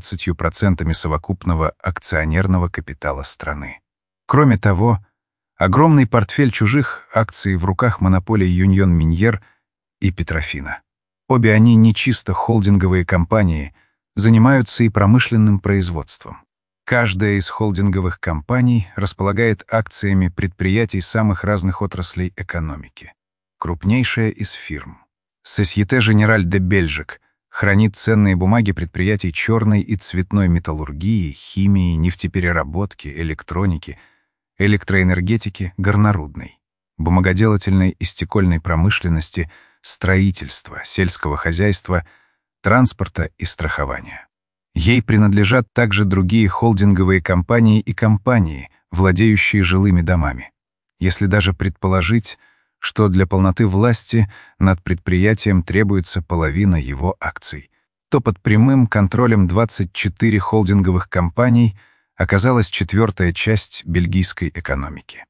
12% совокупного акционерного капитала страны. Кроме того, огромный портфель чужих акций в руках монополий Юньон Миньер и Петрофина. Обе они не чисто холдинговые компании, занимаются и промышленным производством. Каждая из холдинговых компаний располагает акциями предприятий самых разных отраслей экономики. Крупнейшая из фирм, Société Générale de Belgique, хранит ценные бумаги предприятий черной и цветной металлургии, химии, нефтепереработки, электроники, электроэнергетики, горнорудной, бумагоделательной и стекольной промышленности, строительства, сельского хозяйства, транспорта и страхования. Ей принадлежат также другие холдинговые компании и компании, владеющие жилыми домами. Если даже предположить, что для полноты власти над предприятием требуется половина его акций, то под прямым контролем 24 холдинговых компаний оказалась четвертая часть бельгийской экономики.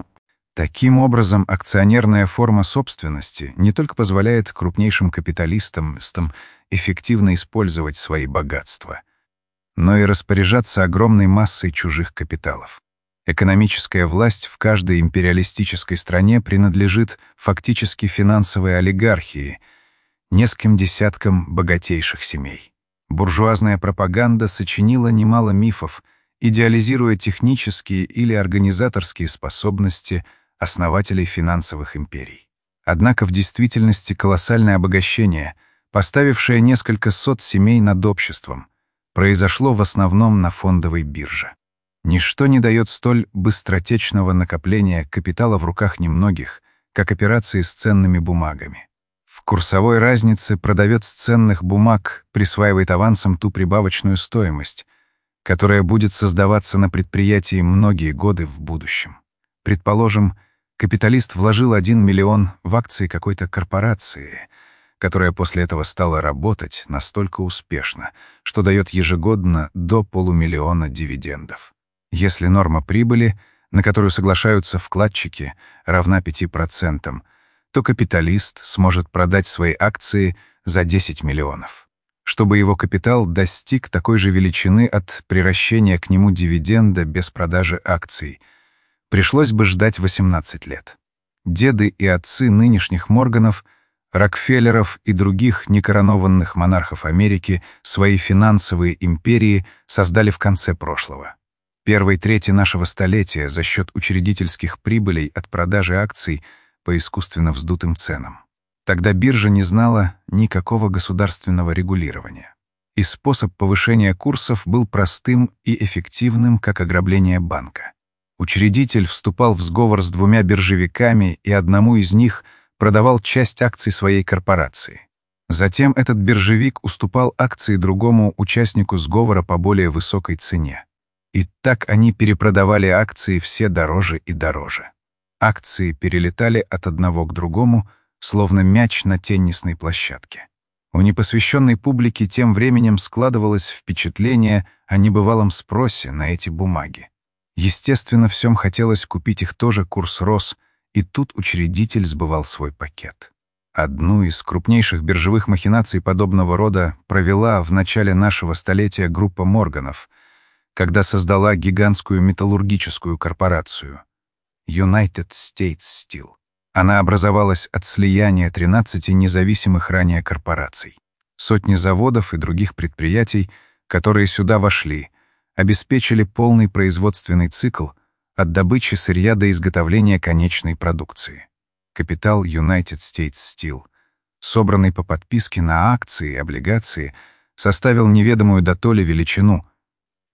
Таким образом, акционерная форма собственности не только позволяет крупнейшим капиталистам эффективно использовать свои богатства, но и распоряжаться огромной массой чужих капиталов. Экономическая власть в каждой империалистической стране принадлежит фактически финансовой олигархии, нескольким десяткам богатейших семей. Буржуазная пропаганда сочинила немало мифов, идеализируя технические или организаторские способности основателей финансовых империй. Однако в действительности колоссальное обогащение, поставившее несколько сот семей над обществом, произошло в основном на фондовой бирже. Ничто не дает столь быстротечного накопления капитала в руках немногих, как операции с ценными бумагами. В курсовой разнице продавец ценных бумаг присваивает авансом ту прибавочную стоимость, которая будет создаваться на предприятии многие годы в будущем. Предположим, капиталист вложил 1 миллион в акции какой-то корпорации, которая после этого стала работать настолько успешно, что дает ежегодно до $500 000 дивидендов. Если норма прибыли, на которую соглашаются вкладчики, равна 5%, то капиталист сможет продать свои акции за 10 миллионов. Чтобы его капитал достиг такой же величины от приращения к нему дивиденда без продажи акций, пришлось бы ждать 18 лет. Деды и отцы нынешних Морганов, Рокфеллеров и других некоронованных монархов Америки свои финансовые империи создали в конце прошлого. Первой трети нашего столетия за счет учредительских прибылей от продажи акций по искусственно вздутым ценам. Тогда биржа не знала никакого государственного регулирования. И способ повышения курсов был простым и эффективным, как ограбление банка. Учредитель вступал в сговор с двумя биржевиками, и одному из них продавал часть акций своей корпорации. Затем этот биржевик уступал акции другому участнику сговора по более высокой цене. И так они перепродавали акции все дороже и дороже. Акции перелетали от одного к другому, словно мяч на теннисной площадке. У непосвященной публики тем временем складывалось впечатление о небывалом спросе на эти бумаги. Естественно, всем хотелось купить их тоже, курс рос, и тут учредитель сбывал свой пакет. Одну из крупнейших биржевых махинаций подобного рода провела в начале нашего столетия группа Морганов, когда создала гигантскую металлургическую корпорацию United States Steel. Она образовалась от слияния 13 независимых ранее корпораций. Сотни заводов и других предприятий, которые сюда вошли, обеспечили полный производственный цикл от добычи сырья до изготовления конечной продукции. Капитал United States Steel, собранный по подписке на акции и облигации, составил неведомую дотоле величину —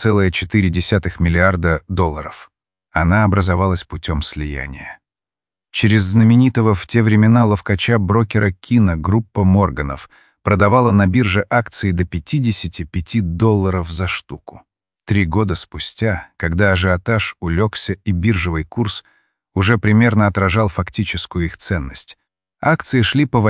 $1,4 миллиарда. Она образовалась путем слияния. Через знаменитого в те времена ловкача-брокера Кина группа Морганов продавала на бирже акции до $55 за штуку. 3 года спустя, когда ажиотаж улегся и биржевый курс уже примерно отражал фактическую их ценность, Акции шли по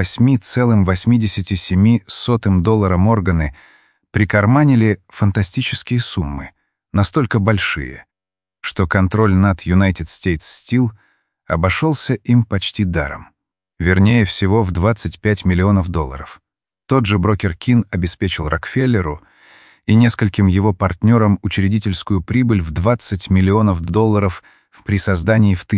$8,87 Морганы прикарманили фантастические суммы, настолько большие, что контроль над United States Steel обошелся им почти даром. Вернее, всего в $25 миллионов. Тот же брокер Кин обеспечил Рокфеллеру и нескольким его партнерам учредительскую прибыль в $20 миллионов при создании в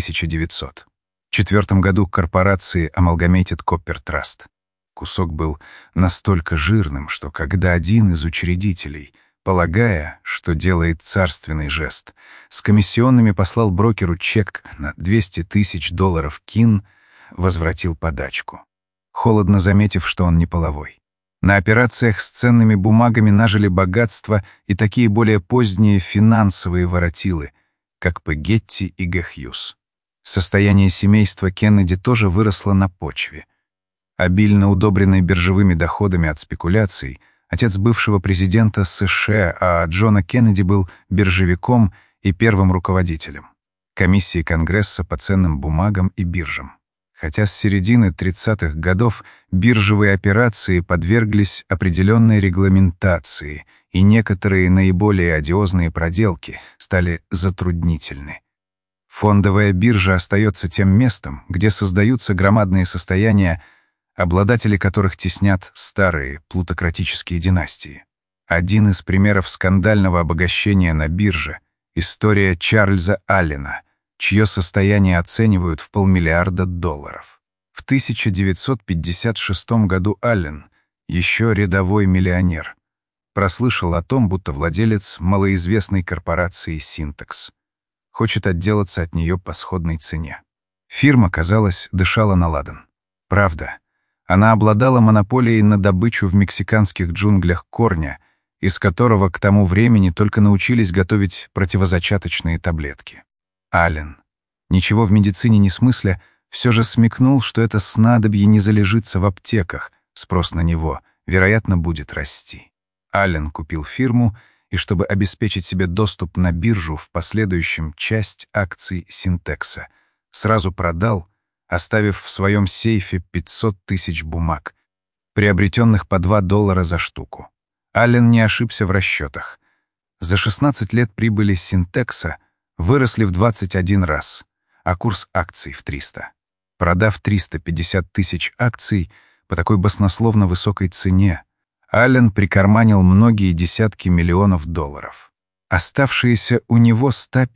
1904 году корпорации Amalgamated Copper Trust. Кусок был настолько жирным, что когда один из учредителей, полагая, что делает царственный жест, с комиссионными послал брокеру чек на $200 тысяч, Кин возвратил подачку, холодно заметив, что он не половой. На операциях с ценными бумагами нажили богатство и такие более поздние финансовые воротилы, как П. Гетти и Г. Хьюз. Состояние семейства Кеннеди тоже выросло на почве. Обильно удобренный биржевыми доходами от спекуляций, отец бывшего президента США, а Джона Кеннеди был биржевиком и первым руководителем комиссии Конгресса по ценным бумагам и биржам. Хотя с середины 30-х годов биржевые операции подверглись определенной регламентации, и некоторые наиболее одиозные проделки стали затруднительны. Фондовая биржа остается тем местом, где создаются громадные состояния, обладатели которых теснят старые плутократические династии. Один из примеров скандального обогащения на бирже — история Чарльза Аллена, чье состояние оценивают в $500 миллиона. В 1956 году Аллен, еще рядовой миллионер, прослышал о том, будто владелец малоизвестной корпорации «Синтекс» хочет отделаться от нее по сходной цене. Фирма, казалось, дышала на ладан. Правда, она обладала монополией на добычу в мексиканских джунглях корня, из которого к тому времени только научились готовить противозачаточные таблетки. Аллен, ничего в медицине не смысля, все же смекнул, что это снадобье не залежится в аптеках, спрос на него, вероятно, будет расти. Аллен купил фирму, и чтобы обеспечить себе доступ на биржу в последующем часть акций Синтекса, сразу продал, оставив в своем сейфе 500 тысяч бумаг, приобретенных по $2 за штуку. Аллен не ошибся в расчетах. За 16 лет прибыли Синтекса выросли в 21 раз, а курс акций в 300. Продав 350 тысяч акций по такой баснословно высокой цене, Аллен прикарманил многие десятки миллионов долларов. Оставшиеся у него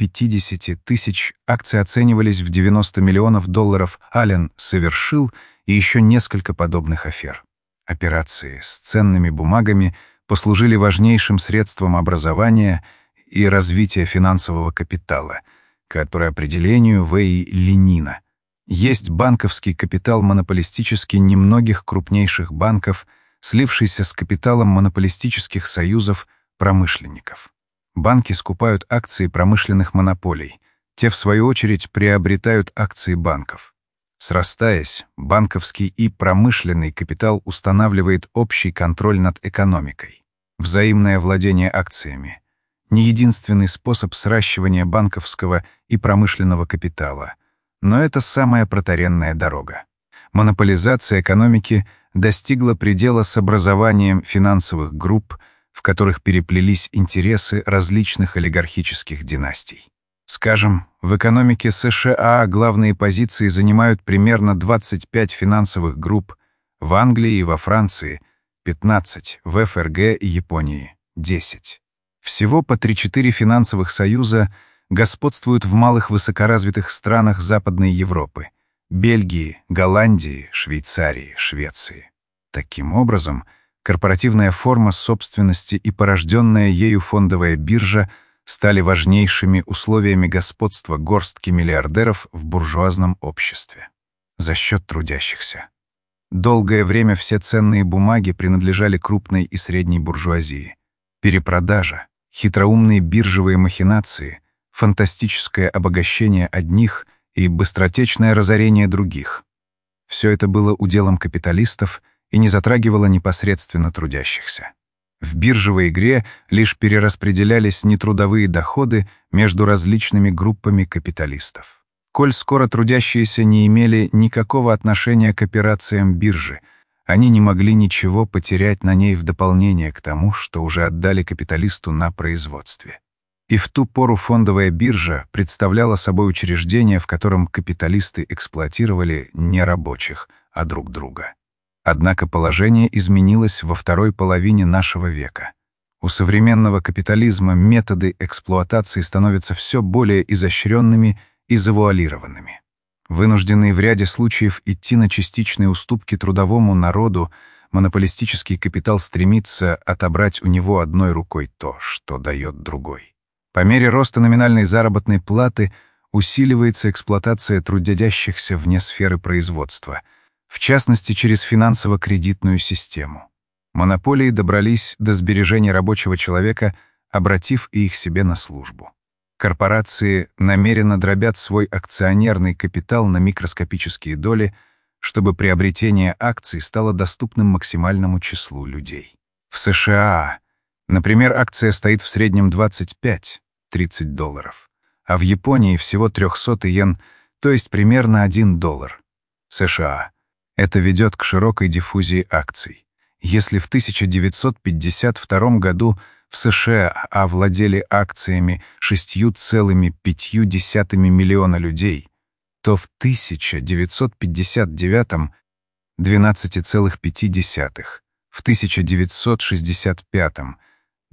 150 тысяч акций оценивались в $90 миллионов. Аллен совершил и еще несколько подобных афер. Операции с ценными бумагами послужили важнейшим средством образования и развития финансового капитала, который определению В.И. Ленина есть банковский капитал монополистически немногих крупнейших банков, слившийся с капиталом монополистических союзов промышленников. Банки скупают акции промышленных монополий, те, в свою очередь, приобретают акции банков. Срастаясь, банковский и промышленный капитал устанавливает общий контроль над экономикой. Взаимное владение акциями — не единственный способ сращивания банковского и промышленного капитала, но это самая протаренная дорога. Монополизация экономики достигла предела с образованием финансовых групп, в которых переплелись интересы различных олигархических династий. Скажем, в экономике США главные позиции занимают примерно 25 финансовых групп, в Англии и во Франции — 15, в ФРГ и Японии — 10. Всего по 3-4 финансовых союза господствуют в малых высокоразвитых странах Западной Европы — Бельгии, Голландии, Швейцарии, Швеции. Таким образом, корпоративная форма собственности и порожденная ею фондовая биржа стали важнейшими условиями господства горстки миллиардеров в буржуазном обществе. За счет трудящихся. Долгое время все ценные бумаги принадлежали крупной и средней буржуазии. Перепродажа, хитроумные биржевые махинации, фантастическое обогащение одних и быстротечное разорение других. Все это было уделом капиталистов и не затрагивало непосредственно трудящихся. В биржевой игре лишь перераспределялись нетрудовые доходы между различными группами капиталистов. Коль скоро трудящиеся не имели никакого отношения к операциям биржи, они не могли ничего потерять на ней в дополнение к тому, что уже отдали капиталисту на производстве. И в ту пору фондовая биржа представляла собой учреждение, в котором капиталисты эксплуатировали не рабочих, а друг друга. Однако положение изменилось во второй половине нашего века. У современного капитализма методы эксплуатации становятся все более изощренными и завуалированными. Вынужденный в ряде случаев идти на частичные уступки трудовому народу, монополистический капитал стремится отобрать у него одной рукой то, что дает другой. По мере роста номинальной заработной платы усиливается эксплуатация трудящихся вне сферы производства, в частности через финансово-кредитную систему. Монополии добрались до сбережения рабочего человека, обратив их себе на службу. Корпорации намеренно дробят свой акционерный капитал на микроскопические доли, чтобы приобретение акций стало доступным максимальному числу людей. В США, например, акция стоит в среднем $25-30, а в Японии всего 300 йен, то есть примерно $1. США. Это ведет к широкой диффузии акций. Если в 1952 году в США владели акциями 6,5 миллиона людей, то в 1959 — 12,5, в 1965 —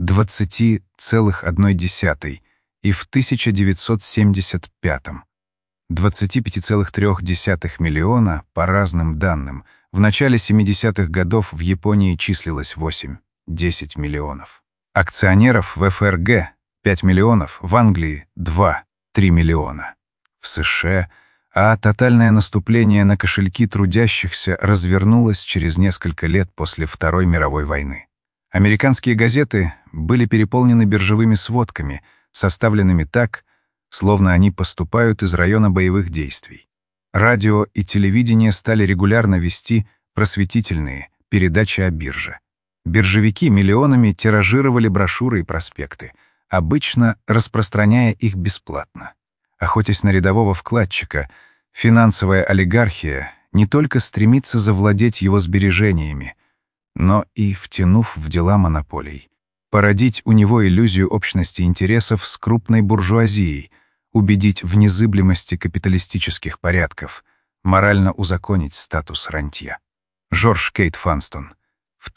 20,1 и в 1975 — 25,3 миллиона, по разным данным. В начале 70-х годов в Японии числилось 8-10 миллионов. Акционеров в ФРГ — 5 миллионов, в Англии — 2-3 миллиона. В США тотальное наступление на кошельки трудящихся развернулось через несколько лет после Второй мировой войны. Американские газеты были переполнены биржевыми сводками, составленными так, словно они поступают из района боевых действий. Радио и телевидение стали регулярно вести просветительные передачи о бирже. Биржевики миллионами тиражировали брошюры и проспекты, обычно распространяя их бесплатно. Охотясь на рядового вкладчика, финансовая олигархия не только стремится завладеть его сбережениями, но и, втянув в дела монополий, породить у него иллюзию общности интересов с крупной буржуазией, убедить в незыблемости капиталистических порядков, морально узаконить статус рантье. Жорж Кейт Фанстон в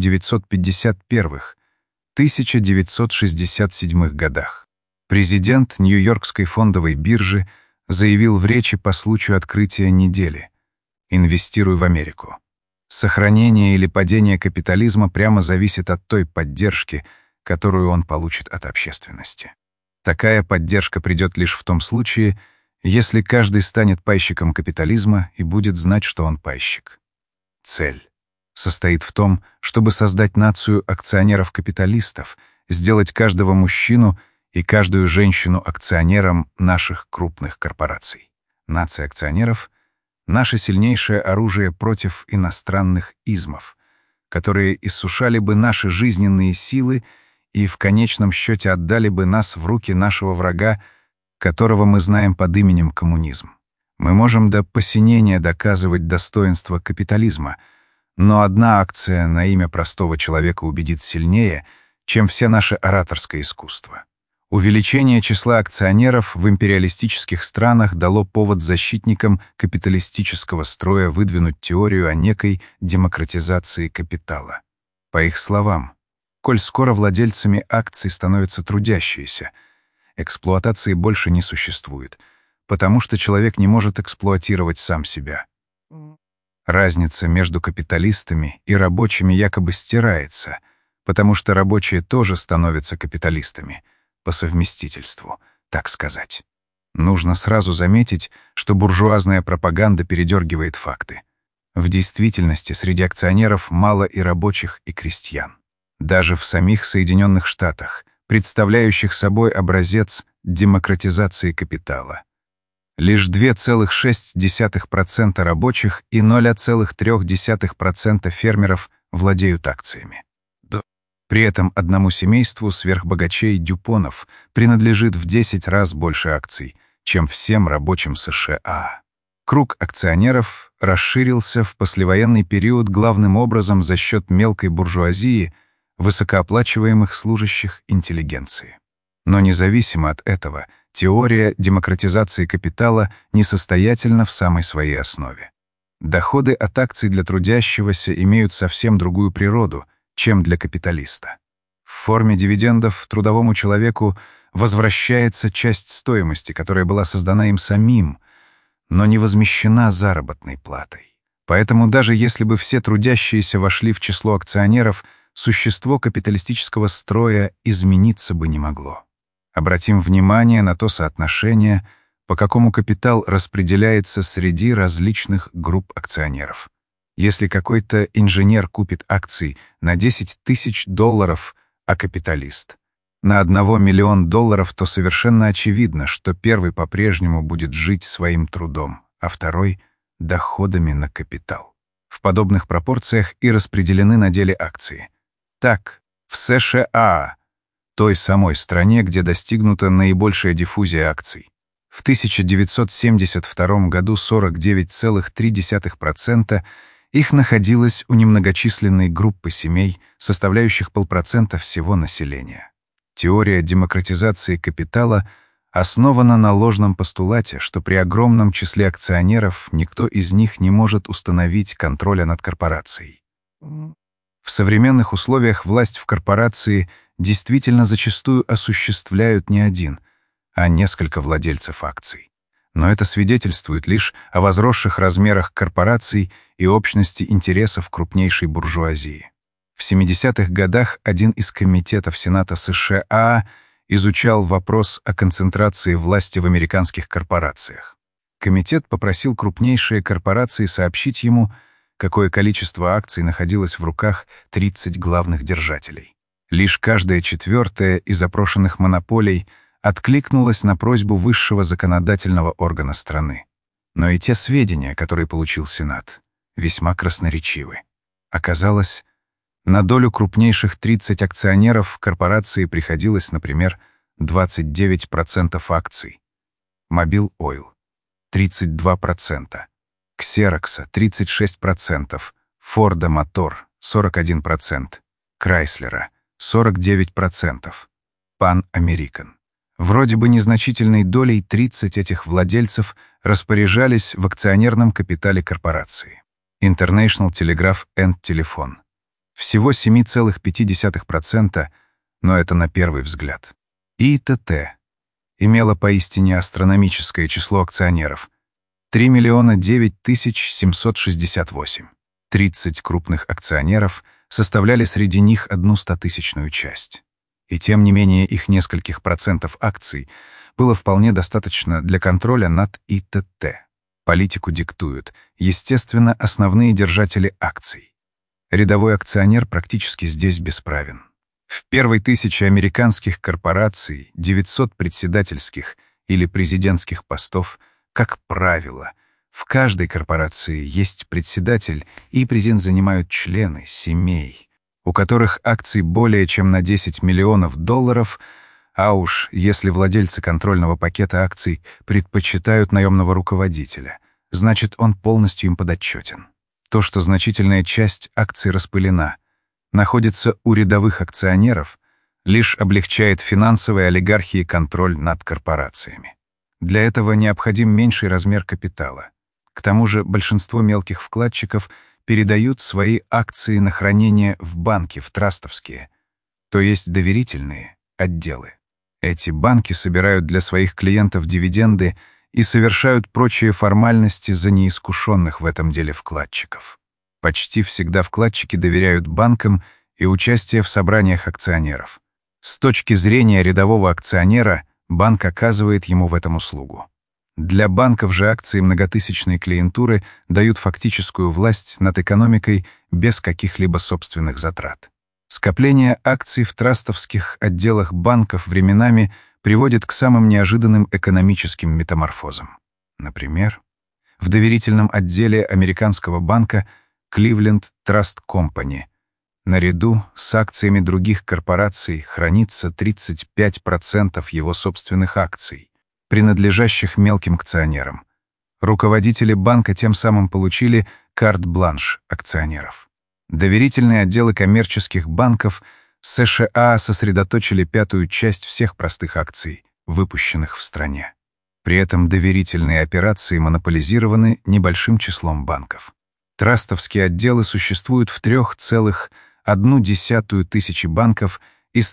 1951-1967 годах. Президент Нью-Йоркской фондовой биржи заявил в речи по случаю открытия недели: «Инвестируй в Америку. Сохранение или падение капитализма прямо зависит от той поддержки, которую он получит от общественности. Такая поддержка придет лишь в том случае, если каждый станет пайщиком капитализма и будет знать, что он пайщик. Цель состоит в том, чтобы создать нацию акционеров-капиталистов, сделать каждого мужчину и каждую женщину акционером наших крупных корпораций. Нация акционеров — наше сильнейшее оружие против иностранных измов, которые иссушали бы наши жизненные силы и в конечном счете отдали бы нас в руки нашего врага, которого мы знаем под именем коммунизм. Мы можем до посинения доказывать достоинство капитализма, но одна акция на имя простого человека убедит сильнее, чем все наше ораторское искусство. Увеличение числа акционеров в империалистических странах дало повод защитникам капиталистического строя выдвинуть теорию о некой демократизации капитала. По их словам, коль скоро владельцами акций становятся трудящиеся, эксплуатации больше не существует, потому что человек не может эксплуатировать сам себя. Разница между капиталистами и рабочими якобы стирается, потому что рабочие тоже становятся капиталистами, по совместительству, так сказать. Нужно сразу заметить, что буржуазная пропаганда передергивает факты. В действительности среди акционеров мало и рабочих, и крестьян. Даже в самих Соединенных Штатах, представляющих собой образец демократизации капитала, лишь 2,6% рабочих и 0,3% фермеров владеют акциями. При этом одному семейству сверхбогачей Дюпонов принадлежит в 10 раз больше акций, чем всем рабочим США. Круг акционеров расширился в послевоенный период главным образом за счет мелкой буржуазии, высокооплачиваемых служащих интеллигенции. Но независимо от этого, теория демократизации капитала несостоятельна в самой своей основе. Доходы от акций для трудящегося имеют совсем другую природу, чем для капиталиста. В форме дивидендов трудовому человеку возвращается часть стоимости, которая была создана им самим, но не возмещена заработной платой. Поэтому даже если бы все трудящиеся вошли в число акционеров, существо капиталистического строя измениться бы не могло. Обратим внимание на то соотношение, по какому капитал распределяется среди различных групп акционеров. Если какой-то инженер купит акций на $10 000, а капиталист на $1 миллион, то совершенно очевидно, что первый по-прежнему будет жить своим трудом, а второй — доходами на капитал. В подобных пропорциях и распределены на деле акции. Так, в США, той самой стране, где достигнута наибольшая диффузия акций, в 1972 году 49,3% их находилось у немногочисленной группы семей, составляющих 0,5% всего населения. Теория демократизации капитала основана на ложном постулате, что при огромном числе акционеров никто из них не может установить контроля над корпорацией. В современных условиях власть в корпорации действительно зачастую осуществляют не один, а несколько владельцев акций. Но это свидетельствует лишь о возросших размерах корпораций и общности интересов крупнейшей буржуазии. В 70-х годах один из комитетов Сената США изучал вопрос о концентрации власти в американских корпорациях. Комитет попросил крупнейшие корпорации сообщить ему, какое количество акций находилось в руках 30 главных держателей. Лишь каждая четвертая из опрошенных монополий откликнулась на просьбу высшего законодательного органа страны. Но и те сведения, которые получил Сенат, весьма красноречивы. Оказалось, на долю крупнейших 30 акционеров корпорации приходилось, например, 29% акций, Mobil Oil — 32%, Xerox — 36%, Ford Motor — 41%, Chrysler — 49%, Pan American. Вроде бы незначительной долей 30 этих владельцев распоряжались в акционерном капитале корпорации. International Telegraph and Telephone. Всего 7,5%, но это на первый взгляд. ИТТ имела поистине астрономическое число акционеров — 3 9 768. 30 крупных акционеров составляли среди них 1/100-тысячную часть. И тем не менее их нескольких процентов акций было вполне достаточно для контроля над ИТТ. Политику диктуют, естественно, основные держатели акций. Рядовой акционер практически здесь бесправен. В первой 1000 американских корпораций 900 председательских или президентских постов, как правило, в каждой корпорации есть председатель, и президент занимают члены семей, у которых акций более чем на $10 миллионов, а уж если владельцы контрольного пакета акций предпочитают наемного руководителя, значит, он полностью им подотчетен. То, что значительная часть акций распылена, находится у рядовых акционеров, лишь облегчает финансовой олигархии контроль над корпорациями. Для этого необходим меньший размер капитала. К тому же большинство мелких вкладчиков передают свои акции на хранение в банки, в трастовские, то есть доверительные отделы. Эти банки собирают для своих клиентов дивиденды и совершают прочие формальности за неискушенных в этом деле вкладчиков. Почти всегда вкладчики доверяют банкам и участие в собраниях акционеров. С точки зрения рядового акционера банк оказывает ему в этом услугу. Для банков же акции многотысячной клиентуры дают фактическую власть над экономикой без каких-либо собственных затрат. Скопление акций в трастовских отделах банков временами приводит к самым неожиданным экономическим метаморфозам. Например, в доверительном отделе американского банка Cleveland Trust Company наряду с акциями других корпораций хранится 35% его собственных акций. принадлежащих мелким акционерам. Руководители банка тем самым получили карт-бланш акционеров. Доверительные отделы коммерческих банков США сосредоточили пятую часть всех простых акций, выпущенных в стране. При этом доверительные операции монополизированы небольшим числом банков. Трастовские отделы существуют в 3,1 тысячи банков из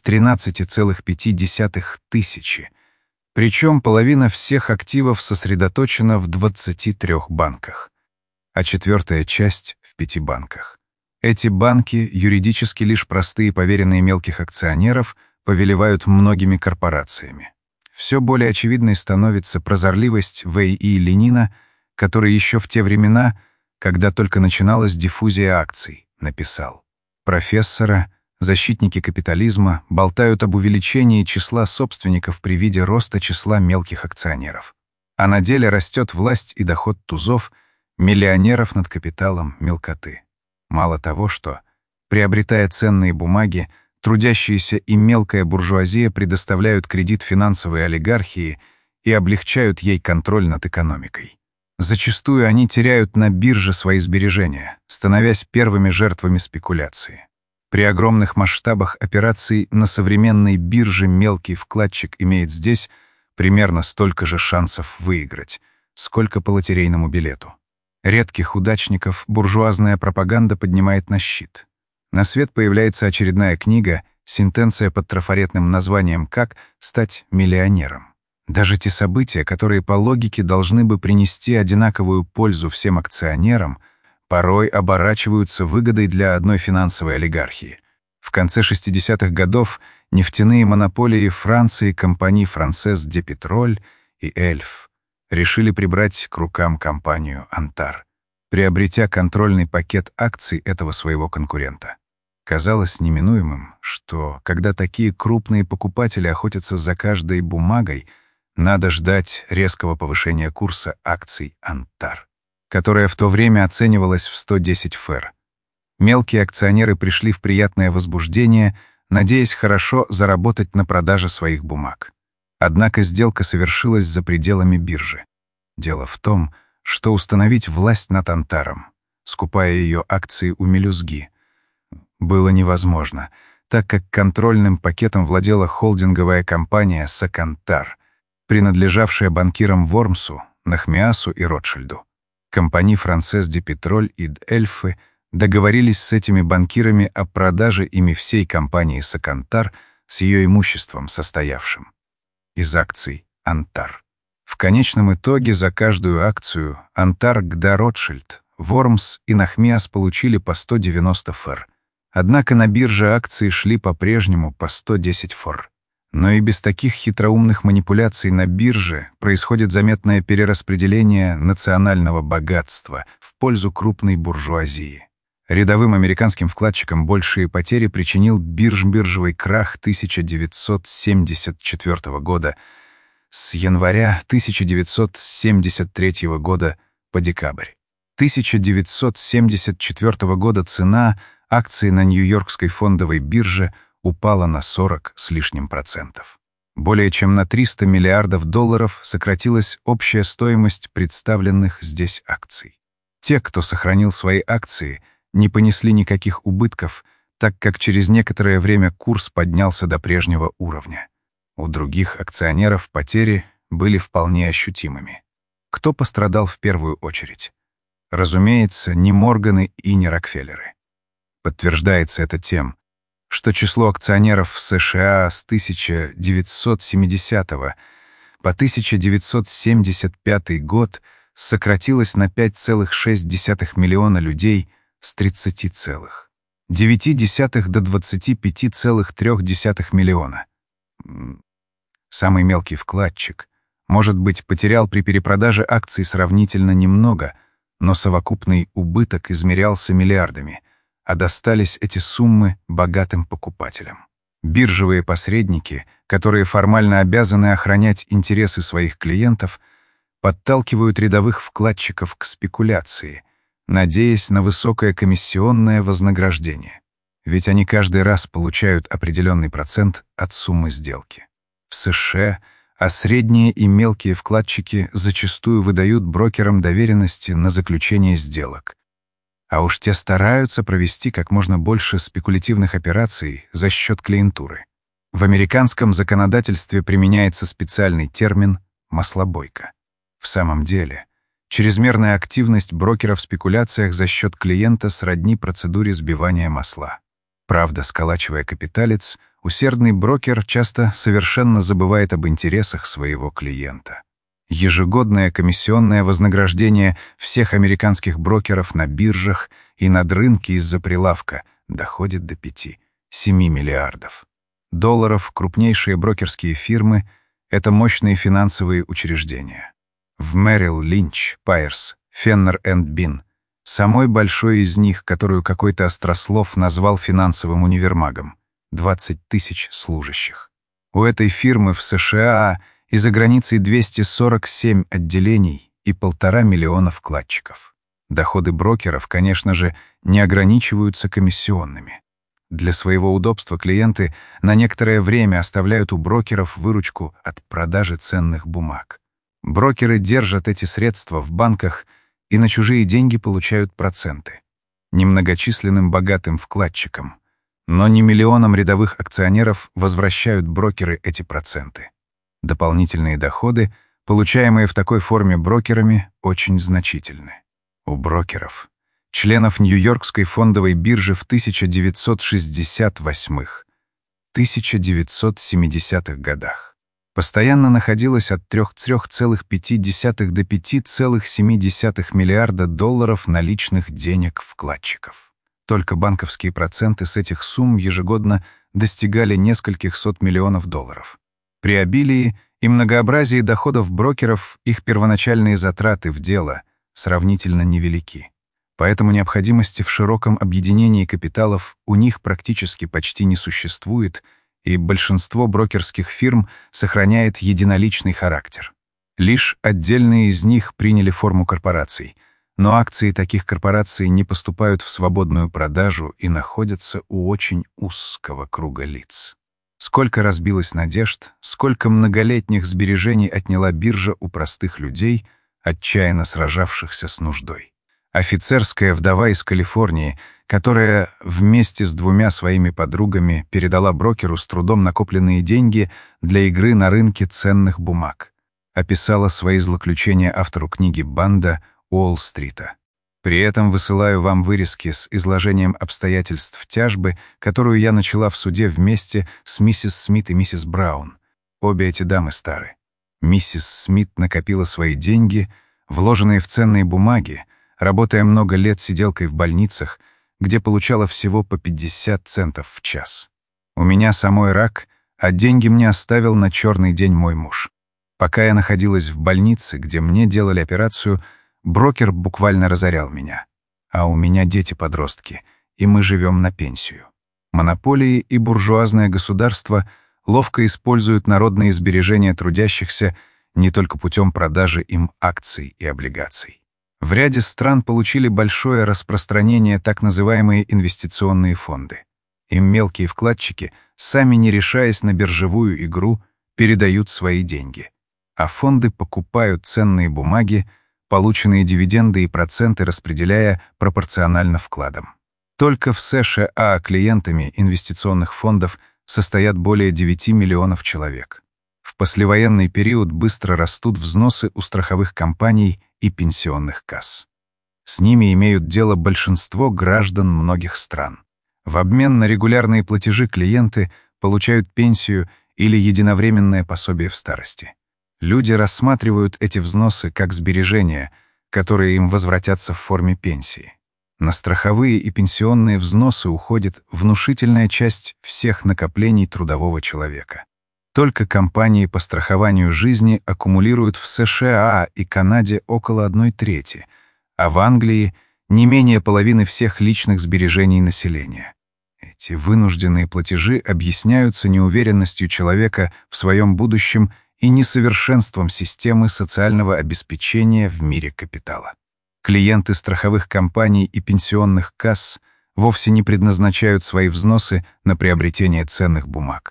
13,5 тысячи, причем половина всех активов сосредоточена в 23 банках, а четвертая часть — в 5 банках. Эти банки, юридически лишь простые поверенные мелких акционеров, повелевают многими корпорациями. Все более очевидной становится прозорливость В.И. Ленина, который еще в те времена, когда только начиналась диффузия акций, написал: «Профессора, защитники капитализма болтают об увеличении числа собственников при виде роста числа мелких акционеров. А на деле растет власть и доход тузов, миллионеров над капиталом мелкоты. Мало того, что, приобретая ценные бумаги, трудящиеся и мелкая буржуазия предоставляют кредит финансовой олигархии и облегчают ей контроль над экономикой. Зачастую они теряют на бирже свои сбережения, становясь первыми жертвами спекуляции. При огромных масштабах операций на современной бирже мелкий вкладчик имеет здесь примерно столько же шансов выиграть, сколько по лотерейному билету. Редких удачников буржуазная пропаганда поднимает на щит. На свет появляется очередная книга, сентенция под трафаретным названием «Как стать миллионером». Даже те события, которые по логике должны бы принести одинаковую пользу всем акционерам, порой оборачиваются выгодой для одной финансовой олигархии. В конце 60-х годов нефтяные монополии Франции, компании «Франсес де Петроль» и «Эльф» решили прибрать к рукам компанию «Антар», приобретя контрольный пакет акций этого своего конкурента. Казалось неминуемым, что, когда такие крупные покупатели охотятся за каждой бумагой, надо ждать резкого повышения курса акций «Антар», которая в то время оценивалась в 110 фэр. Мелкие акционеры пришли в приятное возбуждение, надеясь хорошо заработать на продаже своих бумаг. Однако сделка совершилась за пределами биржи. Дело в том, что установить власть над «Антаром», скупая ее акции у мелюзги, было невозможно, так как контрольным пакетом владела холдинговая компания «Сакантар», принадлежавшая банкирам Вормсу, Нахмиасу и Ротшильду. Компании «Франсес де Петроль» и «Эльфы» договорились с этими банкирами о продаже ими всей компании «Сакантар» с ее имуществом состоявшим из акций «Антар». В конечном итоге за каждую акцию «Антар», ГДА «Ротшильд», Вормс и Нахмиас получили по 190 фэр. Однако на бирже акции шли по-прежнему по 110 фэр. Но и без таких хитроумных манипуляций на бирже происходит заметное перераспределение национального богатства в пользу крупной буржуазии. Рядовым американским вкладчикам большие потери причинил биржевый крах 1974 года с января 1973 года по декабрь. 1974 года цена акций на Нью-Йоркской фондовой бирже упала на 40 с лишним процентов. Более чем на 300 миллиардов долларов сократилась общая стоимость представленных здесь акций. Те, кто сохранил свои акции, не понесли никаких убытков, так как через некоторое время курс поднялся до прежнего уровня. У других акционеров потери были вполне ощутимыми. Кто пострадал в первую очередь? Разумеется, не Морганы и не Рокфеллеры. Подтверждается это тем, что число акционеров в США с 1970 по 1975 год сократилось на 5,6 миллиона людей с 30,9 до 25,3 миллиона. Самый мелкий вкладчик, может быть, потерял при перепродаже акций сравнительно немного, но совокупный убыток измерялся миллиардами, а достались эти суммы богатым покупателям. Биржевые посредники, которые формально обязаны охранять интересы своих клиентов, подталкивают рядовых вкладчиков к спекуляции, надеясь на высокое комиссионное вознаграждение. Ведь они каждый раз получают определенный процент от суммы сделки. В США а средние и мелкие вкладчики зачастую выдают брокерам доверенности на заключение сделок. А уж те стараются провести как можно больше спекулятивных операций за счет клиентуры. В американском законодательстве применяется специальный термин «маслобойка». В самом деле, чрезмерная активность брокера в спекуляциях за счет клиента сродни процедуре сбивания масла. Правда, сколачивая капиталец, усердный брокер часто совершенно забывает об интересах своего клиента. Ежегодное комиссионное вознаграждение всех американских брокеров на биржах и над рынке из-за прилавка доходит до 5-7 миллиардов долларов. Крупнейшие брокерские фирмы — это мощные финансовые учреждения. В Merrill Lynch, Пайерс, Феннер энд Бин, самой большой из них, которую какой-то острослов назвал финансовым универмагом, 20 тысяч служащих. У этой фирмы в США и за границей 247 отделений и 1,5 миллиона вкладчиков. Доходы брокеров, конечно же, не ограничиваются комиссионными. Для своего удобства клиенты на некоторое время оставляют у брокеров выручку от продажи ценных бумаг. Брокеры держат эти средства в банках и на чужие деньги получают проценты. Немногочисленным богатым вкладчикам, но не миллионам рядовых акционеров возвращают брокеры эти проценты. Дополнительные доходы, получаемые в такой форме брокерами, очень значительны. У брокеров, членов Нью-Йоркской фондовой биржи в 1968-1970-х годах, постоянно находилось от 3,5 до 5,7 миллиарда долларов наличных денег вкладчиков. Только банковские проценты с этих сумм ежегодно достигали нескольких сот миллионов долларов. При обилии и многообразии доходов брокеров их первоначальные затраты в дело сравнительно невелики. Поэтому необходимости в широком объединении капиталов у них практически почти не существует, и большинство брокерских фирм сохраняет единоличный характер. Лишь отдельные из них приняли форму корпораций, но акции таких корпораций не поступают в свободную продажу и находятся у очень узкого круга лиц. Сколько разбилось надежд, сколько многолетних сбережений отняла биржа у простых людей, отчаянно сражавшихся с нуждой. Офицерская вдова из Калифорнии, которая вместе с 2 своими подругами передала брокеру с трудом накопленные деньги для игры на рынке ценных бумаг, описала свои злоключения автору книги «Банда Уолл-стрита». При этом высылаю вам вырезки с изложением обстоятельств тяжбы, которую я начала в суде вместе с миссис Смит и миссис Браун. Обе эти дамы стары. Миссис Смит накопила свои деньги, вложенные в ценные бумаги, работая много лет сиделкой в больницах, где получала всего по 50 центов в час. У меня самой рак, а деньги мне оставил на черный день мой муж. Пока я находилась в больнице, где мне делали операцию, брокер буквально разорял меня. А у меня дети-подростки, и мы живем на пенсию. Монополии и буржуазное государство ловко используют народные сбережения трудящихся не только путем продажи им акций и облигаций. В ряде стран получили большое распространение так называемые инвестиционные фонды. Им мелкие вкладчики, сами не решаясь на биржевую игру, передают свои деньги. А фонды покупают ценные бумаги, полученные дивиденды и проценты распределяя пропорционально вкладам. Только в США клиентами инвестиционных фондов состоят более 9 миллионов человек. В послевоенный период быстро растут взносы у страховых компаний и пенсионных касс. С ними имеют дело большинство граждан многих стран. В обмен на регулярные платежи клиенты получают пенсию или единовременное пособие в старости. Люди рассматривают эти взносы как сбережения, которые им возвратятся в форме пенсии. На страховые и пенсионные взносы уходит внушительная часть всех накоплений трудового человека. Только компании по страхованию жизни аккумулируют в США и Канаде около 1/3, а в Англии — не менее половины всех личных сбережений населения. Эти вынужденные платежи объясняются неуверенностью человека в своем будущем и несовершенством системы социального обеспечения в мире капитала. Клиенты страховых компаний и пенсионных касс вовсе не предназначают свои взносы на приобретение ценных бумаг.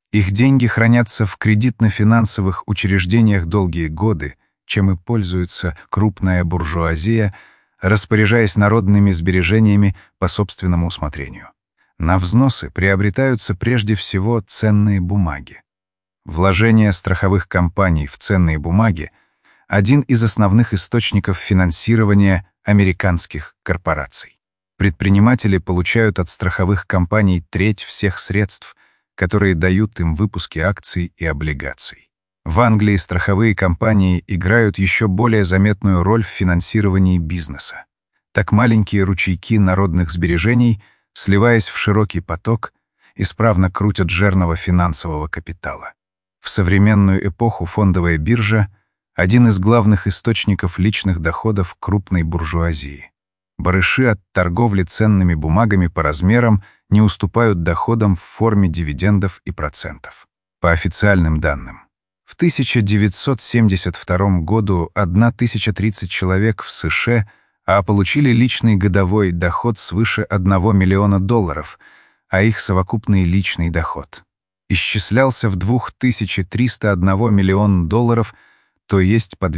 Их деньги хранятся в кредитно-финансовых учреждениях долгие годы, чем и пользуется крупная буржуазия, распоряжаясь народными сбережениями по собственному усмотрению. На взносы приобретаются прежде всего ценные бумаги. Вложение страховых компаний в ценные бумаги — один из основных источников финансирования американских корпораций. Предприниматели получают от страховых компаний треть всех средств, которые дают им выпуски акций и облигаций. В Англии страховые компании играют еще более заметную роль в финансировании бизнеса. Так маленькие ручейки народных сбережений, сливаясь в широкий поток, исправно крутят жернова финансового капитала. В современную эпоху фондовая биржа — один из главных источников личных доходов крупной буржуазии. Барыши от торговли ценными бумагами по размерам не уступают доходам в форме дивидендов и процентов. По официальным данным, в 1972 году 1030 человек в США получили личный годовой доход свыше $1 миллиона, а их совокупный личный доход исчислялся в 2301 миллион долларов, то есть по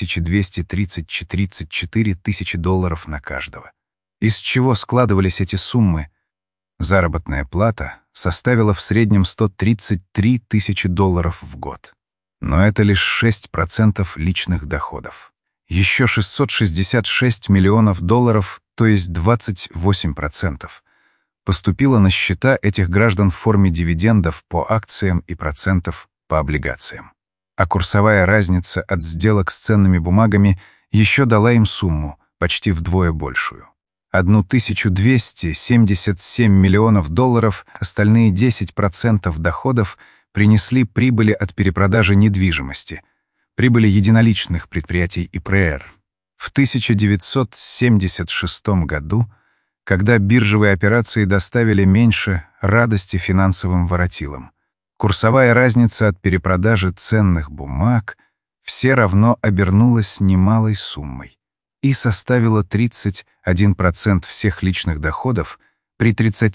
2234 тысячи долларов на каждого. Из чего складывались эти суммы? Заработная плата составила в среднем 133 тысячи долларов в год. Но это лишь 6% личных доходов. Еще 666 миллионов долларов, то есть 28%, поступило на счета этих граждан в форме дивидендов по акциям и процентов по облигациям. А курсовая разница от сделок с ценными бумагами еще дала им сумму, почти вдвое большую. 1277 миллионов долларов, остальные 10% доходов принесли прибыли от перепродажи недвижимости, прибыли единоличных предприятий ИПР. В 1976 году, когда биржевые операции доставили меньше радости финансовым воротилам, курсовая разница от перепродажи ценных бумаг все равно обернулась немалой суммой и составила 31% всех личных доходов при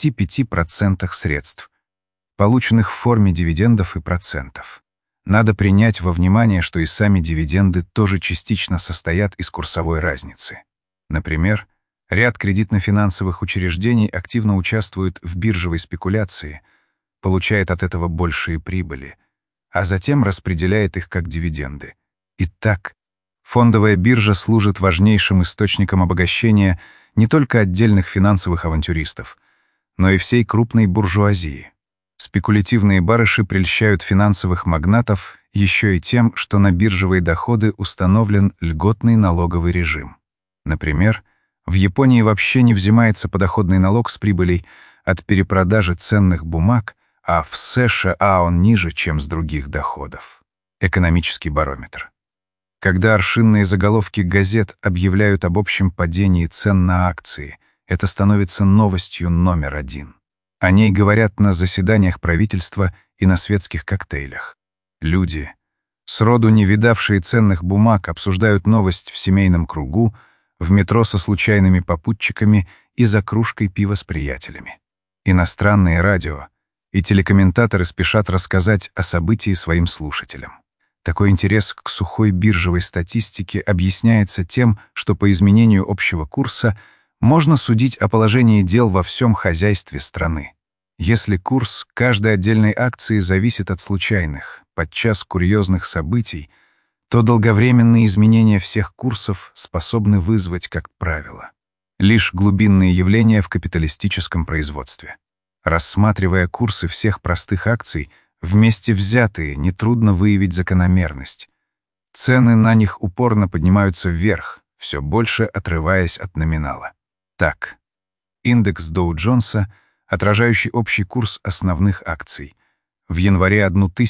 35% средств, полученных в форме дивидендов и процентов. Надо принять во внимание, что и сами дивиденды тоже частично состоят из курсовой разницы. Например, ряд кредитно-финансовых учреждений активно участвуют в биржевой спекуляции, получает от этого большие прибыли, а затем распределяет их как дивиденды. Итак, фондовая биржа служит важнейшим источником обогащения не только отдельных финансовых авантюристов, но и всей крупной буржуазии. Спекулятивные барыши прельщают финансовых магнатов еще и тем, что на биржевые доходы установлен льготный налоговый режим. Например, в Японии вообще не взимается подоходный налог с прибылей от перепродажи ценных бумаг, а в США он ниже, чем с других доходов. Экономический барометр. Когда аршинные заголовки газет объявляют об общем падении цен на акции, это становится новостью номер один. О ней говорят на заседаниях правительства и на светских коктейлях. Люди, сроду не видавшие ценных бумаг, обсуждают новость в семейном кругу, в метро со случайными попутчиками и за кружкой пива с приятелями. Иностранные радио и телекомментаторы спешат рассказать о событии своим слушателям. Такой интерес к сухой биржевой статистике объясняется тем, что по изменению общего курса можно судить о положении дел во всем хозяйстве страны. Если курс каждой отдельной акции зависит от случайных, подчас курьезных событий, то долговременные изменения всех курсов способны вызвать, как правило, лишь глубинные явления в капиталистическом производстве. Рассматривая курсы всех простых акций, вместе взятые, нетрудно выявить закономерность. Цены на них упорно поднимаются вверх, все больше отрываясь от номинала. Так, индекс Доу-Джонса, отражающий общий курс основных акций, в январе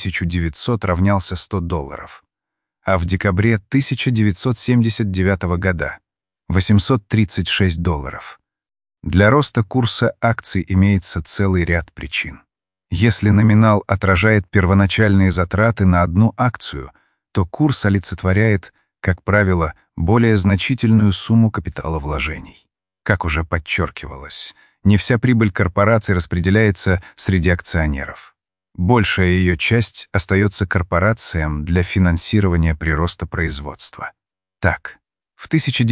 1900 равнялся $100, а в декабре 1979 года — $836. Для роста курса акций имеется целый ряд причин. Если номинал отражает первоначальные затраты на одну акцию, то курс олицетворяет, как правило, более значительную сумму капиталовложений. Как уже подчеркивалось, не вся прибыль корпораций распределяется среди акционеров. Большая ее часть остается корпорациям для финансирования прироста производства. Так, в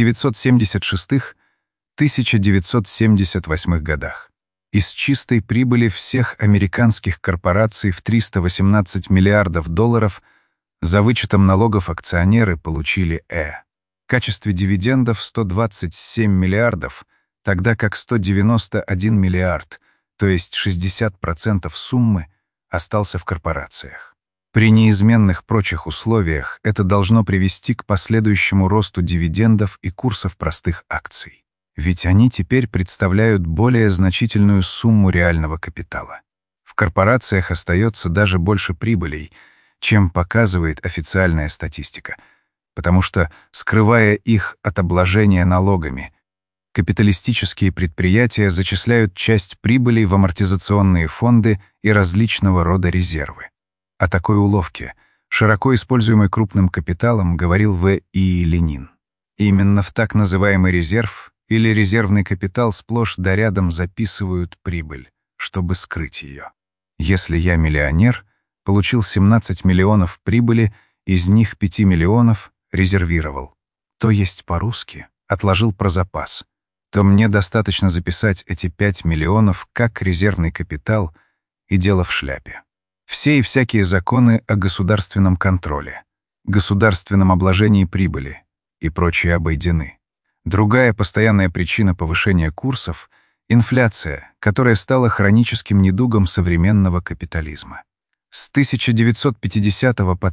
1976-1978 годах из чистой прибыли всех американских корпораций в 318 миллиардов долларов за вычетом налогов акционеры получили в качестве дивидендов 127 миллиардов, тогда как 191 миллиард, то есть 60% суммы, остался в корпорациях. При неизменных прочих условиях это должно привести к последующему росту дивидендов и курсов простых акций. Ведь они теперь представляют более значительную сумму реального капитала. В корпорациях остается даже больше прибылей, чем показывает официальная статистика, потому что, скрывая их от обложения налогами, капиталистические предприятия зачисляют часть прибыли в амортизационные фонды и различного рода резервы. О такой уловке, широко используемой крупным капиталом, говорил В.И. Ленин. Именно в так называемый резерв или резервный капитал сплошь да рядом записывают прибыль, чтобы скрыть ее. Если я миллионер, получил 17 миллионов прибыли, из них 5 миллионов резервировал, то есть по-русски отложил про запас, то мне достаточно записать эти 5 миллионов как резервный капитал, и дело в шляпе. Все и всякие законы о государственном контроле, государственном обложении прибыли и прочие обойдены. Другая постоянная причина повышения курсов — инфляция, которая стала хроническим недугом современного капитализма. С 1950 по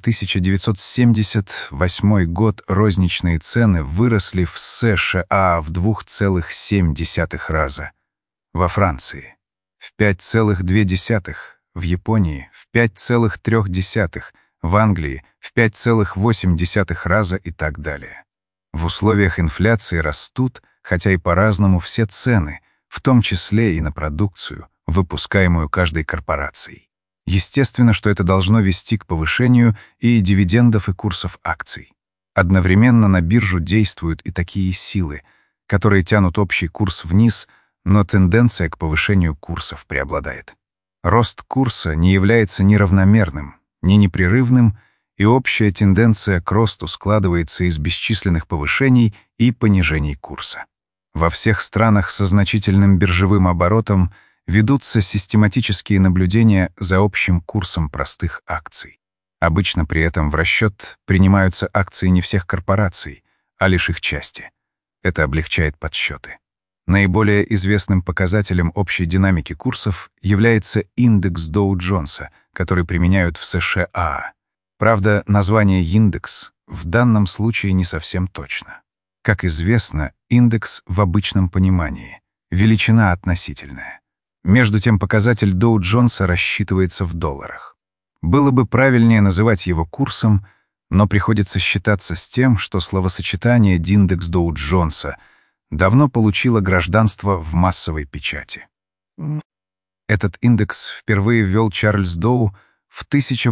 1978 год розничные цены выросли в США в 2,7 раза, во Франции в 5,2, в Японии в 5,3, в Англии в 5,8 раза и так далее. В условиях инфляции растут, хотя и по-разному, все цены, в том числе и на продукцию, выпускаемую каждой корпорацией. Естественно, что это должно вести к повышению и дивидендов, и курсов акций. Одновременно на биржу действуют и такие силы, которые тянут общий курс вниз, но тенденция к повышению курсов преобладает. Рост курса не является ни равномерным, ни непрерывным, и общая тенденция к росту складывается из бесчисленных повышений и понижений курса. Во всех странах со значительным биржевым оборотом ведутся систематические наблюдения за общим курсом простых акций. Обычно при этом в расчет принимаются акции не всех корпораций, а лишь их части. Это облегчает подсчеты. Наиболее известным показателем общей динамики курсов является индекс Доу-Джонса, который применяют в США. Правда, название «индекс» в данном случае не совсем точно. Как известно, индекс в обычном понимании — величина относительная. Между тем, показатель Доу-Джонса рассчитывается в долларах. Было бы правильнее называть его курсом, но приходится считаться с тем, что словосочетание «индекс Доу-Джонса» давно получило гражданство в массовой печати. Этот индекс впервые ввел Чарльз Доу в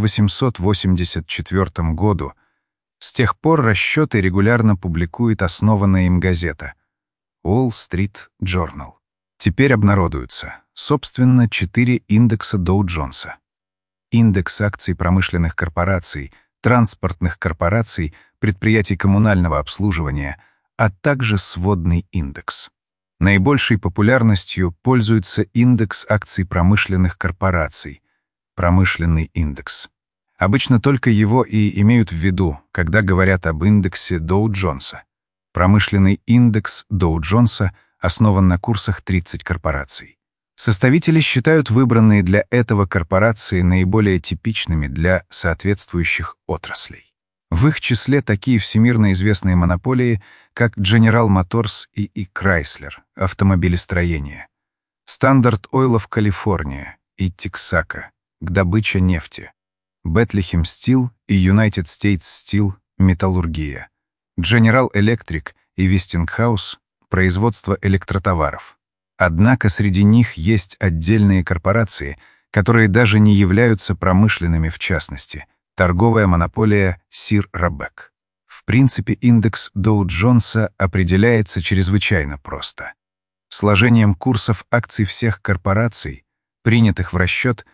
1884 году. С тех пор расчеты регулярно публикует основанная им газета Wall Street Journal. Теперь обнародуются, собственно, 4 индекса Доу-Джонса. Индекс акций промышленных корпораций, транспортных корпораций, предприятий коммунального обслуживания, а также сводный индекс. Наибольшей популярностью пользуется индекс акций промышленных корпораций, промышленный индекс. Обычно только его и имеют в виду, когда говорят об индексе Доу-Джонса. Промышленный индекс Доу-Джонса основан на курсах 30 корпораций. Составители считают выбранные для этого корпорации наиболее типичными для соответствующих отраслей. В их числе такие всемирно известные монополии, как General Motors и Chrysler, автомобилестроение, Standard Oil of California и Texaco, к добыче нефти, Bethlehem Steel и United States Steel, металлургия, General Electric и Westinghouse, производство электротоваров. Однако среди них есть отдельные корпорации, которые даже не являются промышленными, в частности, торговая монополия Sir Roebuck. В принципе, индекс Доу-Джонса определяется чрезвычайно просто. Сложением курсов акций всех корпораций, принятых в расчет,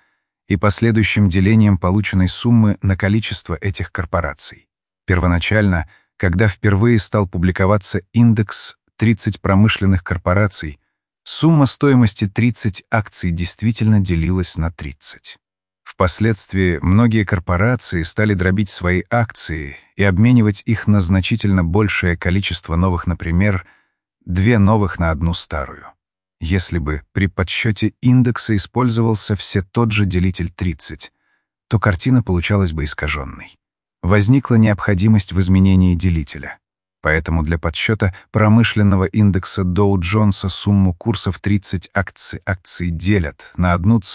и последующим делением полученной суммы на количество этих корпораций. Первоначально, когда впервые стал публиковаться индекс 30 промышленных корпораций, сумма стоимости 30 акций действительно делилась на 30. Впоследствии многие корпорации стали дробить свои акции и обменивать их на значительно большее количество новых, например, 2 новых на 1 старую. Если бы при подсчете индекса использовался все тот же делитель 30, то картина получалась бы искаженной. Возникла необходимость в изменении делителя. Поэтому для подсчета промышленного индекса Доу-Джонса сумму курсов 30 акций делят на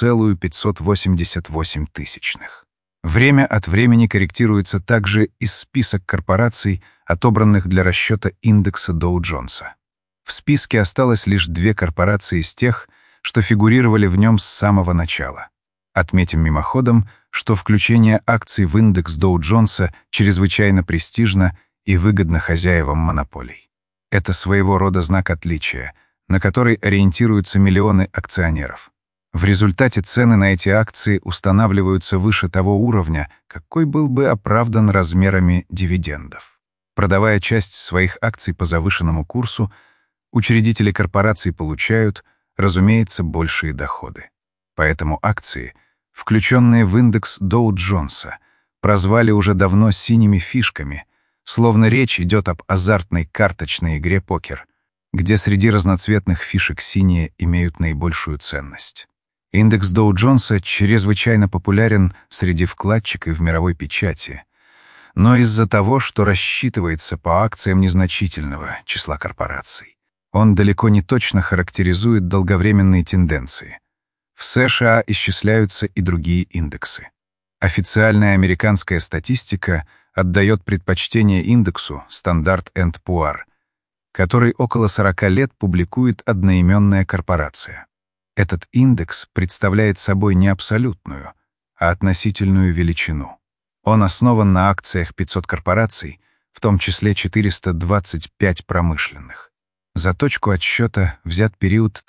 1,588. Время от времени корректируется также и список корпораций, отобранных для расчета индекса Доу-Джонса. В списке осталось лишь 2 корпорации из тех, что фигурировали в нем с самого начала. Отметим мимоходом, что включение акций в индекс Доу-Джонса чрезвычайно престижно и выгодно хозяевам монополий. Это своего рода знак отличия, на который ориентируются миллионы акционеров. В результате цены на эти акции устанавливаются выше того уровня, какой был бы оправдан размерами дивидендов. Продавая часть своих акций по завышенному курсу, учредители корпораций получают, разумеется, большие доходы. Поэтому акции, включенные в индекс Доу-Джонса, прозвали уже давно синими фишками, словно речь идет об азартной карточной игре покер, где среди разноцветных фишек синие имеют наибольшую ценность. Индекс Доу-Джонса чрезвычайно популярен среди вкладчиков в мировой печати, но из-за того, что рассчитывается по акциям незначительного числа корпораций, он далеко не точно характеризует долговременные тенденции. В США исчисляются и другие индексы. Официальная американская статистика отдает предпочтение индексу Standard & Poor, который около 40 лет публикует одноименная корпорация. Этот индекс представляет собой не абсолютную, а относительную величину. Он основан на акциях 500 корпораций, в том числе 425 промышленных. За точку отсчета взят период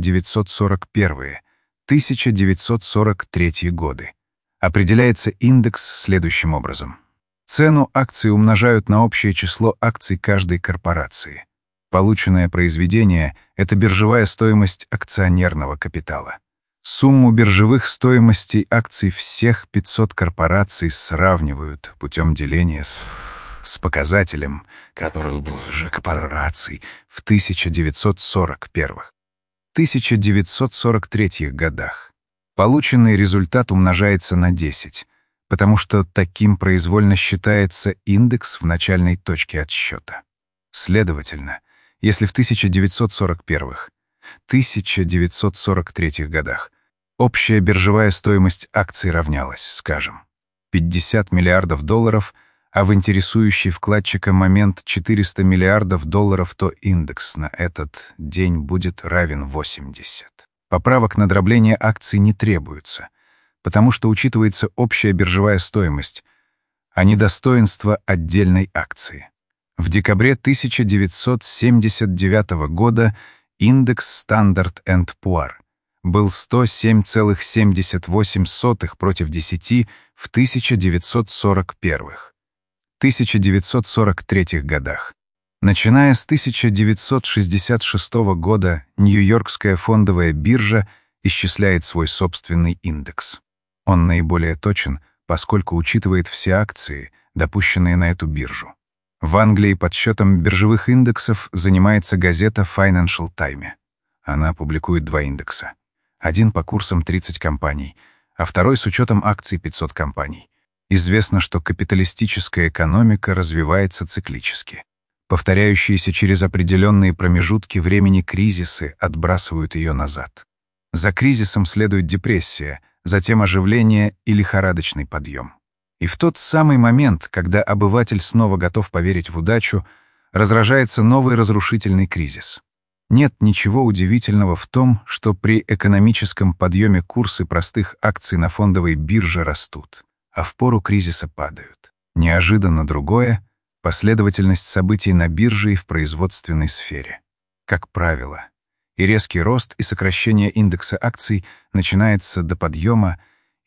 1941-1943 годы. Определяется индекс следующим образом. Цену акций умножают на общее число акций каждой корпорации. Полученное произведение — это биржевая стоимость акционерного капитала. Сумму биржевых стоимостей акций всех 500 корпораций сравнивают путем деления с показателем, который был же корпораций в 1941-1943 годах. Полученный результат умножается на 10, потому что таким произвольно считается индекс в начальной точке отсчета. Следовательно, если в 1941-1943 годах общая биржевая стоимость акций равнялась, скажем, 50 миллиардов долларов, а в интересующий вкладчика момент 400 миллиардов долларов, то индекс на этот день будет равен 80. Поправок на дробление акций не требуется, потому что учитывается общая биржевая стоимость, а не достоинство отдельной акции. В декабре 1979 года индекс Standard & Poor был 107,78 против 10 в 1941-1943 годах. Начиная с 1966 года Нью-Йоркская фондовая биржа исчисляет свой собственный индекс. Он наиболее точен, поскольку учитывает все акции, допущенные на эту биржу. В Англии подсчетом биржевых индексов занимается газета Financial Times. Она публикует 2 индекса. Один по курсам 30 компаний, а второй с учетом акций 500 компаний. Известно, что капиталистическая экономика развивается циклически. Повторяющиеся через определенные промежутки времени кризисы отбрасывают ее назад. За кризисом следует депрессия, затем оживление и лихорадочный подъем. И в тот самый момент, когда обыватель снова готов поверить в удачу, разражается новый разрушительный кризис. Нет ничего удивительного в том, что при экономическом подъеме курсы простых акций на фондовой бирже растут, а в пору кризиса падают. Неожиданно другое — последовательность событий на бирже и в производственной сфере. Как правило, и резкий рост и сокращение индекса акций начинается до подъема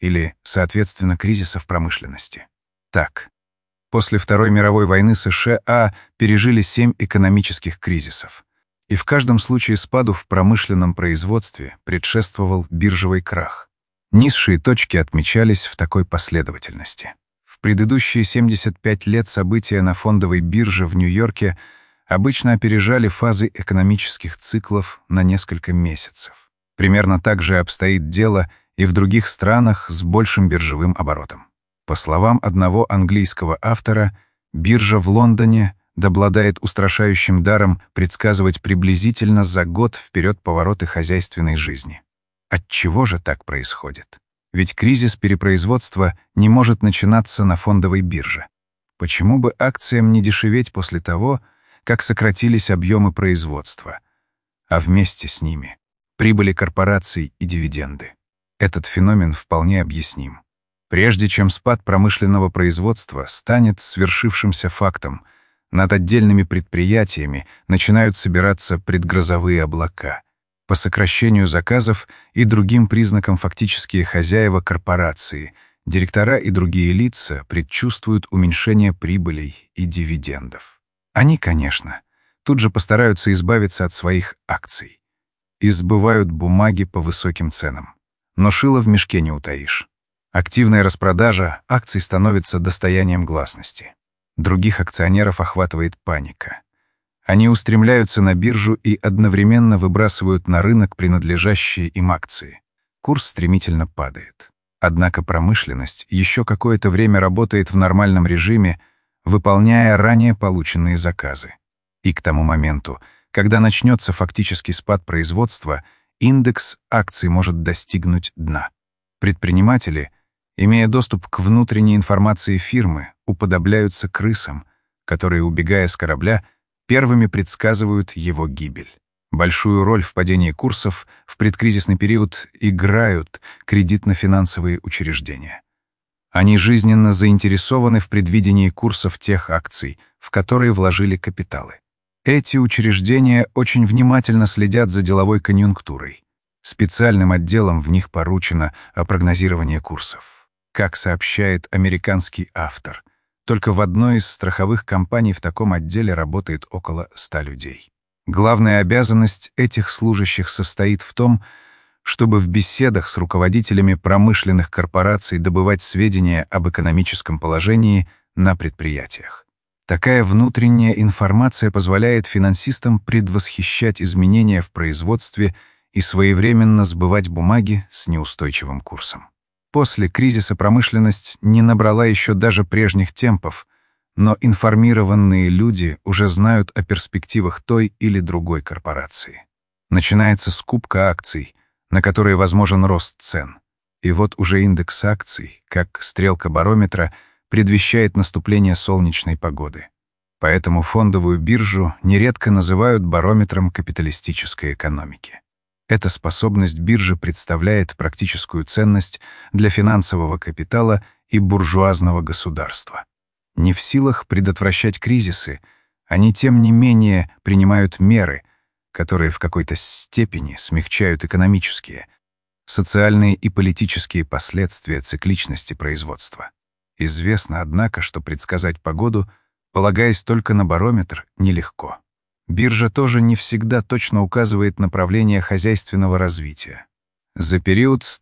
или, соответственно, кризиса в промышленности. Так, после Второй мировой войны США пережили 7 экономических кризисов. И в каждом случае спаду в промышленном производстве предшествовал биржевый крах. Низшие точки отмечались в такой последовательности. В предыдущие 75 лет события на фондовой бирже в Нью-Йорке обычно опережали фазы экономических циклов на несколько месяцев. Примерно так же обстоит дело и в других странах с большим биржевым оборотом. По словам одного английского автора, биржа в Лондоне обладает устрашающим даром предсказывать приблизительно за год вперед повороты хозяйственной жизни. Отчего же так происходит? Ведь кризис перепроизводства не может начинаться на фондовой бирже. Почему бы акциям не дешеветь после того, как сократились объемы производства, а вместе с ними прибыли корпораций и дивиденды? Этот феномен вполне объясним. Прежде чем спад промышленного производства станет свершившимся фактом, над отдельными предприятиями начинают собираться предгрозовые облака. По сокращению заказов и другим признакам фактические хозяева корпорации, директора и другие лица предчувствуют уменьшение прибылей и дивидендов. Они, конечно, тут же постараются избавиться от своих акций и сбывают бумаги по высоким ценам. Но шило в мешке не утаишь. Активная распродажа акций становится достоянием гласности. Других акционеров охватывает паника. Они устремляются на биржу и одновременно выбрасывают на рынок принадлежащие им акции. Курс стремительно падает. Однако промышленность еще какое-то время работает в нормальном режиме, выполняя ранее полученные заказы. И к тому моменту, когда начнется фактический спад производства, индекс акций может достигнуть дна. Предприниматели, имея доступ к внутренней информации фирмы, уподобляются крысам, которые, убегая с корабля, первыми предсказывают его гибель. Большую роль в падении курсов в предкризисный период играют кредитно-финансовые учреждения. Они жизненно заинтересованы в предвидении курсов тех акций, в которые вложили капиталы. Эти учреждения очень внимательно следят за деловой конъюнктурой. Специальным отделам в них поручено прогнозирование курсов. Как сообщает американский автор, только в одной из страховых компаний в таком отделе работает около 100 людей. Главная обязанность этих служащих состоит в том, чтобы в беседах с руководителями промышленных корпораций добывать сведения об экономическом положении на предприятиях. Такая внутренняя информация позволяет финансистам предвосхищать изменения в производстве и своевременно сбывать бумаги с неустойчивым курсом. После кризиса промышленность не набрала еще даже прежних темпов, но информированные люди уже знают о перспективах той или другой корпорации. Начинается скупка акций, на которые возможен рост цен. И вот уже индекс акций, как стрелка барометра, предвещает наступление солнечной погоды. Поэтому фондовую биржу нередко называют барометром капиталистической экономики. Эта способность биржи представляет практическую ценность для финансового капитала и буржуазного государства. Не в силах предотвращать кризисы, они, тем не менее, принимают меры, которые в какой-то степени смягчают экономические, социальные и политические последствия цикличности производства. Известно, однако, что предсказать погоду, полагаясь только на барометр, нелегко. Биржа тоже не всегда точно указывает направление хозяйственного развития. За период с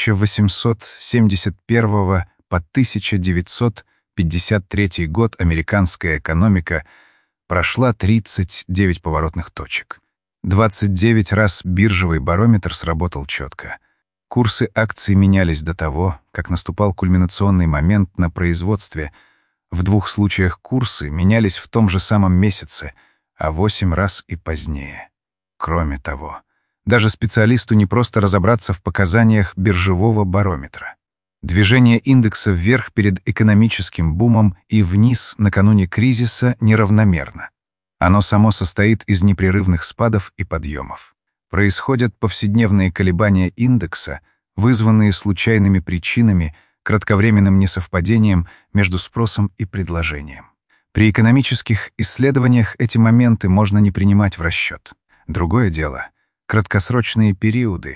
1871 по 1953 год американская экономика прошла 39 поворотных точек. 29 раз биржевый барометр сработал четко. Курсы акций менялись до того, как наступал кульминационный момент на производстве. В 2 случаях курсы менялись в том же самом месяце, а 8 раз и позднее. Кроме того, даже специалисту не просто разобраться в показаниях биржевого барометра. Движение индекса вверх перед экономическим бумом и вниз накануне кризиса неравномерно. Оно само состоит из непрерывных спадов и подъемов. Происходят повседневные колебания индекса, вызванные случайными причинами, кратковременным несовпадением между спросом и предложением. При экономических исследованиях эти моменты можно не принимать в расчет. Другое дело — краткосрочные периоды,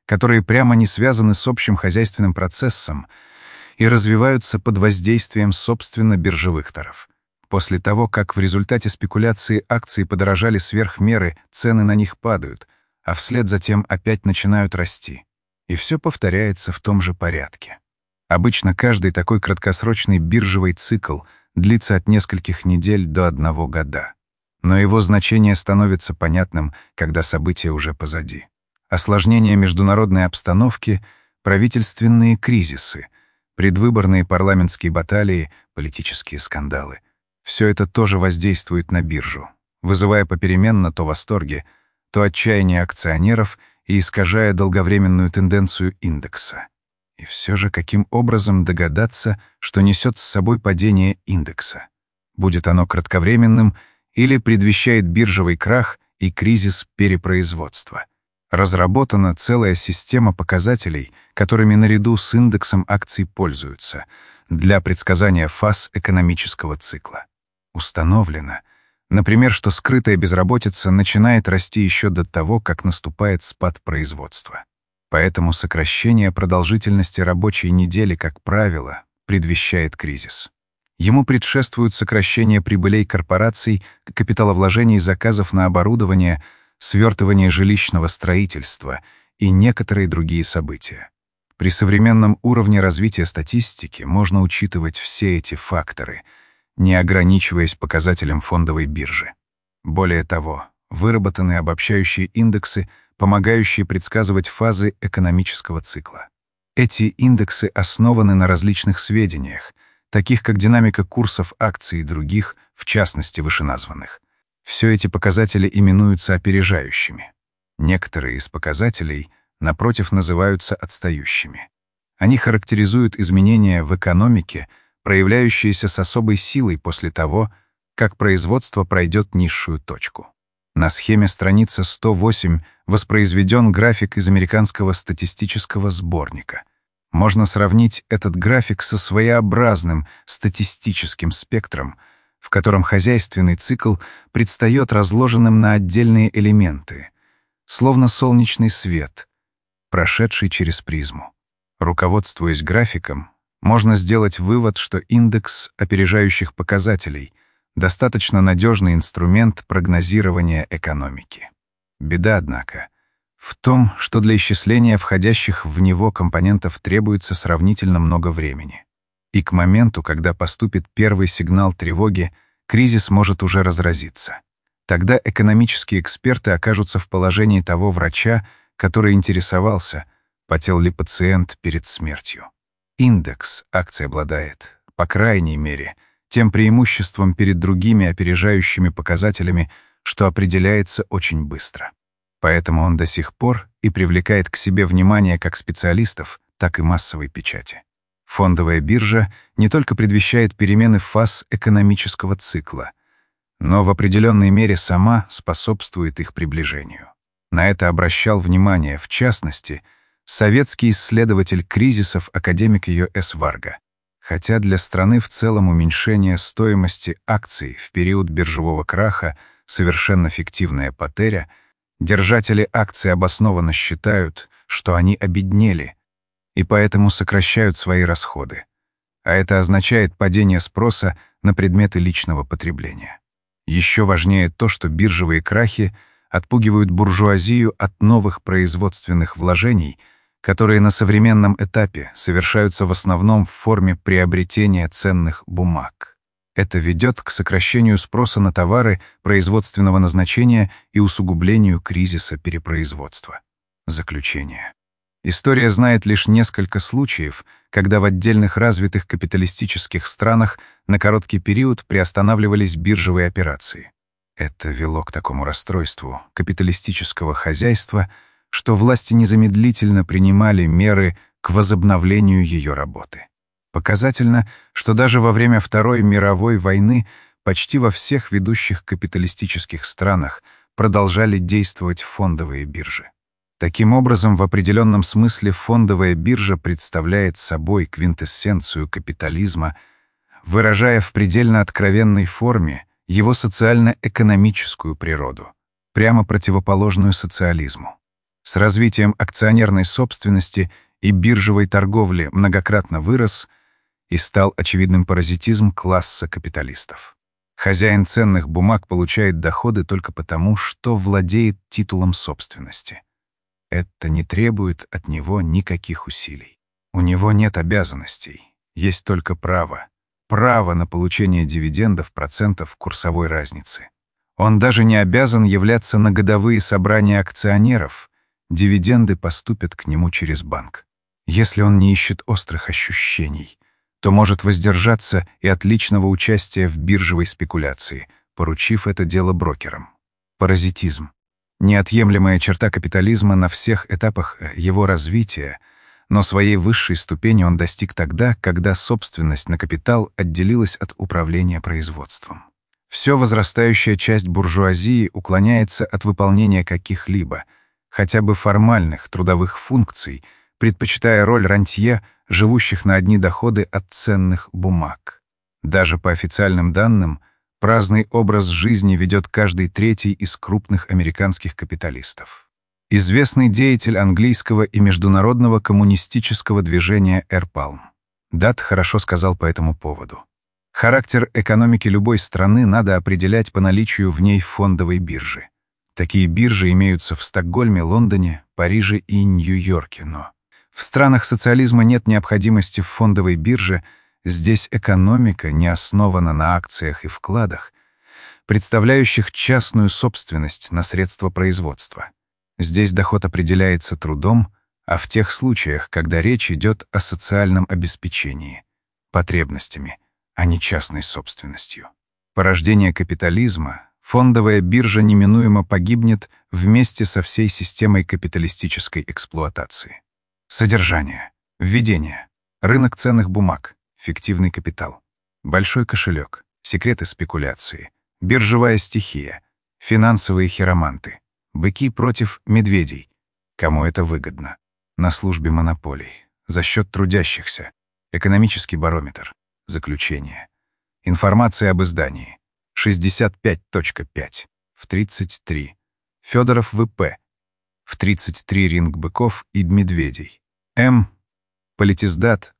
которые прямо не связаны с общим хозяйственным процессом и развиваются под воздействием собственно биржевых таров. После того, как в результате спекуляции акции подорожали сверх меры, цены на них падают, а вслед затем опять начинают расти. И все повторяется в том же порядке. Обычно каждый такой краткосрочный биржевый цикл длится от нескольких недель до 1 года. Но его значение становится понятным, когда события уже позади. Осложнение международной обстановки, правительственные кризисы, предвыборные парламентские баталии, политические скандалы. Все это тоже воздействует на биржу, вызывая попеременно то восторги, то отчаяние акционеров и искажая долговременную тенденцию индекса. И все же каким образом догадаться, что несет с собой падение индекса? Будет оно кратковременным или предвещает биржевый крах и кризис перепроизводства? Разработана целая система показателей, которыми наряду с индексом акций пользуются, для предсказания фаз экономического цикла. Установлено, например, что скрытая безработица начинает расти еще до того, как наступает спад производства. Поэтому сокращение продолжительности рабочей недели, как правило, предвещает кризис. Ему предшествуют сокращение прибылей корпораций, капиталовложений заказов на оборудование, свертывание жилищного строительства и некоторые другие события. При современном уровне развития статистики можно учитывать все эти факторы, не ограничиваясь показателем фондовой биржи. Более того, выработаны обобщающие индексы, помогающие предсказывать фазы экономического цикла. Эти индексы основаны на различных сведениях, таких как динамика курсов акций и других, в частности вышеназванных. Все эти показатели именуются опережающими. Некоторые из показателей, напротив, называются отстающими. Они характеризуют изменения в экономике, проявляющиеся с особой силой после того, как производство пройдет низшую точку. На схеме страницы 108 воспроизведен график из американского статистического сборника. Можно сравнить этот график со своеобразным статистическим спектром, в котором хозяйственный цикл предстает разложенным на отдельные элементы, словно солнечный свет, прошедший через призму. Руководствуясь графиком, можно сделать вывод, что индекс опережающих показателей — достаточно надежный инструмент прогнозирования экономики. Беда, однако, в том, что для исчисления входящих в него компонентов требуется сравнительно много времени. И к моменту, когда поступит первый сигнал тревоги, кризис может уже разразиться. Тогда экономические эксперты окажутся в положении того врача, который интересовался, потел ли пациент перед смертью. Индекс акций обладает, по крайней мере, тем преимуществом перед другими опережающими показателями, что определяется очень быстро. Поэтому он до сих пор и привлекает к себе внимание как специалистов, так и массовой печати. Фондовая биржа не только предвещает перемены фаз экономического цикла, но в определенной мере сама способствует их приближению. На это обращал внимание, в частности, советский исследователь кризисов академик Йо.С. Варга. Хотя для страны в целом уменьшение стоимости акций в период биржевого краха совершенно фиктивная потеря, держатели акций обоснованно считают, что они обеднели, и поэтому сокращают свои расходы. А это означает падение спроса на предметы личного потребления. Еще важнее то, что биржевые крахи отпугивают буржуазию от новых производственных вложений, которые на современном этапе совершаются в основном в форме приобретения ценных бумаг. Это ведет к сокращению спроса на товары производственного назначения и усугублению кризиса перепроизводства. Заключение. История знает лишь несколько случаев, когда в отдельных развитых капиталистических странах на короткий период приостанавливались биржевые операции. Это вело к такому расстройству капиталистического хозяйства, что власти незамедлительно принимали меры к возобновлению ее работы. Показательно, что даже во время Второй мировой войны почти во всех ведущих капиталистических странах продолжали действовать фондовые биржи. Таким образом, в определенном смысле фондовая биржа представляет собой квинтэссенцию капитализма, выражая в предельно откровенной форме его социально-экономическую природу, прямо противоположную социализму. С развитием акционерной собственности и биржевой торговли многократно вырос и стал очевидным паразитизм класса капиталистов. Хозяин ценных бумаг получает доходы только потому, что владеет титулом собственности. Это не требует от него никаких усилий. У него нет обязанностей, есть только право. Право на получение дивидендов процентов курсовой разницы. Он даже не обязан являться на годовые собрания акционеров, дивиденды поступят к нему через банк. Если он не ищет острых ощущений, то может воздержаться и от личного участия в биржевой спекуляции, поручив это дело брокерам. Паразитизм — неотъемлемая черта капитализма на всех этапах его развития, но своей высшей ступени он достиг тогда, когда собственность на капитал отделилась от управления производством. Все возрастающая часть буржуазии уклоняется от выполнения каких-либо, хотя бы формальных трудовых функций, предпочитая роль рантье, живущих на одни доходы от ценных бумаг. Даже по официальным данным, праздный образ жизни ведет каждый третий из крупных американских капиталистов. Известный деятель английского и международного коммунистического движения Р. Палм Дат хорошо сказал по этому поводу. Характер экономики любой страны надо определять по наличию в ней фондовой биржи. Такие биржи имеются в Стокгольме, Лондоне, Париже и Нью-Йорке, но в странах социализма нет необходимости в фондовой бирже, здесь экономика не основана на акциях и вкладах, представляющих частную собственность на средства производства. Здесь доход определяется трудом, а в тех случаях, когда речь идет о социальном обеспечении, потребностями, а не частной собственностью. Порождение капитализма, фондовая биржа неминуемо погибнет вместе со всей системой капиталистической эксплуатации. Содержание. Введение. Рынок ценных бумаг. Фиктивный капитал. Большой кошелек. Секреты спекуляции. Биржевая стихия. Финансовые хироманты. Быки против медведей. Кому это выгодно? На службе монополий. За счет трудящихся. Экономический барометр. Заключение. Информация об издании. 65.5. В 33. Федоров В.П. В 33 ринг быков и медведей. М. Политиздат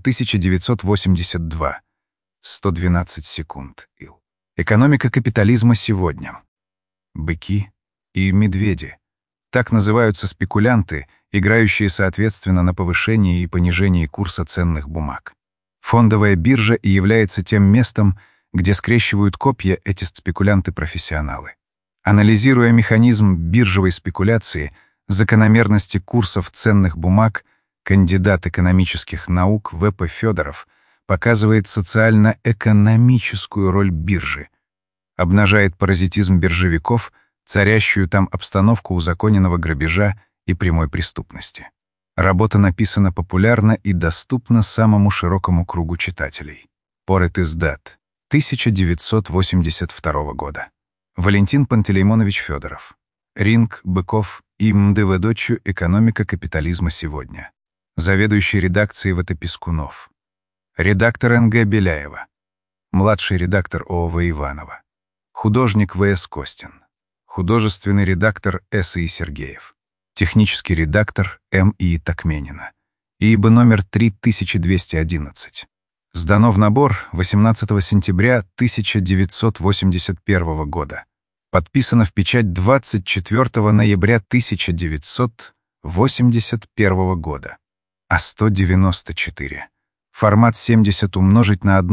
1982. 112 секунд. Ил. Экономика капитализма сегодня. Быки и медведи. Так называются спекулянты, играющие соответственно на повышении и понижении курса ценных бумаг. Фондовая биржа и является тем местом, где скрещивают копья эти спекулянты-профессионалы. Анализируя механизм биржевой спекуляции, закономерности курсов ценных бумаг, кандидат экономических наук В.П. Федоров показывает социально-экономическую роль биржи, обнажает паразитизм биржевиков, царящую там обстановку узаконенного грабежа и прямой преступности. Работа написана популярно и доступна самому широкому кругу читателей. Политиздат. 1982 года. Валентин Пантелеймонович Федоров. Ринг быков и МДВ-дочью «Экономика капитализма сегодня». Заведующий редакцией В.Т. Пискунов. Редактор Н.Г. Беляева. Младший редактор О.В. Иванова. Художник В.С. Костин. Художественный редактор С.И. Сергеев. Технический редактор М.И. Токменина. ИИБ номер 3211. Сдано в набор 18 сентября 1981 года. Подписано в печать 24 ноября 1981 года. А194. Формат 70 умножить на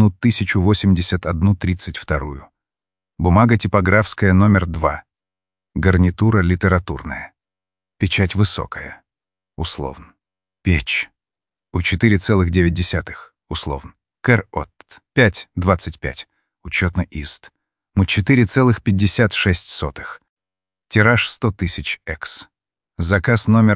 1081/32. Бумага типографская номер 2. Гарнитура литературная. Печать высокая. Условн. Печь. У 4,9. Условн. Кэр от 5,25. Учетно ист. Му 4,56. Тираж 100 тысяч экс. Заказ номер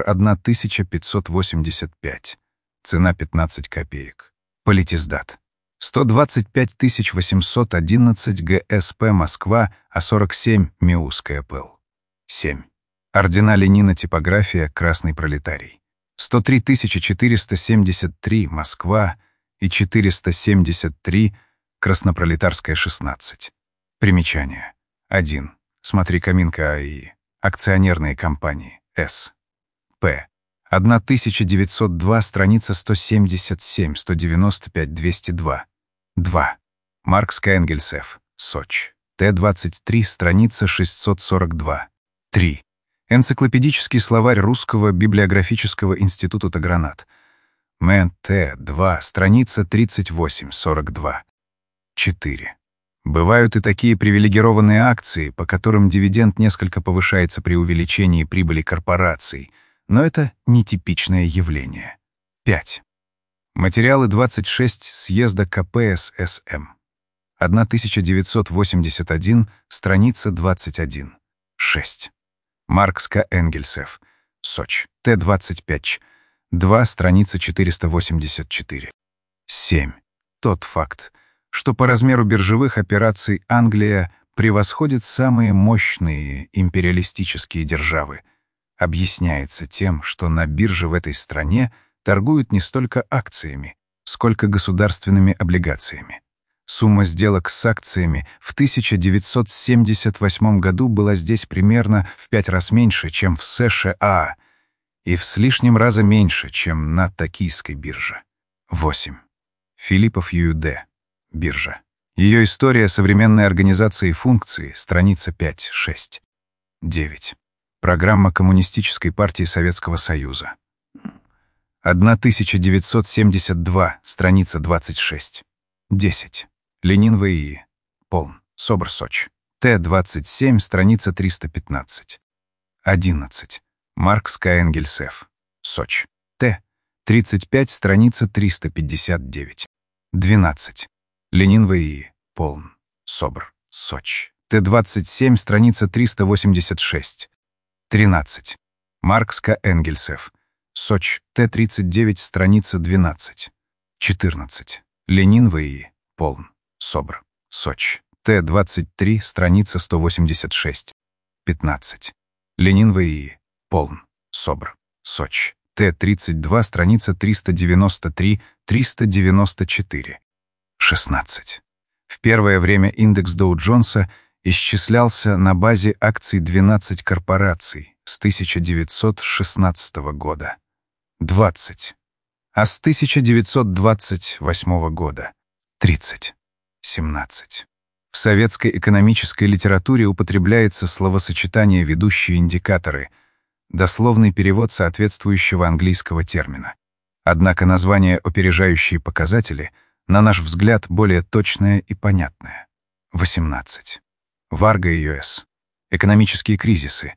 1585. Цена 15 копеек. Политиздат. 125 811 ГСП Москва, А47 Миусская ПЛ. 7. Ордена Ленина, типография, Красный пролетарий. 103 473 Москва и 473 Краснопролетарская, 16. Примечание. 1. Смотри Каминка АИ. Акционерные компании. С. П. 1902, страница 177, 195, 202. 2. Маркс Энгельс Ф. Сочи. Т-23, страница 642. 3. Энциклопедический словарь Русского библиографического института Тагранат. Мэн Т-2, страница 38, 42. 4. Бывают и такие привилегированные акции, по которым дивиденд несколько повышается при увеличении прибыли корпораций, но это нетипичное явление. 5. Материалы 26 съезда КПССМ. 1981, страница 21. 6. Маркс К. Энгельс Ф. Сочи. Т-25, 2, страница 484. 7. Тот факт, что по размеру биржевых операций Англия превосходит самые мощные империалистические державы, объясняется тем, что на бирже в этой стране торгуют не столько акциями, сколько государственными облигациями. Сумма сделок с акциями в 1978 году была здесь примерно в 5 раз меньше, чем в США, и в с лишним раза меньше, чем на Токийской бирже. 8. Филиппов Ю.Д. Биржа. Ее история современной организации функций, страница 5-6. 9. Программа Коммунистической партии Советского Союза. 1972, страница 26. 10. Ленин В.И. Полн. СОБР Сочи. Т-27, страница 315. 11. Маркс К. Энгельс Ф. Сочи. Т-35, страница 359. 12. Ленин В.И. Полн. СОБР Сочи. Т-27, страница 386. 13. Маркс К. Энгельс Ф. Сочи. Т-39, страница 12. 14. Ленин В.И. Полн. СОБР. Сочи. Т-23, страница 186. 15. Ленин В.И. Полн. СОБР. Сочи. Т-32, страница 393-394. 16. В первое время индекс Доу-Джонса исчислялся на базе акций 12 корпораций с 1916 года. 20. А с 1928 года. 30. 17. В советской экономической литературе употребляется словосочетание «ведущие индикаторы», дословный перевод соответствующего английского термина. Однако название «опережающие показатели» на наш взгляд более точное и понятное. 18. Варга и Ю.С. Экономические кризисы.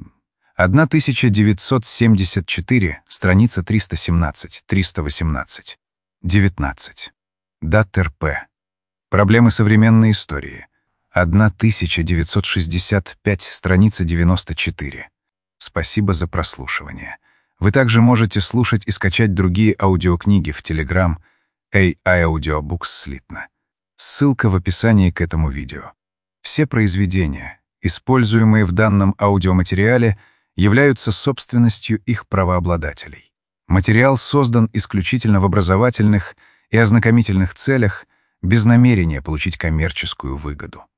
1974, страница 317-318. 19. Даттер П. Проблемы современной истории. 1965, страница 94. Спасибо за прослушивание. Вы также можете слушать и скачать другие аудиокниги в Telegram AI Audiobooks слитно. Ссылка в описании к этому видео. Все произведения, используемые в данном аудиоматериале, являются собственностью их правообладателей. Материал создан исключительно в образовательных и ознакомительных целях, без намерения получить коммерческую выгоду.